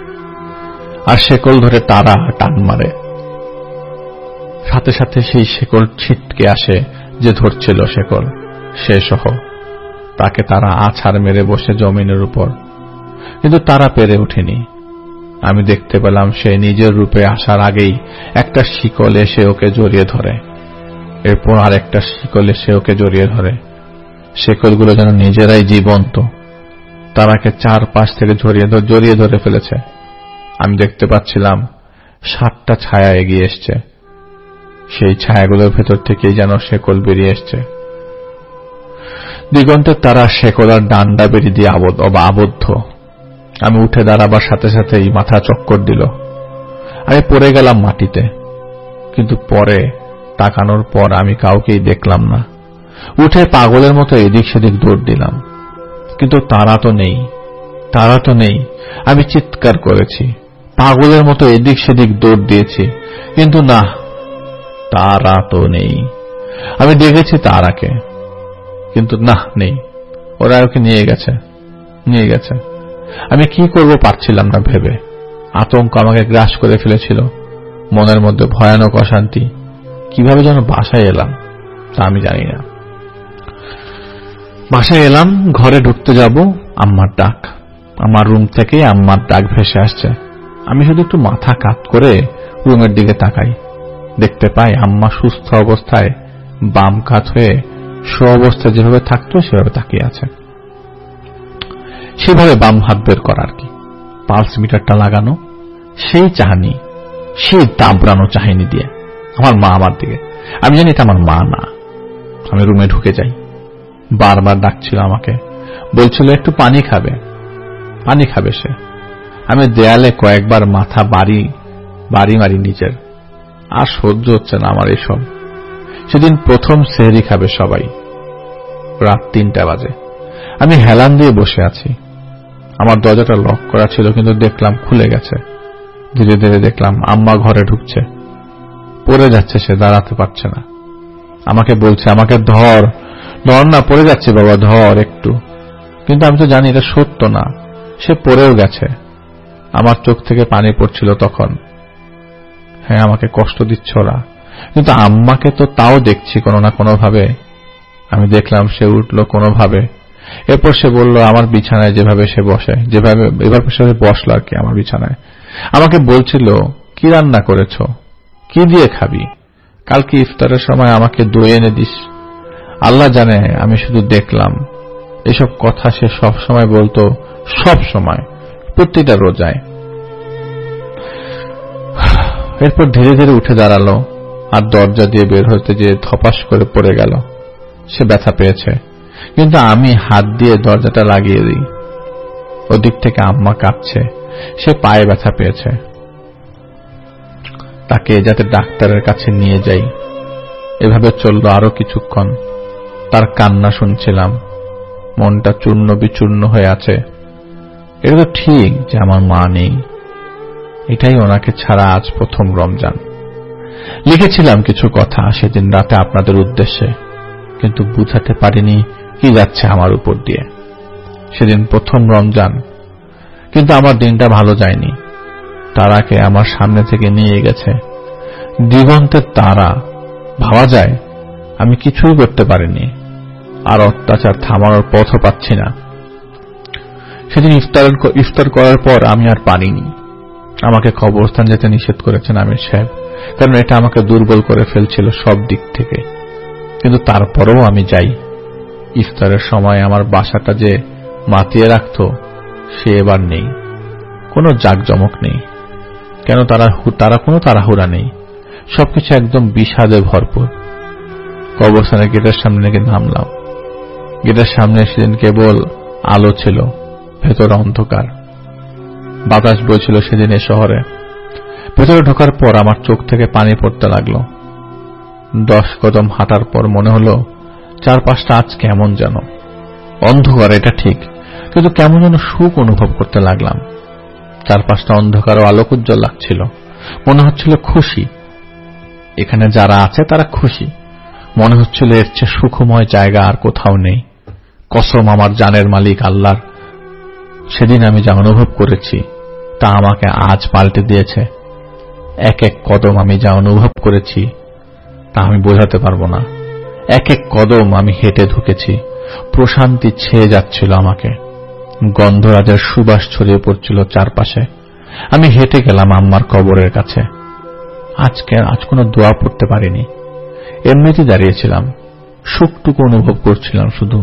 আর শেকল ধরে তারা টান মারে। সাথে সাথে সেই শেকল ছিটকে আসে যে ধরছিল শেকল, সে সহ। তাকে তারা আছাড় মেরে বসে জমিনের উপর, কিন্তু তারা পেরে ওঠেনি। আমি দেখতে পেলাম সে নিজের রূপে আসার আগেই একটা শিকল এসে ওকে জড়িয়ে ধরে। এরপর আর একটা শিকল এসে ওকে জড়িয়ে ধরে। শিকলগুলো যেন নিজেরাই জীবন্ত। তারাকে চারপাশ থেকে জড়িয়ে জড়িয়ে ধরে ফেলেছে। আমি দেখতে পাচ্ছিলাম সাতটা ছায়া এগিয়ে এসছে। সেই ছায়াগুলোর ভেতর থেকেই যেন শেকল বেরিয়ে এসছে। দিগন্তের তারা শেকল আর ডান্ডা বেরি দিয়ে আবদ্ধ। আমি উঠে দাঁড়াবার সাথে সাথেই মাথা চক্কর দিল। আমি পড়ে গেলাম মাটিতে, কিন্তু পরে তাকানোর পর আমি কাউকেই দেখলাম না। উঠে পাগলের মতো এদিক সেদিক দৌড় দিলাম, কিন্তু তারা তো নেই, তারা তো নেই। আমি চিৎকার করেছি, পাগলের মতো এদিক সেদিক দৌড় দিয়েছি, কিন্তু না, তারা তো নেই। আমি দেখেছি তারাকে, কিন্তু না, নেই। ওরা ওকে নিয়ে গেছে, নিয়ে গেছে। আমি কি করব পারছিলাম না ভেবে। আতঙ্ক আমাকে গ্রাস করে ফেলেছিল, মনের মধ্যে ভয়ানক অশান্তি। কিভাবে যেন বাসায় এলাম তা আমি জানি না। বাসায় এলাম, ঘরে ঢুকতে যাব, আম্মার ডাক। আমার রুম থেকে আম্মার ডাক ভেসে আসছে। আমি শুধু একটু মাথা কাত করে রুমের দিকে তাকাই। দেখতে পাই আম্মা সুস্থ অবস্থায় বাম কাত হয়ে শো অবস্থায় যেভাবে থাকতো সেভাবে তাকিয়ে আছে। সেভাবে বাম হাত বের করা আর কি, পালস মিটারটা লাগানো, সেই চাহানি, সেই দাবড়ানো চাহিনি দিয়ে আমার মা আমার দিকে। আমি জানি এটা আমার মা না। আমি রুমে ঢুকে যাই। বারবার ডাকছিল আমাকে, বলছিল একটু পানি খাবে, পানি খাবে সে। আমি দেয়ালে কয়েকবার মাথা বাড়ি বাড়ি মারি নিজের। আর সহ্য হচ্ছে না আমার এসব। সেদিন প্রথম সেহরি খাবে সবাই। রাত তিনটা বাজে। আমি হেলান দিয়ে বসে আছি। আমার দরজাটা লক করা ছিল, কিন্তু দেখলাম খুলে গেছে। ধীরে ধীরে দেখলাম আম্মা ঘরে ঢুকছে। পড়ে যাচ্ছে সে, দাঁড়াতে পারছে না। আমাকে বলছে, আমাকে ধর, ধর না, পড়ে যাচ্ছে বাবা, ধর একটু। কিন্তু আমি তো জানি এটা সত্য না, সে পড়েও গেছে। আমার চোখ থেকে পানি পড়ছিল তখন। হ্যাঁ, আমাকে কষ্ট দিচ্ছে ওরা, কিন্তু আম্মাকে তো তাও দেখছি কোনো না কোনো ভাবে। আমি দেখলাম সে উঠল কোনোভাবে, এরপর সে বলল আমার বিছানায় যেভাবে সে বসে, যেভাবে এবার সে বসলো আর কি আমার বিছানায়। আমাকে বলছিল, কি রান্না করেছ, কি দিয়ে খাবি, কালকে ইফতারের সময় আমাকে দই এনে দিস। আল্লাহ জানে, আমি শুধু দেখলাম। এসব কথা সে সব সময় বলতো, সব সময়, প্রতিটা রোজায়। এরপর ধীরে ধীরে উঠে দাঁড়ালো আর দরজা দিয়ে বের হতে যে ধপাস করে পড়ে গেল। সে ব্যথা পেয়েছে, কিন্তু আমি হাত দিয়ে দরজাটা লাগিয়ে দিই। ওদিক থেকে আম্মা কাঁদছে, সে পায়ে ব্যথা পেয়েছে, তাকে যাতে ডাক্তারের কাছে নিয়ে যাই। এভাবে চলল আরো কিছুক্ষণ। তার কান্না শুনছিলাম, মনটা চূর্ণ বিচূর্ণ হয়ে আছে। এটা তো ঠিক যে আমার মা নেই, এটাই ওনাকে ছাড়া আজ প্রথম রমজান। লিখেছিলাম কিছু কথা সেদিন রাতে আপনাদের উদ্দেশ্যে, কিন্তু বুঝাতে পারিনি কি যাচ্ছে আমার উপর দিয়ে। সেদিন প্রথম রমজান, কিন্তু আমার দিনটা ভালো যায়নি। তারাকে আমার সামনে থেকে নিয়ে গেছে, দিগন্তের তারা। ভাবা যায় আমি কিছুই করতে পারিনি, আর অত্যাচার থামানোর পথও পাচ্ছি না। সেদিন ইফতার ইফতার করার পর আমি আর পারিনি। আমাকে কবরস্থান যেতে নিষেধ করেছেন আমির সাহেব, কারণ এটা আমাকে দুর্বল করে ফেলছিল সব দিক থেকে। কিন্তু তারপরেও আমি যাই। ইফতারের সময় আমার বাসাটা যে মাতিয়ে রাখত, সে এবার নেই। কোনো জাঁকজমক নেই, কেন তারা তারা কোনো তাড়াহুড়া নেই, সবকিছু একদম বিষাদে ভরপুর। কবরস্থানের গেটের সামনে গিয়ে নামলাম। গেটের সামনে সেদিন কেবল আলো ছিল, ভেতরে অন্ধকার। বাতাস বইছিল সেদিন এ শহরে। ভেতরে ঢোকার পর আমার চোখ থেকে পানি পড়তে লাগলো। দশ কদম হাঁটার পর মনে হলো চারপাশটা আজ কেমন যেন অন্ধকার, এটা ঠিক, কিন্তু কেমন যেন সুখ অনুভব করতে লাগলাম। চারপাশটা অন্ধকার ও আলোকোজ্জ্বল লাগছিল। মনে হচ্ছিল খুশি, এখানে যারা আছে তারা খুশি। মনে হচ্ছিল এর চেয়ে সুখময় জায়গা আর কোথাও নেই। কসম আমার জানের মালিক আল্লাহর, সেদিন আমি যা অনুভব করেছি তা আমাকে আজ পাল্টে দিয়েছে। এক এক কদম আমি যা অনুভব করেছি তা আমি বোঝাতে পারবো না। এক এক কদম আমি হেঁটে ঢুকেছি, প্রশান্তি ছেয়ে যাচ্ছিল আমাকে। গন্ধরাজের সুবাস ছড়িয়ে পড়ছিল চারপাশে। আমি হেঁটে গেলাম আম্মার কবরের কাছে। আজকে আজ কোনো দোয়া পড়তে পারিনি, এমনিতে দাঁড়িয়েছিলাম, সুখটুকু অনুভব করছিলাম শুধু।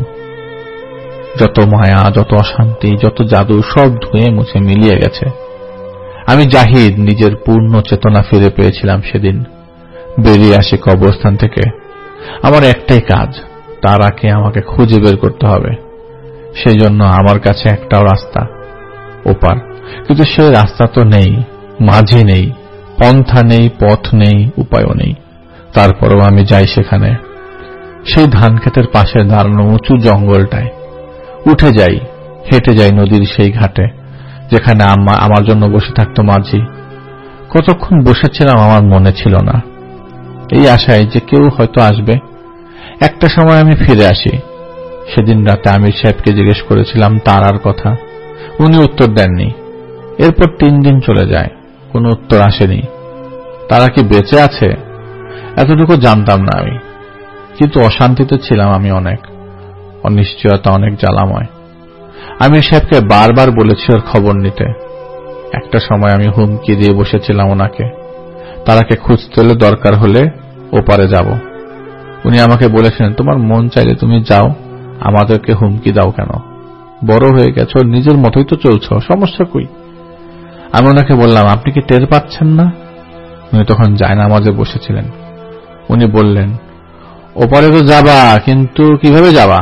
যত মায়া, যত অশান্তি, যত জাদু সব ধুয়ে মুছে মিলিয়ে গেছে। আমি জাহিদ নিজের পূর্ণ চেতনা ফিরে পেয়েছিলাম সেদিন। বেরিয়ে আসি কবরস্থান থেকে। আমার একটাই কাজ, তারাকে আমাকে খুঁজে বের করতে হবে। সেই জন্য আমার কাছে একটাও রাস্তা, ওপার। কিন্তু সেই রাস্তা তো নেই, মাঝে নেই, পন্থা নেই, পথ নেই, উপায়ও নেই। তারপরেও আমি যাই সেখানে, সেই ধান ক্ষেতের পাশে দাঁড়ানো উঁচু জঙ্গলটায়। উঠে যাই, হেঁটে যাই নদীর সেই ঘাটে যেখানে আম্মা আমার জন্য বসে থাকতো মাঝি। কতক্ষণ বসেছিলাম আমার মনে ছিল না, এই আশায় যে কেউ হয়তো আসবে। একটা সময় আমি ফিরে আসি। সেদিন রাতে আমির সাহেবকে জিজ্ঞেস করেছিলাম তারার কথা, উনি উত্তর দেননি। এরপর তিন দিন চলে যায়, কোনো উত্তর আসেনি। তারা কি বেঁচে আছে এতটুকু জানতাম না আমি, কিন্তু অশান্তিতে ছিলাম আমি অনেক। অনিশ্চয়তা অনেক জ্বালাময়। আমির সাহেবকে বারবার বলেছি ওর খবর নিতে। একটা সময় আমি হুমকি দিয়ে বসেছিলাম ওনাকে, তারাকে খুঁজতে হলে দরকার হলে ওপারে যাব। উনি আমাকে বলেছিলেন, তোমার মন চাইলে তুমি যাও, আমাদেরকে হুমকি দাও কেন? বড় হয়ে গেছো, নিজের মতোই তো চলছ, সমস্যা কই? আমি ওনাকে বললাম, আপনি কি টের পাচ্ছেন না? উনি তখন জায়নামাজে বসেছিলেন। উনি বললেন, ওপারে তো যাবা, কিন্তু কিভাবে যাবা?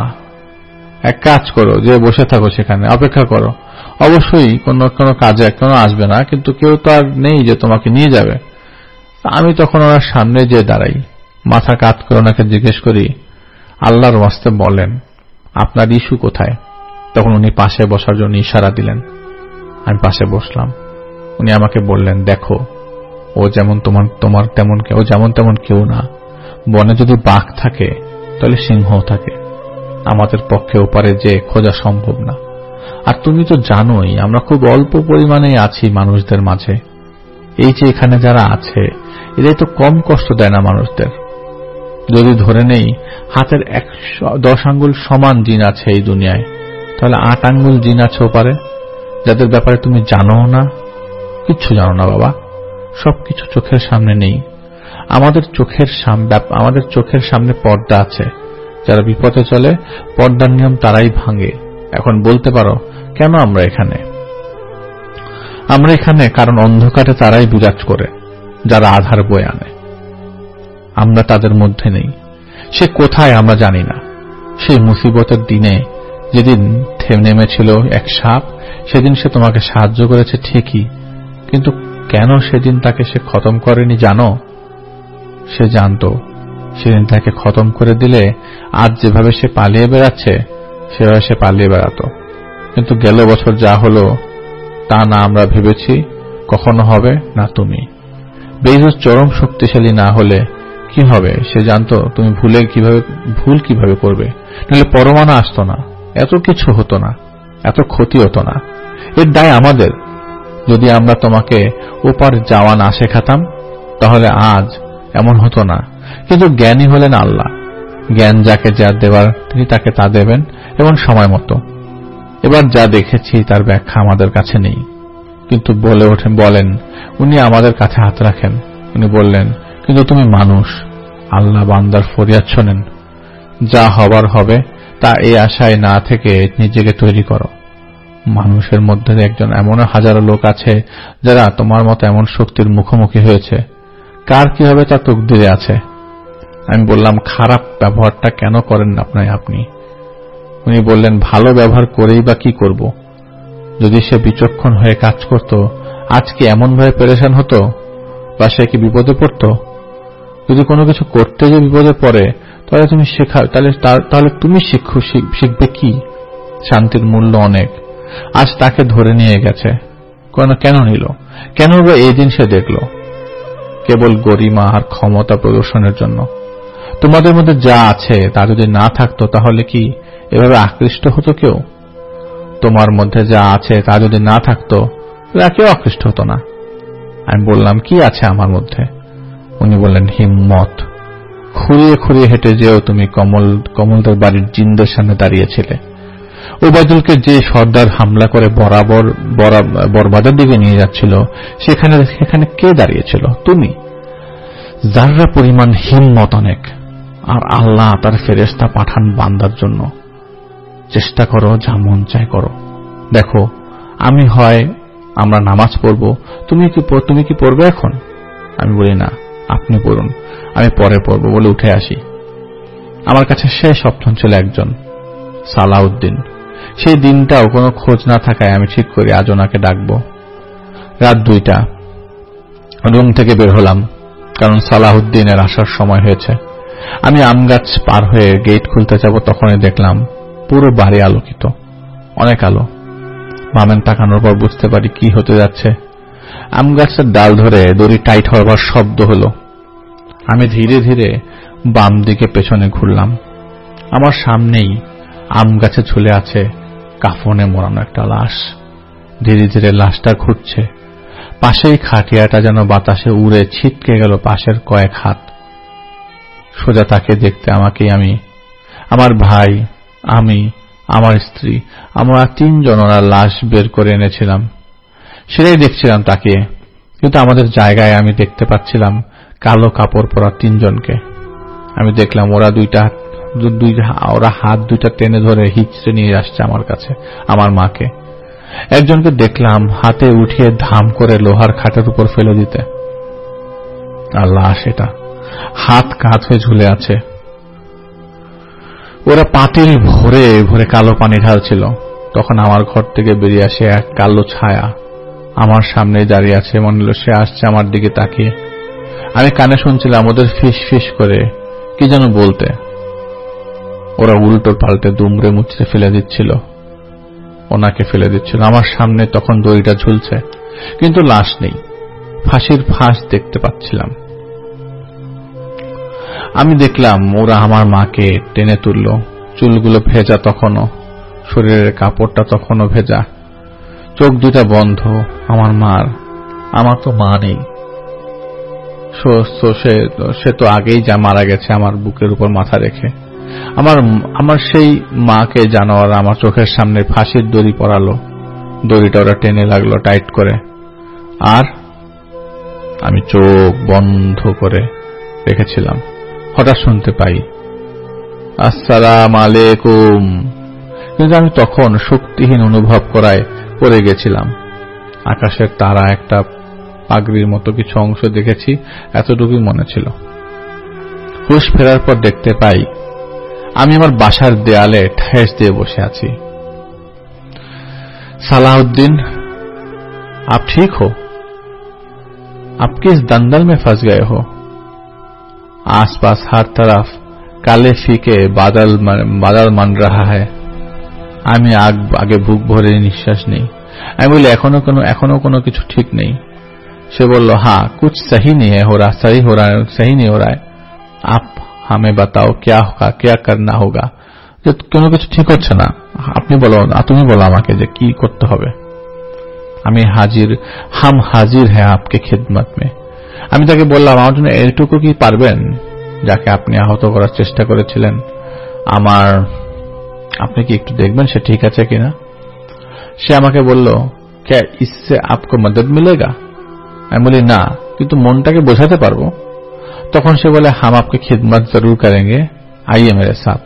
এক কাজ করো, যে বসে থাকো সেখানে, অপেক্ষা করো। অবশ্যই কোনো কোনো কাজে কোনো আসবে না, কিন্তু কেউ তো আর নেই যে তোমাকে নিয়ে যাবে। আমি তখন ওনার সামনে যেয়ে দাঁড়াই, মাথা কাত করে ওনাকে জিজ্ঞেস করি, আল্লাহর ওয়াস্তে বলেন আপনার ইস্যু কোথায়? তখন উনি পাশে বসার জন্য ইশারা দিলেন। আমি পাশে বসলাম। উনি আমাকে বললেন, দেখো, ও যেমন তোমার তোমার তেমন কেউ, যেমন তেমন কেউ না। বনে যদি বাঘ থাকে তাহলে সিংহও থাকে। আমাদের পক্ষে ওপারে যে খোঁজা সম্ভব না। আর তুমি তো জানোই আমরা খুব অল্প পরিমাণে আছি মানুষদের মাঝে। এই যে এখানে যারা আছে এরাই তো কম কষ্ট দেয় না মানুষদের। যদি ধরে নেই হাতের একশো দশ আঙ্গুল সমান জিন আছে এই দুনিয়ায়, তাহলে আট আঙ্গুল জিন আছে ওপারে, যাদের ব্যাপারে তুমি জানো না, কিচ্ছু জানো না বাবা। সবকিছু চোখের সামনে নেই। আমাদের চোখের সামনে আমাদের চোখের সামনে পর্দা আছে। যারা বিপদে চলে পর্দার নিয়ম তারাই ভাঙে। এখন বলতে পারো কেন আমরা এখানে? আমরা এখানে কারণ অন্ধকারে তারাই বিরাজ করে, যারা আধার বয়ে আনে। আমরা তাদের মধ্যে নেই। সে কোথায় আমরা জানি না। সেই মুসিবতের দিনে যেদিন নেমেছিল এক সাপ, সেদিন সে তোমাকে সাহায্য করেছে ঠিকই, কিন্তু কেন সেদিন তাকে সে খতম করেনি জানো? সে জানত সেদিন তাকে খতম করে দিলে আজ যেভাবে সে পালিয়ে বেড়াচ্ছে সেভাবে সে পালিয়ে বেড়াতো। কিন্তু গেল বছর যা হলো তা না আমরা ভেবেছি কখনো হবে, না তুমি। বেইজুস চরম শক্তিশালী না হলে কি হবে সে জানতো। তুমি ভুলে কিভাবে ভুল কিভাবে করবে, নাহলে পরমাণু আসতো না, এত কিছু হতো না, এত ক্ষতি হতো না। এর দায় আমাদের। যদি আমরা তোমাকে ওপার যাওয়া না শেখাতাম তাহলে আজ এমন হতো না। কিন্তু জ্ঞানী হলেন আল্লাহ। জ্ঞান যাকে যা দেবার তিনি তাকে তা দেবেন এবং সময় মতো। এবার যা দেখেছি তার ব্যাখ্যা আমাদের কাছে নেই, কিন্তু বলে ওঠেন বলেন উনি আমাদের কাছে হাত রাখেন। উনি বললেন, কিন্তু তুমি মানুষ, আল্লাহ বান্দার ফরিয়াদ শোনেন। যা হবার হবে তা এই আশায় না থেকে নিজেকে তৈরি করো। মানুষের মধ্যে একজন এমন হাজারো লোক আছে যারা তোমার মতো এমন শক্তির মুখোমুখি হয়েছে। কার কি হবে তা তকদিরে আছে। আমি বললাম, খারাপ ব্যবহারটা কেন করেন আপনাই আপনি? উনি বললেন, ভালো ব্যবহার করেই বা কি করব? যদি সে বিচক্ষণ হয়ে কাজ করত আজ কি এমনভাবে পেরেশান হতো, বা সে কি বিপদে পড়ত? যদি কোনো কিছু করতে যে বিপদে পড়ে তাহলে তুমি শেখাও, তাহলে তাহলে তুমি শিখো শিখবে কি? শান্তির মূল্য অনেক। আজ তাকে ধরে নিয়ে গেছে, কেন নিল? কেন বা এই দিন সে দেখল? কেবল গরিমা আর ক্ষমতা প্রদর্শনের জন্য। তোমাদের মধ্যে যা আছে তা যদি না থাকতো তাহলে কি এভাবে আকৃষ্ট হতো কেউ? তোমার মধ্যে যা আছে তা যদি না থাকতো তাহলে কেউ আকৃষ্ট হতো না। আমি বললাম, কি আছে আমার মধ্যে? উনি বললেন, হিম্মত। খুঁড়িয়ে খুঁড়িয়ে হেঁটে যেও তুমি কমল কমলদের বাড়ির জিনদের সামনে দাঁড়িয়েছিলে। ওবায়দুলকে যে সর্দার হামলা করে বরাবর বরবাদের দিকে নিয়ে যাচ্ছিল সেখানে সেখানে কে দাঁড়িয়েছিল? তুমি। যাররা পরিমাণ হিম্মত অনেক। আর আল্লাহ তার ফেরেশতা পাঠান বান্দার জন্য। চেষ্টা করো, যা মন চায় করো। দেখো, আমি হয় আমরা নামাজ পড়ব, তুমি কি তুমি কি পড়বে এখন? আমি বলি, না, আপনি পড়ুন, আমি পরে পড়ব বলে উঠে আসি। আমার কাছে শেষ অপশন ছিল একজন, সালাউদ্দিন। সেই দিনটাও কোনো খোঁজ না থাকায় আমি ঠিক করি আজ ওনাকে ডাকবো। রাত দুইটা রুম থেকে বের হলাম, কারণ সালাউদ্দিনের আসার সময় হয়েছে। আমি আম গাছ পার হয়ে গেট খুলতে যাব, তখনই দেখলাম পুরো বাড়ি আলোকিত, অনেক আলো। বামেন তাকানোর পর বুঝতে পারি কি হতে যাচ্ছে। আম গাছের ডাল ধরে দড়ি টাইট হওয়ার শব্দ হলো। আমি ধীরে ধীরে বাম দিকে পেছনে ঘুরলাম। আমার সামনেই আম গাছে ঝুলে আছে কাফনে মোড়ানো একটা লাশ। ধীরে ধীরে লাশটা ঘুরছে। পাশেই খাটিয়াটা যেন বাতাসে উড়ে ছিটকে গেল পাশের কয়েক হাত। সোজা তাকে দেখতে আমাকে, আমি, আমার ভাই, আমি, আমার স্ত্রী, আমরা তিনজন ওনার লাশ বের করে এনেছিলাম। সেটাই দেখছিলাম তাকে, কিন্তু আমাদের জায়গায় আমি দেখতে পাচ্ছিলাম কালো কাপড় পরা তিনজনকে। আমি দেখলাম ওরা দুইটা ওরা হাত দুইটা টেনে ধরে হিচড়ে নিয়ে আসছে আমার কাছে, আমার মাকে। একজনকে দেখলাম হাতে উঠিয়ে ধাম করে লোহার খাটের উপর ফেলে দিতে। আর লাশ এটা হাত কাত হয়ে ঝুলে আছে। ওরা পাতিল ভরে ভরে কালো পানি ঢালছিল। তখন আমার ঘর থেকে বেরিয়ে আসে এক কালো ছায়া, আমার সামনে দাঁড়িয়ে আছে। মনে হলো সে আসছে আমার দিকে তাকিয়ে। আমি কানে শুনছিলাম ওদের ফিস ফিস করে কি যেন বলতে। ওরা উল্টো পাল্টে দুমড়ে মুচড়ে ফেলে দিচ্ছিল, ওনাকে ফেলে দিচ্ছিল। আমার সামনে তখন দড়িটা ঝুলছে, কিন্তু লাশ নেই। ফাঁসির ফাঁস দেখতে পাচ্ছিলাম। আমি দেখলাম ওরা আমার মাকে টেনে তুলল। চুলগুলো ভেজা তখনও, শরীরের কাপড়টা তখনও ভেজা, চোখ দুটা বন্ধ আমার মার। আমার তো মা নেই। সে তো আগেই যা মারা গেছে আমার বুকের উপর মাথা রেখে। আমার আমার সেই মাকে জানোয়ার আমার চোখের সামনে ফাঁসির দড়ি পরালো, দড়িটা ওরা টেনে লাগলো টাইট করে, আর আমি চোখ বন্ধ করে রেখেছিলাম। হঠাৎ শুনতে পাই আসসালাম আলাইকুম, কিন্তু আমি তখন শক্তিহীন অনুভব করায় পড়ে গেছিলাম। আকাশের তারা একটা পাগড়ির মতো কিছু অংশ দেখেছি, এতটুকুই মনে ছিল। হুঁশ ফেরার পর দেখতে পাই আমি আমার বাসার দেয়ালে ঠেস দিয়ে বসে আছি। সালাউদ্দিন, आप ठीक हो? आप किस दंदल में फंस गए हो? आसपास हर तरफ काले फीके बादल बादल मन रहा है। আমি আগে বুক ভরে নিঃশ্বাস নেই। আমি বলি এখনো কোনো এখনো কোনো কিছু ঠিক নেই। সে বলল, हाँ कुछ सही नहीं है हो रहा सही हो रहा है सही नहीं हो रहा है। आप हमें बताओ क्या होगा, क्या करना होगा। যে কোনো কিছু ঠিক হচ্ছে না, আপনি বলো, তুমি বলো আমাকে যে কি করতে হবে। আমি হাজির, হাম হাজির হ্যাঁ আপকে খিদমত মে। আমি তাকে বললাম, আমার জন্য এইটুকু কি পারবেন, যাকে আপনি আহত করার চেষ্টা করেছিলেন, আমার আপনি কি একটু দেখবেন সে ঠিক আছে কিনা। সে আমাকে বলল, क्या इससे आपको मदद मिलेगा? আমি বলি না, কিন্তু মনটাকে বোঝাতে পারবো। তখন সে বলে, हम आपकी खिदमत जरूर करेंगे, आइए मेरे साथ।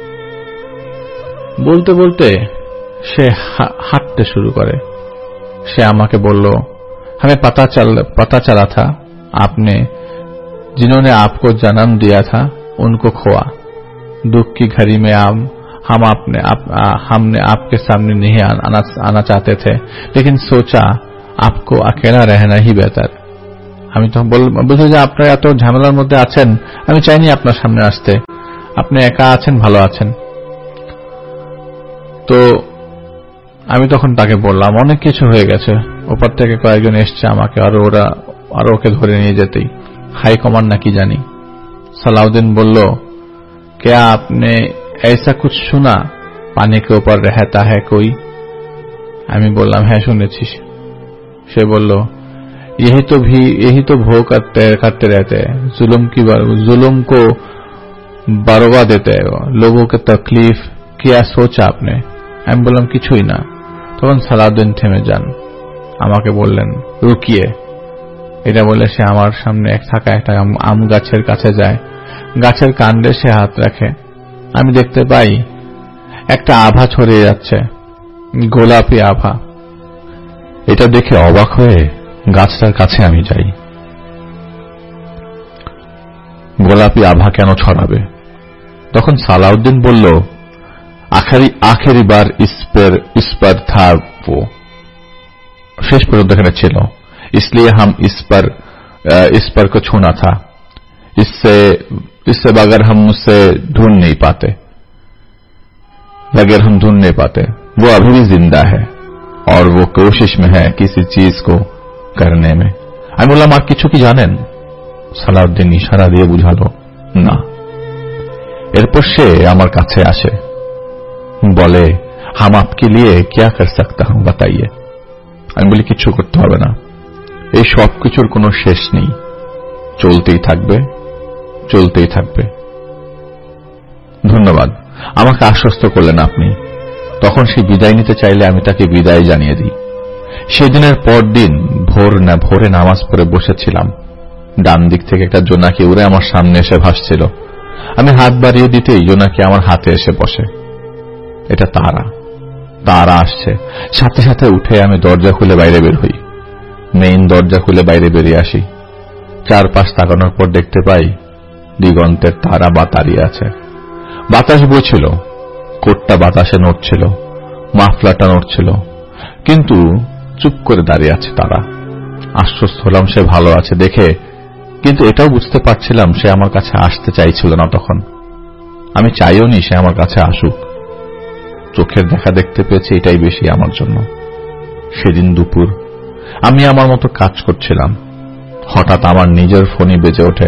বলতে বলতে সে হাঁটতে শুরু করে। সে আমাকে বলল, हमें पता चल पता चला था आपने जिन्होंने आपको जन्म दिया था उनको खोआ। दुख की घड़ी में आप हम आपने आप, हमने आपके सामने नहीं आना, आना चाहते थे, लेकिन सोचा आपको अकेला रहना ही बेहतर। আমি তো বলছি যে আপনারা এত ঝামেলার মধ্যে আছেন, আমি চাইনি আপনার সামনে আসতে, আপনি একা আছেন, ভালো আছেন। তো আমি তখন তাকে বললাম, অনেক কিছু হয়ে গেছে, ওপর থেকে কয়েকজন এসছে আমাকে আরো ওরা আরো ওকে ধরে নিয়ে যেতেই, হাই কমান্ড নাকি জানি। সালাউদ্দিন বলল, क्या आपने ऐसा कुछ सुना पानी के ऊपर रहता है कोई? আমি বললাম, হ্যাঁ শুনেছি। সে বলল, यही तो भी यही तो भोग करते करते रहते हैं, जुल्म की जुल्म को बरवा देते हैं लोगों के तकलीफ। क्या सोचा आपने? আমি বললাম, কিছুই না। তখন সালাউদ্দিন থেমে যান, আমাকে বললেন, রুকিয়ে। এটা বলে সে আমার সামনে এক থাকা একটা আম গাছের কাছে যায়, গাছের কাণ্ডে সে হাত রাখে। আমি দেখতে পাই একটা আভা ছড়িয়ে যাচ্ছে, গোলাপি আভা। এটা দেখে অবাক হয়ে গাছটার কাছে আমি যাই। গোলাপি আভা কেন ছড়াবে? তখন সালাউদ্দিন বলল, आखिरी आखिरी बार इस पर इस पर था वो, शेष पर्यंत एखाने छिलो, इसलिए हम इस पर इस पर को छूना था। इससे इससे बगैर हम उससे ढूंढ नहीं पाते बगैर हम ढूंढ नहीं पाते वो अभी भी जिंदा है और वो कोशिश में है किसी चीज को करने में। আমি বললাম, আর কিছু কি জানেন? সালাউদ্দিন ইশারা দিয়ে বুঝালো, না। এরপর সে আমার কাছে আসে, বলে, हम आपके लिए क्या कर सकता हूं बताइए। আমি বলি, কিছু করতে হবে না, এই সব কিছুর কোনো শেষ নেই, চলতেই থাকবে চলতেই থাকবে। ধন্যবাদ, আমাকে আশ্বস্ত করলেন আপনি। তখন সে বিদায় নিতে চাইলে আমি তাকে বিদায় জানিয়ে দিই। সেদিনের পর দিন ভোর না ভোরে নামাজ পড়ে বসেছিলাম, ডান দিক থেকে একটা জোনাকি উড়ে আমার সামনে এসে ভাসছিল। আমি হাত বাড়িয়ে দিতেই জোনাকি আমার হাতে এসে বসে। এটা তারা তারা আসছে। সাথে সাথে উঠে আমি দরজা খুলে বাইরে বের হই, মেইন দরজা খুলে বাইরে বেরিয়ে আসি। চারপাশ তাকানোর পর দেখতে পাই দিগন্তের তারা বা দাঁড়িয়ে আছে। বাতাস বইছিল, কোটটা বাতাসে নড়ছিল, মাফলাটা নড়ছিল, কিন্তু চুপ করে দাঁড়িয়ে আছে তারা। আশ্বস্ত হলাম সে ভালো আছে দেখে, কিন্তু এটাও বুঝতে পারছিলাম সে আমার কাছে আসতে চাইছিল না তখন। আমি চাইও নি সে আমার কাছে আসুক। চোখের দেখা দেখতে পেয়েছে, এটাই বেশি আমার জন্য। সেদিন দুপুর আমি আমার মতো কাজ করছিলাম, হঠাৎ আমার নিজের ফোনই বেজে ওঠে।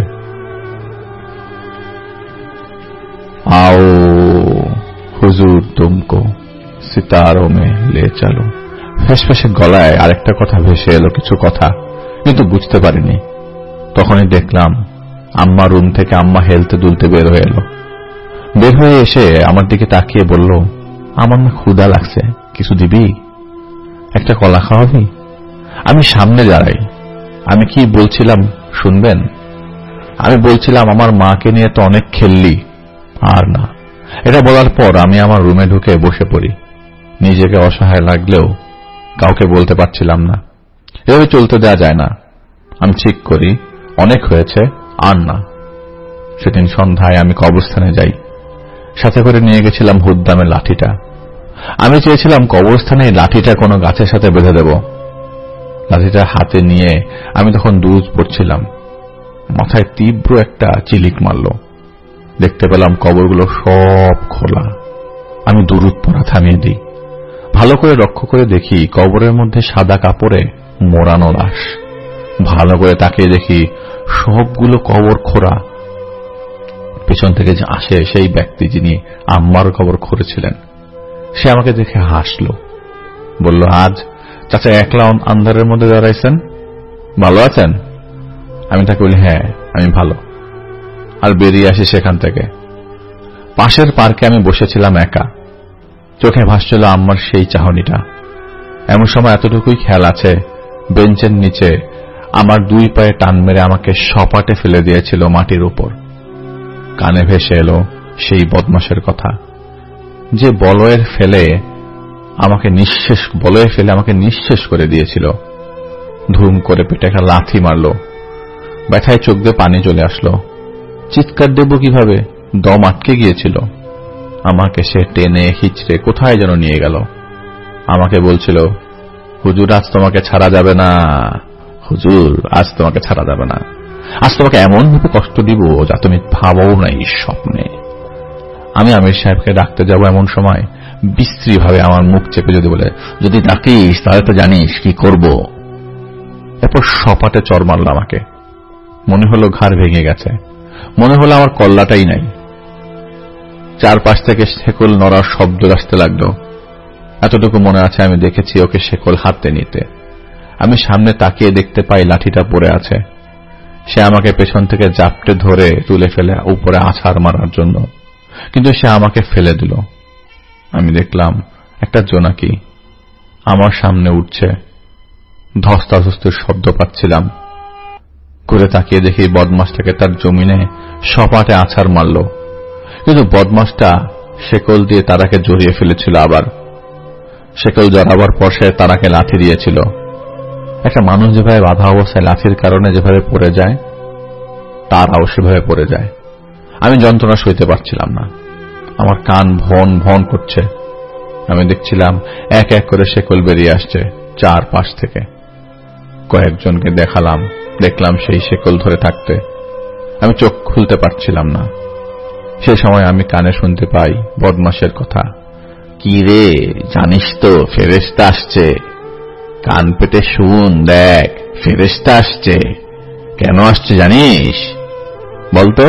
आओ हुजूर तुमको सितारों में ले चलो। ফেসফেসে গলায় আরেকটা কথা ভেসে এলো, কিছু কথা, কিন্তু বুঝতে পারিনি। তখনই দেখলাম আম্মা রুম থেকে আম্মা হেলতে দুলতে বের হয়ে এলো। বের হয়ে এসে আমার দিকে তাকিয়ে বলল, আমার না ক্ষুধা লাগছে, কিছু দিবি? একটা কলা খাওয়াবি? আমি সামনে দাঁড়াই। আমি কি বলছিলাম শুনবেন? আমি বলছিলাম, আমার মাকে নিয়ে তো অনেক খেললি। আর না। এটা বলার পর আমি আমার রুমে ঢুকে বসে পড়ি। নিজেকে অসহায় লাগলেও কাউকে বলতে পারছিলাম না। এভাবে চলতে দেওয়া যায় না। আমি ঠিক করি, অনেক হয়েছে, আর না। সেদিন সন্ধ্যায় আমি কবরস্থানে যাই। সাথে করে নিয়ে গেছিলাম হুদ্দামের লাঠিটা। আমি চেয়েছিলাম কবরস্থানে লাঠিটা কোনো গাছের সাথে বেঁধে দেব। লাঠিটা হাতে নিয়ে আমি তখন দুরুদ পড়ছিলাম। মাথায় তীব্র একটা চিলিক মারল। দেখতে পেলাম কবরগুলো সব খোলা। আমি দুরুদ পড়া থামিয়ে দিই। ভালো করে লক্ষ্য করে দেখি কবরের মধ্যে সাদা কাপড়ে মোড়ানো লাশ। ভালো করে তাকিয়ে দেখি সবগুলো কবর খোঁড়া। পেছন থেকে যে আসে সেই ব্যক্তি যিনি আম্মার কবর খুঁড়েছিলেন, সে আমাকে দেখে হাসল, বলল, আজ চাচা একলা আন্ধারের মধ্যে দাঁড়াইছেন, ভালো আছেন? আমি তাকে বলি, হ্যাঁ আমি ভালো। আর বেরিয়ে আসি সেখান থেকে। পাশের পার্কে আমি বসেছিলাম একা। চোখে ভাসছিল আম্মার সেই চাহনিটা। এমন সময় এতটুকুই খেয়াল আছে, বেঞ্চের নিচে আমার দুই পায়ে টান মেরে আমাকে সপাটে ফেলে দিয়েছিল মাটির উপর। কানে ভেসে এলো সেই বদমাশের কথা, যে বলয়ের ফেলে আমাকে নিঃশেষ বলয়ে ফেলে আমাকে নিঃশেষ করে দিয়েছিল। ধুম করে পেটে একটা লাথি মারল। ব্যথায় চোখ দিয়ে পানি চলে আসলো। চিৎকার দেব কিভাবে, দম আটকে গিয়েছিল। আমাকে সে টেনে হিচড়ে কোথায় যেন নিয়ে গেল। আমাকে বলছিল, হুজুর আজ তোমাকে ছাড়া যাবে না, হুজুর আজ তোমাকে ছাড়া যাবে না, আজ তোমাকে এমন ভাবে কষ্ট দিব যা তুমি ভাবও নাই স্বপ্নে। আমি আমির সাহেবকে ডাকতে যাব এমন সময় বিশ্রী ভাবে আমার মুখ চেপে যদি বলে, যদি ডাকিস তাহলে তো জানিস কি করব। এরপর সপাটে চর মারল আমাকে। মনে হলো ঘাড় ভেঙে গেছে, মনে হলো আমার কল্লাটাই নাই। চারপাশ থেকে শেকল নড়ার শব্দ আসতে লাগলো। এতটুকু মনে আছে, আমি দেখেছি ওকে শেকল হাতে নিতে। আমি সামনে তাকিয়ে দেখতে পাই লাঠিটা পড়ে আছে। সে আমাকে পেছন থেকে জাপটে ধরে তুলে ফেলে উপরে আছাড় মারার জন্য, কিন্তু সে আমাকে ফেলে দিল। আমি দেখলাম একটা জোনাকি আমার সামনে উঠছে। ধস্তাধস্তির শব্দ পাচ্ছিলাম। ঘুরে তাকিয়ে দেখি বদমাসটাকে তার জমিনে সপাটে আছাড় মারল, কিন্তু বদমাসটা শেকল দিয়ে তারাকে জড়িয়ে ফেলেছিল। আবার শেকল জড়াবার পর সে তারাকে লাথি দিয়েছিল। একটা মানুষ যেভাবে বাধা অবস্থায় লাঠির কারণে যেভাবে পড়ে যায়, তারাও সেভাবে পড়ে যায়। আমি যন্ত্রণা সইতে পারছিলাম না। আমার কান ভন ভন করছে। আমি দেখছিলাম এক এক করে শেকল বেরিয়ে আসছে চার পাশ থেকে। কয়েকজনকে দেখালাম, দেখলাম সেই শেকল ধরে থাকতে। আমি চোখ খুলতে পারছিলাম না। সে সময় আমি কানে শুনতে পাই বদমাশের কথা, কি রে জানিস তো ফেরেশতা আসছে, কান পেতে শুন, দেখ ফেরেশতা আসছে। কেন আসছে জানিস বলতো?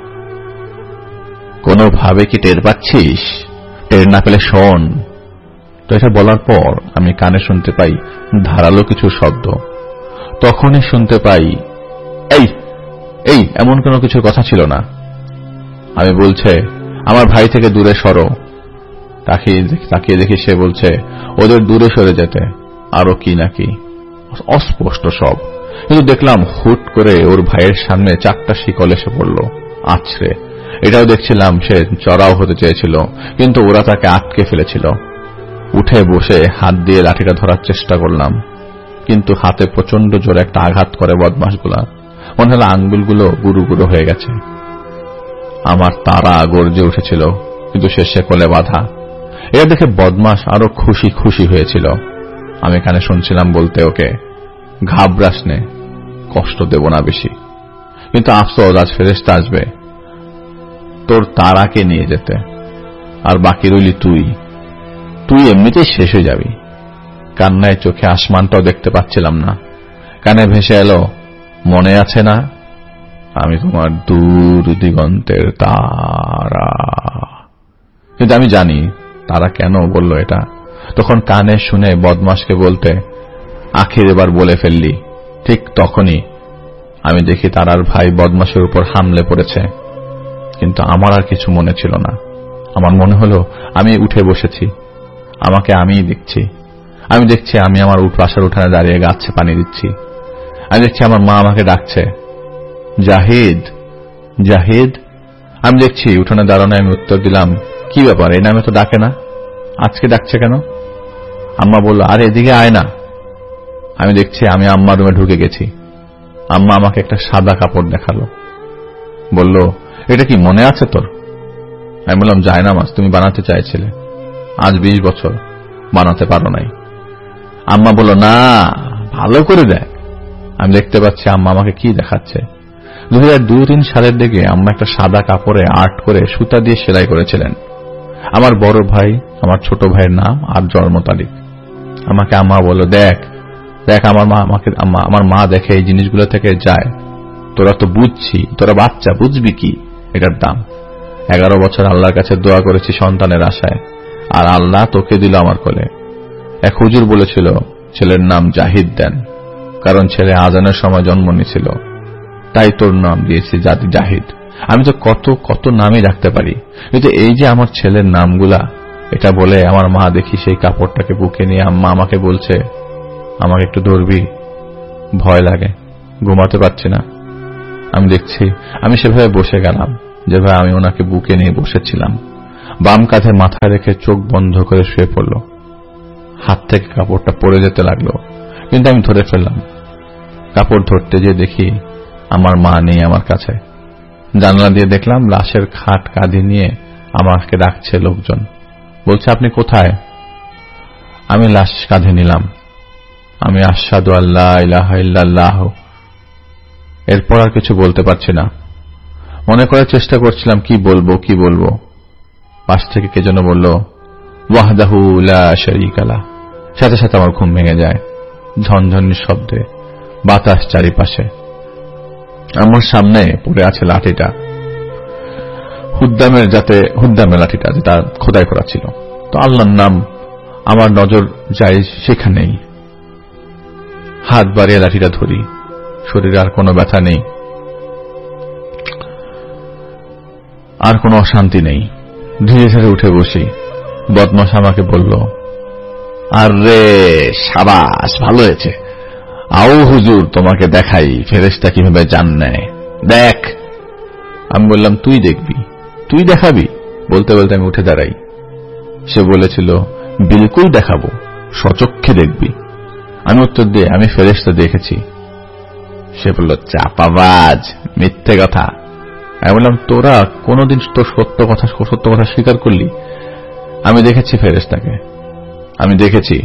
কোনোভাবে কি টের পাচ্ছিস? টের না পেলে শোন। তো এটা বলার পর আমি কানে শুনতে পাই ধারালো কিছু শব্দ। তখনই শুনতে পাই, এই এই এমন কোনো কিছুর কথা ছিল না। আমি বলছে, আমার ভাই থেকে দূরে সরো। তাকিয়ে দেখি সে বলছে ওদের দূরে সরে যেতে। আরো কি নাকি অস্পষ্ট সব, কিন্তু দেখলাম হুট করে ওর ভাইয়ের সামনে চারটা শিকল এসে পড়ল আছড়ে। এটাও দেখছিলাম সে চড়াও হতে চেয়েছিল, কিন্তু ওরা তাকে আটকে ফেলেছিল। উঠে বসে হাত দিয়ে লাঠিটা ধরার চেষ্টা করলাম, কিন্তু হাতে প্রচন্ড জোরে একটা আঘাত করে বদমাশগুলা। মনে হলো আঙ্গুলগুলো গুরু গুরু হয়ে গেছে। আমার তারা গর্জে উঠেছিল, কিন্তু সে শেকলে বাঁধা। এটা দেখে বদমাশ আরো খুশি খুশি হয়েছিল। আমি কানে শুনছিলাম বলতে ওকে, ঘাবড়াস নে, কষ্ট দেব না বেশি, কিন্তু আফসোস আজ ফেরেশতা আসবে তোর তারাকে নিয়ে যেতে, আর বাকি রইলি তুই। তুই এমনিতেই শেষ হয়ে যাবি। কান্নায় চোখে আসমানটাও দেখতে পাচ্ছিলাম না। কানে ভেসে এলো, মনে আছে না আমি তোমার দূর দিগন্তের তারা। কিন্তু আমি জানি তারা কেন বলল এটা। তখন কানে শুনে বদমাশকে বলতে, আখির এবার বলে ফেললি। ঠিক তখনই আমি দেখি তারার ভাই বদমাশের উপর হামলে পড়েছে, কিন্তু আমার আর কিছু মনে ছিল না। আমার মনে হলো আমি উঠে বসেছি, আমাকে আমিই দেখছি। আমি দেখছি আমি আমার উঠ বাসার উঠানে দাঁড়িয়ে গাছে পানি দিচ্ছি। আমি দেখছি আমার মা আমাকে ডাকছে, জাহিদ, জাহিদ। আমি দেখছি উঠানে দাঁড়ানো। আমি উত্তর দিলাম, কি ব্যাপার, এই নামে তো ডাকে না, আজকে ডাকছে কেন? আম্মা বলল, আরে এদিকে আয় না। আমি দেখছি আমি আম্মার রুমে ঢুকে গেছি। আম্মা আমাকে একটা সাদা কাপড় দেখালো, বলল, এটা কি মনে আছে তোর? আমি বললাম, জায়নামাজ তুমি বানাতে চাইছিলে, আজ বিশ বছর বানাতে পারো নাই। আম্মা বলল, না ভালো করে দেখ। আমি দেখতে পাচ্ছি আম্মা আমাকে কি দেখাচ্ছে। দুই হাজার দুই তিন সালের দিকে আম্মা একটা সাদা কাপড়ে আর্ট করে সুতা দিয়ে সেলাই করেছিলেন। আমার বড় ভাই, আমার ছোট ভাইয়ের নাম আর জন্ম তারিখ। আমাকে আম্মা বলল, দেখ দেখ। আমার মা আমাকে আমার মা দেখে এই জিনিসগুলো থেকে যায়, তোরা তো বুঝছি, তোরা বাচ্চা বুঝবি কি এটার দাম। এগারো বছর আল্লাহর কাছে দোয়া করেছি সন্তানের আশায়, আর আল্লাহ তোকে দিল আমার কোলে। এক হুজুর বলেছিল ছেলের নাম জাহিদ দেন, কারণ ছেলে আজানের সময় জন্ম নিয়েছিল, তাই তোর নাম দিয়েছি জাহিদ। আমি তো কত কত নামই রাখতে পারি, কিন্তু এই যে আমার ছেলের নামগুলা, এটা বলে আমার মা দেখি সেই কাপড়টাকে বুকে নিয়ে আম্মা আমাকে বলছে, আমাকে একটু ধরবি, ভয় লাগে, ঘুমাতে পারছি না। আমি দেখছি আমি সেভাবে বসে গেলাম যেভাবে আমি ওনাকে বুকে নিয়ে বসেছিলাম। বাম কাঁধে মাথা রেখে চোখ বন্ধ করে শুয়ে পড়ল। হাত থেকে কাপড়টা পড়ে যেতে লাগলো, কিন্তু আমি ধরে ফেললাম। কাপড় ধরতে যেয়ে দেখি আমার মা নেই আমার কাছে। জানলা দিয়ে দেখলাম লাশের খাট কাঁধে নিয়ে আমাকে ডাকছে লোকজন, বলছে, আপনি কোথায়? আমি লাশ কাঁধে নিলাম। আমি আশহাদু আল্লা ইলাহা ইল্লাল্লাহ, এরপর আর কিছু বলতে পারছি না। মনে করার চেষ্টা করছিলাম কি বলবো কি বলবো। পাশ থেকে কে যেন বলল, ওয়াহদাহু লা শারীকা লাহ। সাথে সাথে আমার ঘুম ভেঙে যায়, ঝনঝনির শব্দে, বাতাস চারিপাশে। আমার সামনে পড়ে আছে লাঠিটা, হুদ্দামের যাতে হুদ্দামের লাঠিটা যেটা খোদাই করা ছিল। তো আল্লাহর নাম আমার নজর যায় সেখানেই। হাত বাড়িয়ে লাঠিটা ধরি, শরীরে আর কোনো ব্যথা নেই, আর কোনো অশান্তি নেই। ধীরে ধীরে উঠে বসি। বদমাশ আমাকে বলল, আরে সাবাস, ভালো হয়েছে, আও হুজুর তোমাকে দেখাই ফেরেশতা কিভাবে জান নেয়, দেখ। আমি বললাম, তুই দেখবি, তুই দেখাবি। বলতে বলতে আমি উঠে দাঁড়াই। সে বলেছিল, বিলকুল দেখাবো, সচক্ষে দেখবি। আমি উত্তর দিয়ে, আমি ফেরেশতা দেখেছি। সে বলল, চাপাবাজ, মিথ্যে কথা। আমি বললাম, তোরা কোনদিন তোর সত্য কথা সত্য কথা স্বীকার করলি? আমি দেখেছি ফেরেশতাকে, আমি দেখেছি।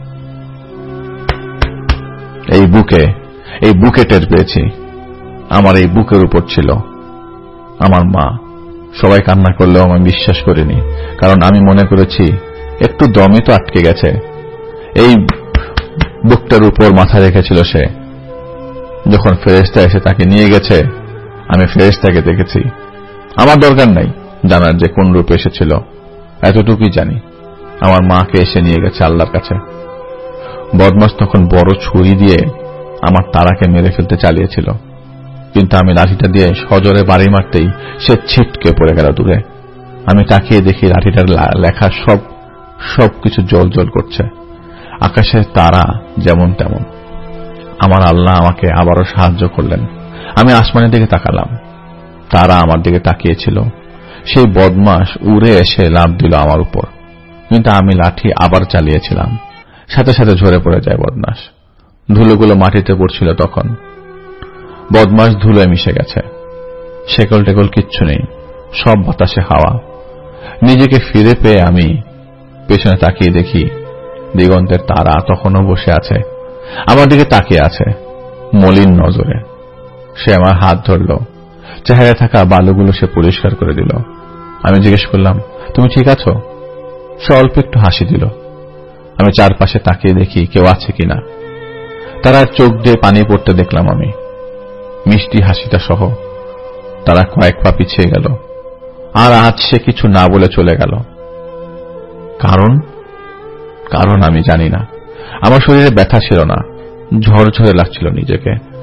এই বুকে এই বুকে টের পেয়েছি। আমার এই বুকের উপর ছিল আমার মা। সবাই কান্না করলেও আমি বিশ্বাস করিনি, কারণ আমি মনে করেছি একটু দমই তো আটকে গেছে। এই বুকটার উপর মাথা রেখেছিল সে। যখন ফেরেশতা এসে তাকে নিয়ে গেছে, আমি ফেরেশতাকে দেখেছি। আমার দরকার নাই জানার যে কোন রূপে এসেছিল, এতটুকুই জানি আমার মাকে এসে নিয়ে গেছে আল্লাহর কাছে। বদমাশ তখন বড় ছুরি দিয়ে আমার তারাকে মেরে ফেলতে চালিয়েছিল, কিন্তু আমি লাঠিটা দিয়ে সজোরে বাড়ি মারতেই সে ছিটকে পড়ে গেল দূরে। আমি তাকিয়ে দেখি লাঠিটার লেখা সব সবকিছু জল জল করছে, আকাশের তারা যেমন তেমন। আমার আল্লাহ আমাকে আবারও সাহায্য করলেন। আমি আসমানের দিকে তাকালাম, তারা আমার দিকে তাকিয়েছিল। সেই বদমাশ উড়ে এসে লাফ দিল আমার উপর, কিন্তু আমি লাঠি আবার চালিয়েছিলাম। সাথে সাথে ঝরে পড়ে যায় বদমাশ। ধুলোগুলো মাটিতে পড়ছিল তখন। বদমাশ ধুলোয় মিশে গেছে, শেকল টেকল কিচ্ছু নেই, সব বাতাসে হাওয়া। নিজেকে ফিরে পেয়ে আমি পেছনে তাকিয়ে দেখি দিগন্তের তারা তখনও বসে আছে, আমার দিকে তাকিয়ে আছে মলিন নজরে। সে আমার হাত ধরল, চেহারায় থাকা বালুগুলো সে পরিষ্কার করে দিল। আমি জিজ্ঞেস করলাম, তুমি ঠিক আছো? সে অল্প একটু হাসি দিল। আমি চারপাশে তাকিয়ে দেখি কেউ আছে কিনা। তারা চোখ দিয়ে পানি পড়তে দেখলাম আমি, মিষ্টি হাসিটা সহ। তারা কয়েক পা পিছিয়ে গেল, আর আজ সে কিছু না বলে চলে গেল। কারণ কারণ আমি জানি না। আমার শরীরে ব্যথা ছিল না, ঝরঝরে লাগছিল নিজেকে।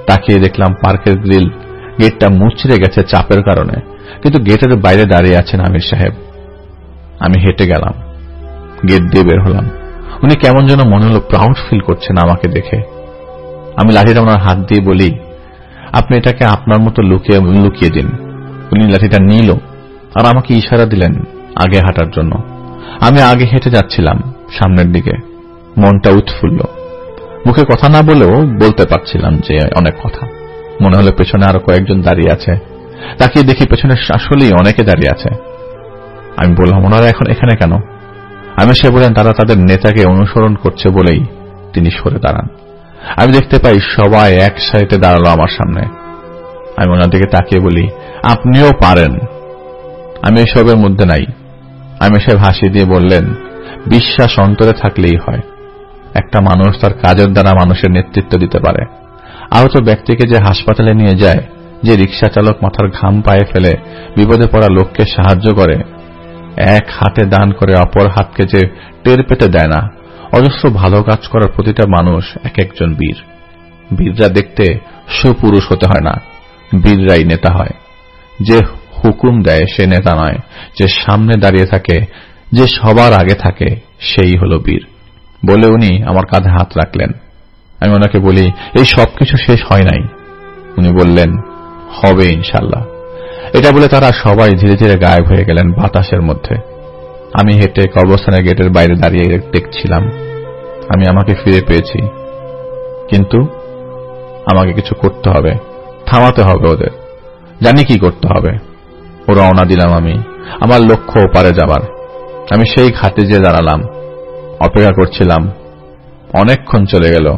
তাকিয়ে দেখলাম পার্কের গ্রিল গেটটা মুচড়ে গেছে চাপের কারণে, কিন্তু গেটের বাইরে দাঁড়িয়ে আছেন আমির সাহেব। আমি হেঁটে গেলাম, গেট দিয়ে বের হলাম। উনি কেমন যেন মনে হলো প্রাউড ফিল করছেন আমাকে দেখে। আমি লাঠিটা ওনার হাত দিয়ে বলি, আপনি এটাকে আপনার মতো লুকিয়ে লুকিয়ে দিন। উনি লাঠিটা নিল আর আমাকে ইশারা দিলেন আগে হাঁটার জন্য। আমি আগে হেঁটে যাচ্ছিলাম সামনের দিকে, মনটা উৎফুল্ল। মুখে কথা না বলেও বলতে পারছিলাম যে অনেক কথা। মনে হলো পেছনে আরো কয়েকজন দাঁড়িয়ে আছে। তাকিয়ে দেখি পেছনে আসলেই অনেকে দাঁড়িয়ে আছে। আমি বললাম, ওনারা এখন এখানে কেন? আমি সে বলেন, তারা তাদের নেতাকে অনুসরণ করছে বলেই তিনি সরে দাঁড়ান। আমি দেখতে পাই সবাই এক সারিতে দাঁড়ালো আমার সামনে। আমি ওনার দিকে তাকিয়ে বলি, আপনিও পারেন, আমি এসবের মধ্যে নাই। আমি সাহেব হাসি দিয়ে বললেন, বিশ্বাস অন্তরে থাকলেই হয়। একটা মানুষ তার কাজের দ্বারা মানুষের নেতৃত্ব দিতে পারে। আহত ব্যক্তিকে যে হাসপাতালে নিয়ে যায়, যে রিক্সা চালক মাথার ঘাম পায়ে ফেলে বিপদে পড়া লোককে সাহায্য করে, এক হাতে দান করে অপর হাতকে যে টের পেতে দেয় না, অজস্র ভালো কাজ করার প্রতিটা মানুষ এক একজন বীর। বীররা দেখতে সুপুরুষ হতে হয় না, বীররাই নেতা হয়। যে হুকুম দেয় সে নেতা নয়, যে সামনে দাঁড়িয়ে থাকে, যে সবার আগে থাকে, সেই হলো বীর। বলে উনি আমার কাঁধে হাত রাখলেন। আমি ওনাকে বলি, এই সবকিছু শেষ হয় নাই। উনি বললেন, হবে ইনশাল্লাহ। এটা বলে তারা সবাই ধীরে ধীরে গায়েব হয়ে গেলেন বাতাসের মধ্যে। আমি হেঁটে কবরস্থানের গেটের বাইরে দাঁড়িয়ে দেখছিলাম। আমি আমাকে ফিরে পেয়েছি, কিন্তু আমাকে কিছু করতে হবে, থামাতে হবে ওদের। জানি কি করতে হবে। ও রওনা দিলাম আমি, আমার লক্ষ্য ওপারে যাবার। আমি সেই ঘাটে যে দাঁড়ালাম, অপেক্ষা করছিলাম। অনেকক্ষণ চলে গেল।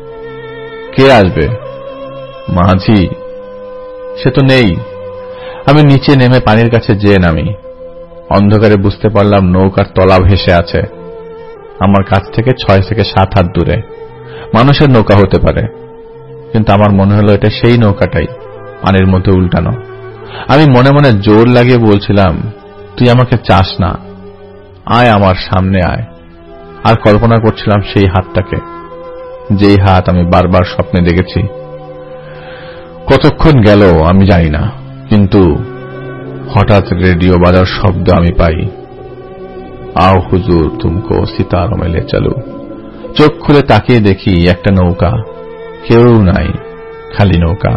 কে আসবে? মাঝি, সে তো নেই। আমি নিচে নেমে পানির কাছে যেয়ে নামি। অন্ধকারে বুঝতে পারলাম নৌকার তলা ভেসে আছে আমার কাছ থেকে ছয় থেকে সাত হাত দূরে। মানুষের নৌকা হতে পারে, কিন্তু আমার মনে হলো এটা সেই নৌকাটাই, পানির মধ্যে উল্টানো। আমি মনে মনে জোর লাগিয়ে বলছিলাম, তুই আমাকে চাস না, আয় আমার সামনে আয়। আর কল্পনা করছিলাম সেই হাতটাকে, যেই হাত আমি বারবার স্বপ্নে দেখেছি। কতক্ষণ গেল আমি জানি না, কিন্তু হঠাৎ রেডিও বাজার শব্দ আমি পাই, আও হুজুর তুমকো সিতারো মে লে চলো। চোখ খুলে তাকিয়ে দেখি একটা নৌকা, কেউ নাই, খালি নৌকা,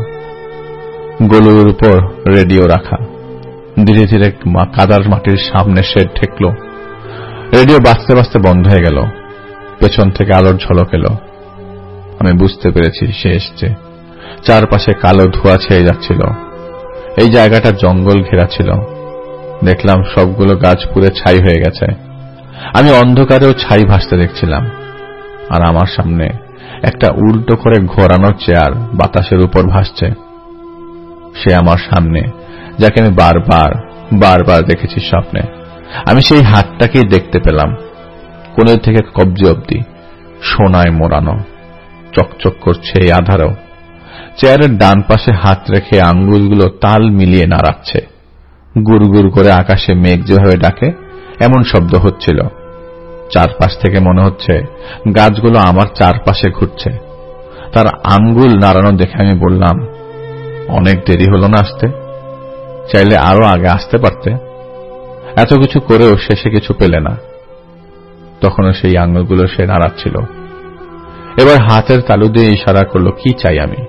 গলুর উপর রেডিও রাখা। ধীরে ধীরে কাদার মাটির সামনে সে ঠেকল। রেডিও বাজতে বাজতে বন্ধ হয়ে গেল। পেছন থেকে আলোর ঝলক এলো। আমি বুঝতে পেরেছি সে এসছে। চারপাশে কালো ধোঁয়া ছেয়ে যাচ্ছিল। এই জায়গাটা জঙ্গল ঘেরা ছিল। দেখলাম সবগুলো গাছ পুড়ে ছাই হয়ে গেছে। আমি অন্ধকারেও ছাই ভাসতে দেখছিলাম। আর আমার সামনে একটা উল্টো করে ঘোরানো চেয়ার বাতাসের উপর ভাসছে। সে আমার সামনে, যাকে আমি বারবার বারবার দেখেছি স্বপ্নে। আমি সেই হাতটাকেই দেখতে পেলাম, কোণের থেকে কবজি অবধি সোনায় মোড়ানো, চকচক করছে এই আধারেও। চেয়ারের ডান পাশে হাত রেখে আঙ্গুলগুলো তাল মিলিয়ে নাড়াচ্ছে। গুড় গুড় করে আকাশে মেঘ যেভাবে ডাকে, এমন শব্দ হচ্ছিল। চারপাশ থেকে মনে হচ্ছে গাছগুলো আমার চারপাশে ঘুরছে। তার আঙ্গুল নাড়ানো দেখে আমি বললাম, অনেক দেরি হলো না আসতে? চাইলে আরো আগে আসতে পারতে। এত কিছু করেও শেষে কিছু পেলে না। তখনও সেই আঙ্গুলগুলো সে নাড়াচ্ছিল। এবার হাতের তালু দিয়ে ইশারা করলো, কি চাই আমি?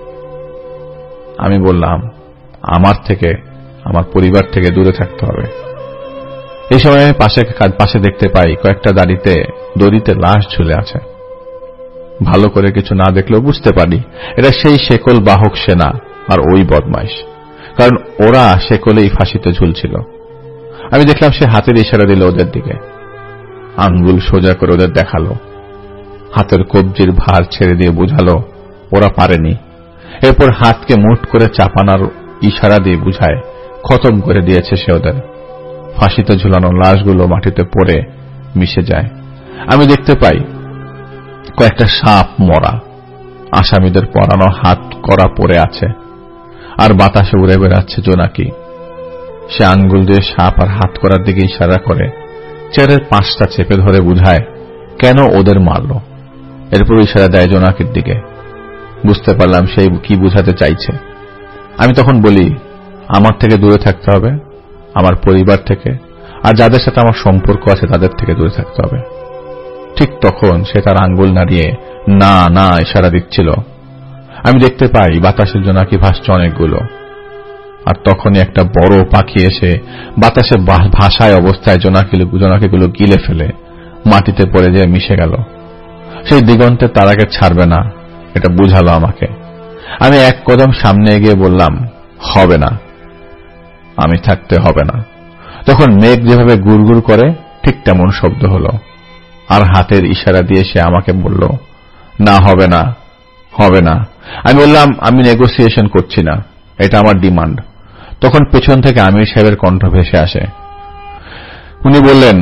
আমি বললাম, আমার থেকে, আমার পরিবার থেকে দূরে থাকতে হবে। এই সময় আমি পাশে পাশে দেখতে পাই কয়েকটা দাড়িতে দড়িতে লাশ ঝুলে আছে। ভালো করে কিছু না দেখলেও বুঝতে পারি এটা সেই শেকল বাহক সেনা আর ওই বদমাইশ, কারণ ওরা শেকলেই ফাঁসিতে ঝুলছিল। আমি দেখলাম সে হাতের ইশারা দিল ওদের দিকে, আঙ্গুল সোজা করে ওদের দেখালো, হাতের কবজির ভার ছেড়ে দিয়ে বুঝালো ওরা পারেনি। এরপর হাতকে মুঠ করে চাপানোর ইশারা দিয়ে বুঝায় খতম করে দিয়েছে সে ওদের। ফাঁসিতে ঝুলানো লাশগুলো মাটিতে পড়ে মিশে যায়। আমি দেখতে পাই কয়েকটা সাপ মরা, আসামিদের পরানো হাত করা পড়ে আছে, আর বাতাসে উড়ে বেড়াচ্ছে জোনাকি। সে আঙ্গুল দিয়ে সাপ আর হাত করার দিকে ইশারা করে, চেয়ারের পাঁচটা চেপে ধরে বুঝায় কেন ওদের মারল। এরপর ইশারা দেয় জোনাকির দিকে। বুঝতে পারলাম সেই কি বুঝাতে চাইছে। আমি তখন বলি, আমার থেকে দূরে থাকতে হবে, আমার পরিবার থেকে, আর যাদের সাথে আমার সম্পর্ক আছে তাদের থেকে দূরে থাকতে হবে। ঠিক তখন সে তার আঙ্গুল নাড়িয়ে না না ইশারা দিচ্ছিল। আমি দেখতে পাই বাতাসের জোনাকি ভাসছে অনেকগুলো, আর তখনই একটা বড় পাখি এসে বাতাসে ভাসায় অবস্থায় জোনাকিগুলো গিলে ফেলে মাটিতে পড়ে যেয়ে মিশে গেল। সেই দিগন্তের তারাকে ছাড়বে না, এটা বুঝালো আমাকে। আমি এক কদম সামনে এগিয়ে বললাম, হবে না, আমি থাকতে হবে না। তখন মেঘ যেভাবে গুড়গুড় করে ঠিক তেমন শব্দ হলো, আর হাতের ইশারা দিয়ে সে আমাকে বলল, না হবে না, হবে না। আমি বললাম, আমি নেগোসিয়েশন করছি না, এটা আমার ডিমান্ড। তখন পেছন থেকে আমির সাহেবের কণ্ঠ ভেসে আসে। উনি বললেন,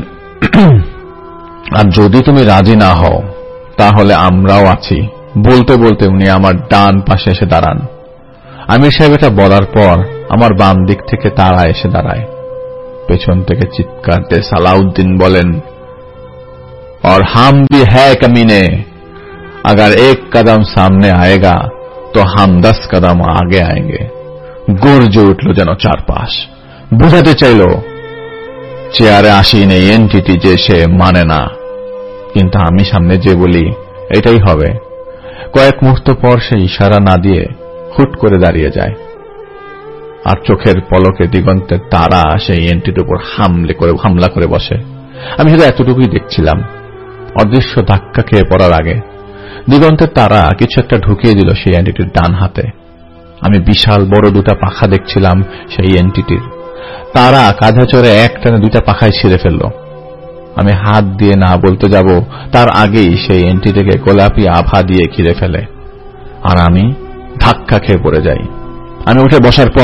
আর যদি তুমি রাজি না হও তাহলে আমরাও আছি। বলতে বলতে উনি আমার ডান পাশে এসে দাঁড়ান। আমির সাহেব এটা বলার পর আমার বাম দিক থেকে তারা এসে দাঁড়ায়। পেছন থেকে চিৎকার দিয়ে সালাউদ্দিন বলেন, और हम भी है कमीने, अगर एक कदम सामने आएगा तो हम दस कदम आगे आएंगे। গর্জে উঠল যেন চারপাশ। বুঝাতে চাইল চেয়ারে আসেনি এনটিটি যে সে মানে না, কিন্তু আমি সামনে যে বলি এটাই হবে। কয়েক মুহূর্ত পর সে ইশারা না দিয়ে হুট করে দাঁড়িয়ে যায়, আর চোখের পলকে দিগন্তের তারা সেই এনটিটির উপর হামলে করে হামলা করে বসে। আমি শুধু এতটুকুই দেখছিলাম। অদৃশ্য ধাক্কা খেয়ে পড়ার আগে দিগন্তের তারা কিছু একটা ঢুকিয়ে দিল সেই এনটিটির ডান হাতে। আমি বিশাল বড় দুটা পাখা দেখছিলাম সেই এনটিটির। তারা কাঁধে চড়ে এক টানে দুইটা পাখায় ছিঁড়ে ফেলল। আমি হাত দিয়ে না বলতে যাব তার আগেই সেই এনটিটিকে গোলাপি আভা দিয়ে ঘিরে ফেলে, আর আমি ধাক্কা খেয়ে পড়ে যাই। আমি উঠে বসার পর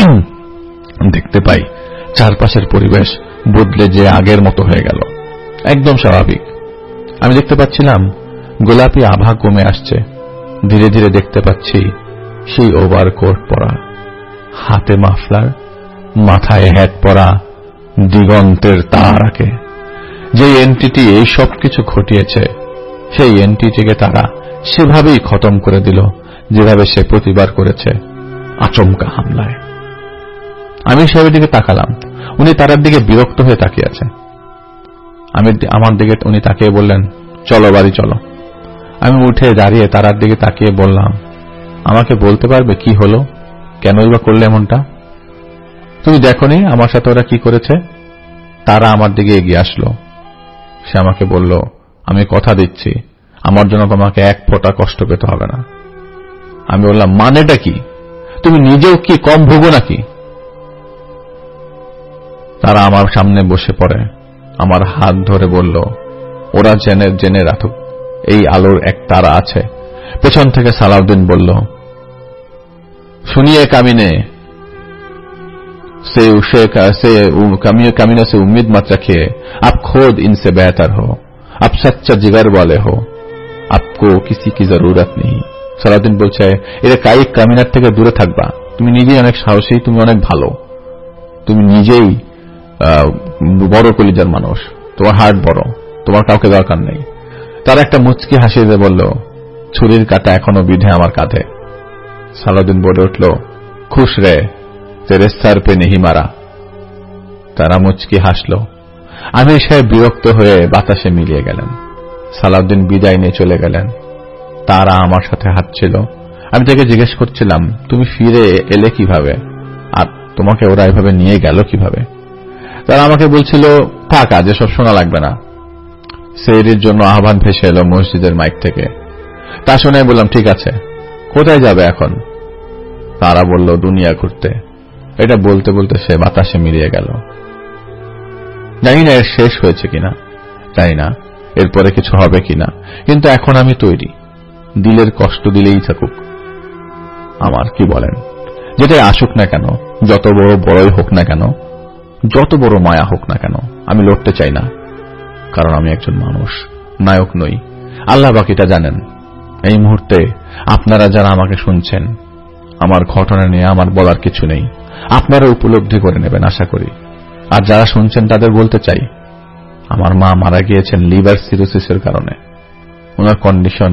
দেখতে পাই চারপাশের পরিবেশ বদলে যে আগের মতো হয়ে গেল, একদম স্বাভাবিক। আমি দেখতে পাচ্ছিলাম গোলাপি আভা কমে আসছে। ধীরে ধীরে দেখতে পাচ্ছি সেই ওভারকোট পরা, হাতে মাফলার, মাথায় হ্যাট পরা দিগন্তের তারাকে। যে এনটিটি এই সব কিছু ঘটিয়েছে সেই এনটিটিকে তারা সেভাবেই খতম করে দিল যেভাবে সে প্রতিবার করেছে, আচমকা হামলায়। আমি সাহেবের দিকে তাকালাম। উনি তারার দিকে বিরক্ত হয়ে তাকিয়ে আছেন। আমি আমার দিকে উনি তাকিয়ে বললেন, চলো বাড়ি চলো। আমি উঠে দাঁড়িয়ে তারার দিকে তাকিয়ে বললাম, আমাকে বলতে পারবে কি হলো, কেনই বা করলে এমনটা? তুমি দেখোনি আমার সাথে ওরা কি করেছে? তারা আমার দিকে এগিয়ে আসলো। সে আমাকে বলল, আমি কথা দিচ্ছি আমার জন্য তোমাকে এক ফোঁটা কষ্ট পেতে হবে না। আমি বললাম, মানেটা কি? তুমি নিজেও কি কম ভোগো নাকি? তারা আমার সামনে বসে পড়ে, আমার হাত ধরে বলল, ওরা জেনে জেনে রাখুক এই আলোর এক তারা আছে। পেছন থেকে সালাউদ্দিন বলল, सुनिए कामिने से उसे से कामिने से उम्मीद मत रखिए, आप खुद इनसे बेहतर हो, आप सच्चा जिगर वाले हो, आपको किसी की जरूरत नहीं। সালাউদ্দিন বলছে, এরা কাই কামিনার থেকে দূরে থাকবা, তুমি নিজেই অনেক সাহসী, তুমি অনেক ভালো, তুমি নিজেই বড় কলিজার মানুষ, তোমার হার্ট বড়, তোমার কাউকে দরকার নেই। তার একটা মুচকি হাসি দিয়ে বলল, ছুরির কাঁটা এখনো বিধে আমার কাঁধে। সালাউদ্দিন বলে উঠল, খুশ রে, তেরে সর পে নেহি মারা। তারা মুচকি হাসল। আমির সাহেব বিরক্ত হয়ে বাতাসে মিলিয়ে গেলেন। সালাউদ্দিন বিদায় নিয়ে চলে গেলেন। তারা আমার সাথে হাঁটছিল। আমি তাকে জিজ্ঞেস করছিলাম, তুমি ফিরে এলে কিভাবে, আর তোমাকে ওরা এভাবে নিয়ে গেল কিভাবে? তারা আমাকে বলছিল, থাক, আজ এসব শোনা লাগবে না। সেহরির জন্য আহ্বান ভেসে এলো মসজিদের মাইক থেকে। তা শুনে বললাম, ঠিক আছে, কোথায় যাবে এখন? তারা বলল, দুনিয়া ঘুরতে। এটা বলতে বলতে সে বাতাসে মিলিয়ে গেল। জানি না এর শেষ হয়েছে কিনা, জানি না এরপরে কিছু হবে কিনা, কিন্তু এখন আমি তৈরি। দিলের কষ্ট দিলেই থাকুক, আমার কি বলেন, যেটাই আসুক না কেন, যত বড় বড়ই হোক না কেন, যত বড় মায়া হোক না কেন, আমি লড়তে চাই না। কারণ আমি একজন মানুষ, নায়ক নই। আল্লাহ বাকিটা জানেন। এই মুহূর্তে আপনারা যারা আমাকে শুনছেন, আমার ঘটনা নিয়ে আমার বলার কিছু নেই, আপনারা উপলব্ধি করে নেবেন আশা করি। আর যারা শুনছেন তাদের বলতে চাই, আমার মা মারা গিয়েছেন লিভার সিরোসিসের কারণে। ওনার কন্ডিশন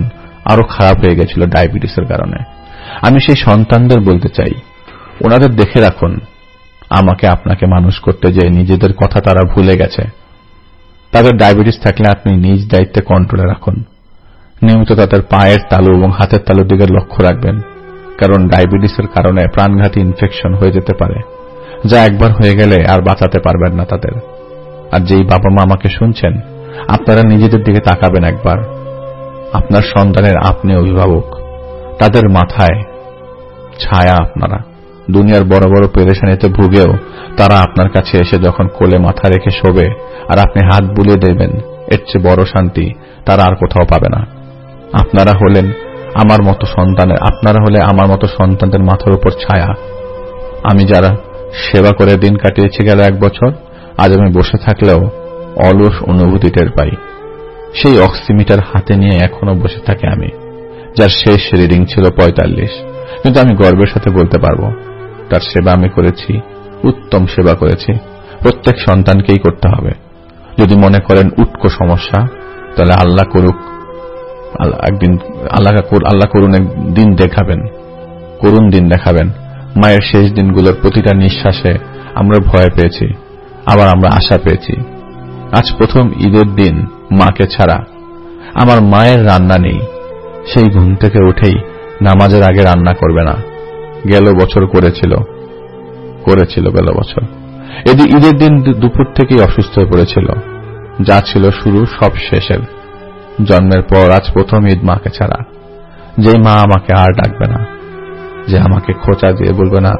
আরো খারাপ হয়ে গেছিল ডায়াবেটিসের কারণে। আমি সেই সন্তানদের বলতে চাই, ওনাদের দেখে রাখুন। আমাকে আপনাকে মানুষ করতে যে নিজেদের কথা তারা ভুলে গেছে। তাদের ডায়াবেটিস থাকলে আপনি নিজ দায়িত্বে কন্ট্রোলে রাখুন। নিয়মিত তাদের পায়ের তালু এবং হাতের তালুর দিকে লক্ষ্য রাখবেন, কারণ ডায়াবেটিসের কারণে প্রাণঘাতী ইনফেকশন হয়ে যেতে পারে, যা একবার হয়ে গেলে আর বাঁচাতে পারবেন না তাদের। আর যেই বাবা মা আমাকে শুনছেন, আপনারা নিজেদের দিকে তাকাবেন একবার। আপনার সন্তানের আপনি অভিভাবক, তাদের মাথায় ছায়া আপনারা। দুনিয়ার বড় বড় পেরেশানিতে ভুগেও তারা আপনার কাছে এসে যখন কোলে মাথা রেখে শোবে আর আপনি হাত বুলিয়ে দেবেন, এর চেয়ে বড় শান্তি তারা আর কোথাও পাবে না। আপনারা হলেন আমার মতো সন্তানের আপনারা হলে আমার মতো সন্তানদের মাথার উপর ছায়া। আমি যারা সেবা করে দিন কাটিয়েছি গেল এক বছর, আজ আমি বসে থাকলেও অলস অনুভূতি টের পাই। সেই অক্সিমিটার হাতে নিয়ে এখনো বসে থাকি আমি, যার শেষ রিডিং ছিল পঁয়তাল্লিশ। কিন্তু আমি গর্বের সাথে বলতে পারবো, তার সেবা আমি করেছি, উত্তম সেবা করেছি। প্রত্যেক সন্তানকেই করতে হবে। যদি মনে করেন উটকো সমস্যা, তাহলে আল্লাহ করুক, একদিন আল্লাহ আল্লাহ করুন একদিন দেখাবেন, করুণ দিন দেখাবেন। মায়ের শেষ দিনগুলোর প্রতিটা নিঃশ্বাসে আমরা ভয় পেয়েছি, আবার আমরা আশা পেয়েছি। আজ প্রথম ঈদের দিন মাকে ছাড়া আমার মায়ের রান্না নেই। সেই ঘুম থেকে উঠেই নামাজের আগে রান্না করবে না। গেল বছর করেছিল করেছিল গেল বছর এদি ঈদের দিন দুপুর থেকেই অসুস্থ হয়ে পড়েছিল। যা ছিল শুরু সব শেষের। জন্মের পর আজ প্রথম ঈদ মাকে ছাড়া। যেই মা আমাকে আর ডাকবে না, যে আমাকে খোঁচা দিয়ে বলবে না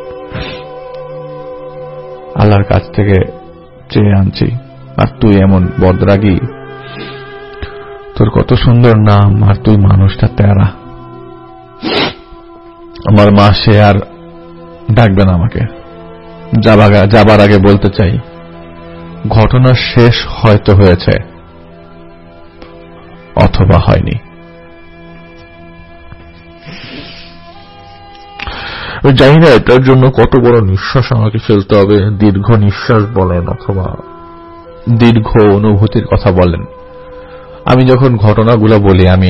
আল্লাহর কাছ থেকে চেয়ে আনছি, আর তুই এমন বদরাগী, তোর কত সুন্দর নাম, আর তুই মানুষটা তেরা। আমার মা সে আর ডাকবে না আমাকে। যাবার আগে বলতে চাই, ঘটনা শেষ হয়তো হয়েছে অথবা হয়নি। জানি না এটার জন্য কত বড় নিঃশ্বাস আমাকে ফেলতে হবে। দীর্ঘ নিঃশ্বাস বলেন অথবা দীর্ঘ অনুভূতির কথা বলেন। আমি যখন ঘটনাগুলো বলি আমি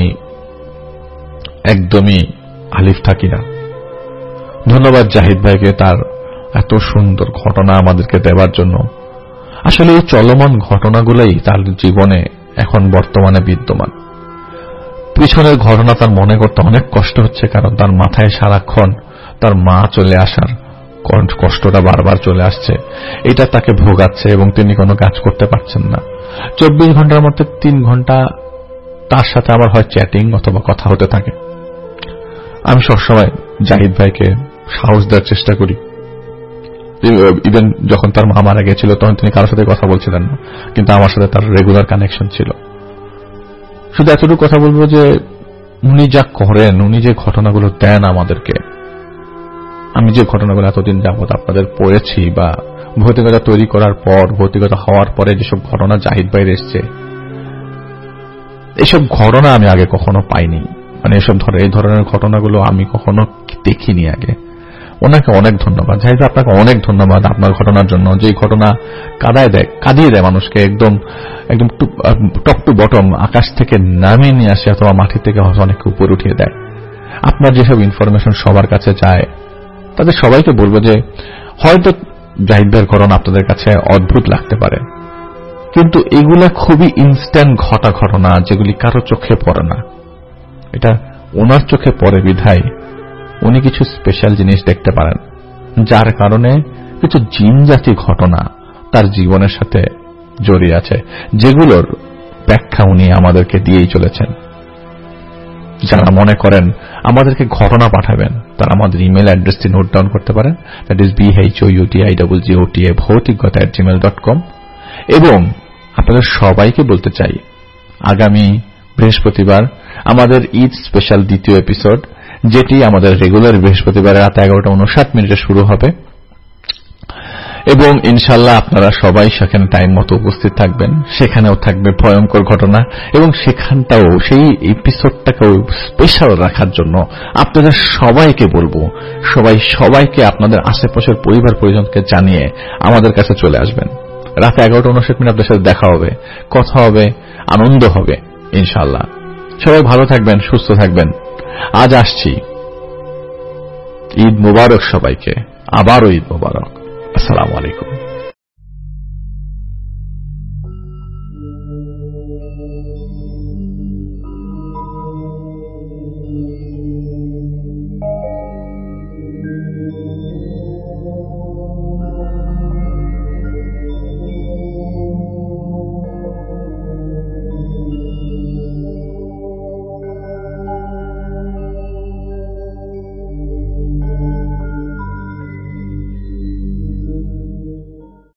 একদমই আলিফ থাকি না। ধন্যবাদ জাহিদ ভাইকে তার এত সুন্দর ঘটনা আমাদেরকে দেবার জন্য। আসলে এই চলমান ঘটনাগুলোই তার জীবনে এখন বর্তমানে বিদ্যমান। পিছনের ঘটনা তার মনে করতে অনেক কষ্ট হচ্ছে, কারণ তার মাথায় সারাক্ষণ তার মা চলে আসার কষ্টটা বারবার চলে আসছে। এটা তাকে ভোগাচ্ছে এবং তিনি কোনো কাজ করতে পারছেন না। চব্বিশ ঘন্টার মধ্যে তিন ঘন্টা তার সাথে আমার হয় চ্যাটিং অথবা কথা হতে থাকে। আমি সবসময় জাহিদ ভাইকে সাহস দেওয়ার চেষ্টা করি। ইভেন যখন তার মা মারা গেছিল তখন তিনি কারোর সাথে কথা বলছিলেন না, কিন্তু আমার সাথে তার রেগুলার কানেকশন ছিল। শুধু এতটুকু কথা বলবো যে উনি যা করেন, উনি যে ঘটনাগুলো দেন আমাদেরকে, আমি যে ঘটনাগুলো এতদিন যাবত আপনাদের পড়েছি বা ভৌতিকতা তৈরি করার পর, ভৌতিকতা হওয়ার পরে যেসব ঘটনা জাহিদ ভাইয়ের এসছে, এসব ঘটনা আমি আগে কখনো পাইনি। মানে এসব ধরে এই ধরনের ঘটনাগুলো আমি কখনো দেখিনি আগে। ওনাকে অনেক ধন্যবাদ জাহিদ ভাই, আপনাকে অনেক ধন্যবাদ আপনার ঘটনার জন্য। যে ঘটনা কাদায় দেয়, কাঁদিয়ে দেয় মানুষকে, একদম একদম টপ টু বটম, আকাশ থেকে নামিয়ে নিয়ে আসে অথবা মাটি থেকে অনেককে উপরে উঠিয়ে দেয়। আপনার যেসব ইনফরমেশন সবার কাছে যায়, তাদের সবাইকে বলবো যে হয়তো জাহিদ ভাইয়ের ঘটনা আপনাদের কাছে অদ্ভুত লাগতে পারে, কিন্তু এগুলা খুবই ইনস্ট্যান্ট ঘটা ঘটনা, যেগুলি কারো চোখে পড়ে না। এটা ওনার চোখে পড়ে বিধায় উনি কিছু স্পেশাল জিনিস দেখতে পারেন, যার কারণে কিছু জিনজাতি ঘটনা তার জীবনের সাথে জড়িয়ে আছে, যেগুলোর ব্যাখ্যা উনি আমাদেরকে দিয়েই চলেছেন। যারা মনে করেন আমাদেরকে ঘটনা পাঠাবেন, তারা আমাদের ইমেল অ্যাড্রেসটি নোট ডাউন করতে পারেন। That is B H O U T I double G O T A ভৌতিকতা অ্যাট জিমেল ডট কম। এবং আপনাদের সবাইকে বলতে চাই, আগামী বৃহস্পতিবার আমাদের ঈদ স্পেশাল দ্বিতীয় এপিসোড, যেটি আমাদের রেগুলার বৃহস্পতিবার রাত এগারোটা উনষাট মিনিটে শুরু হবে, এবং ইনশাল্লাহ আপনারা সবাই সেখানে টাইম মতো উপস্থিত থাকবেন। সেখানেও থাকবে ভয়ঙ্কর ঘটনা, এবং সেখানটাও সেই এপিসোডটাকেও স্পেশাল রাখার জন্য আপনাদের সবাইকে বলবো, সবাই সবাইকে আপনাদের আশেপাশের পরিবার পরিজনকে জানিয়ে আমাদের কাছে চলে আসবেন। রাত এগারোটা উনষাট মিনিট আপনাদের সাথে দেখা হবে, কথা হবে, আনন্দ হবে ইনশাল্লাহ। সবাই ভালো থাকবেন, সুস্থ থাকবেন। আজ আসছি। ঈদ মোবারক সবাইকে, আবারও ঈদ মোবারক। আসসালামু আলাইকুম।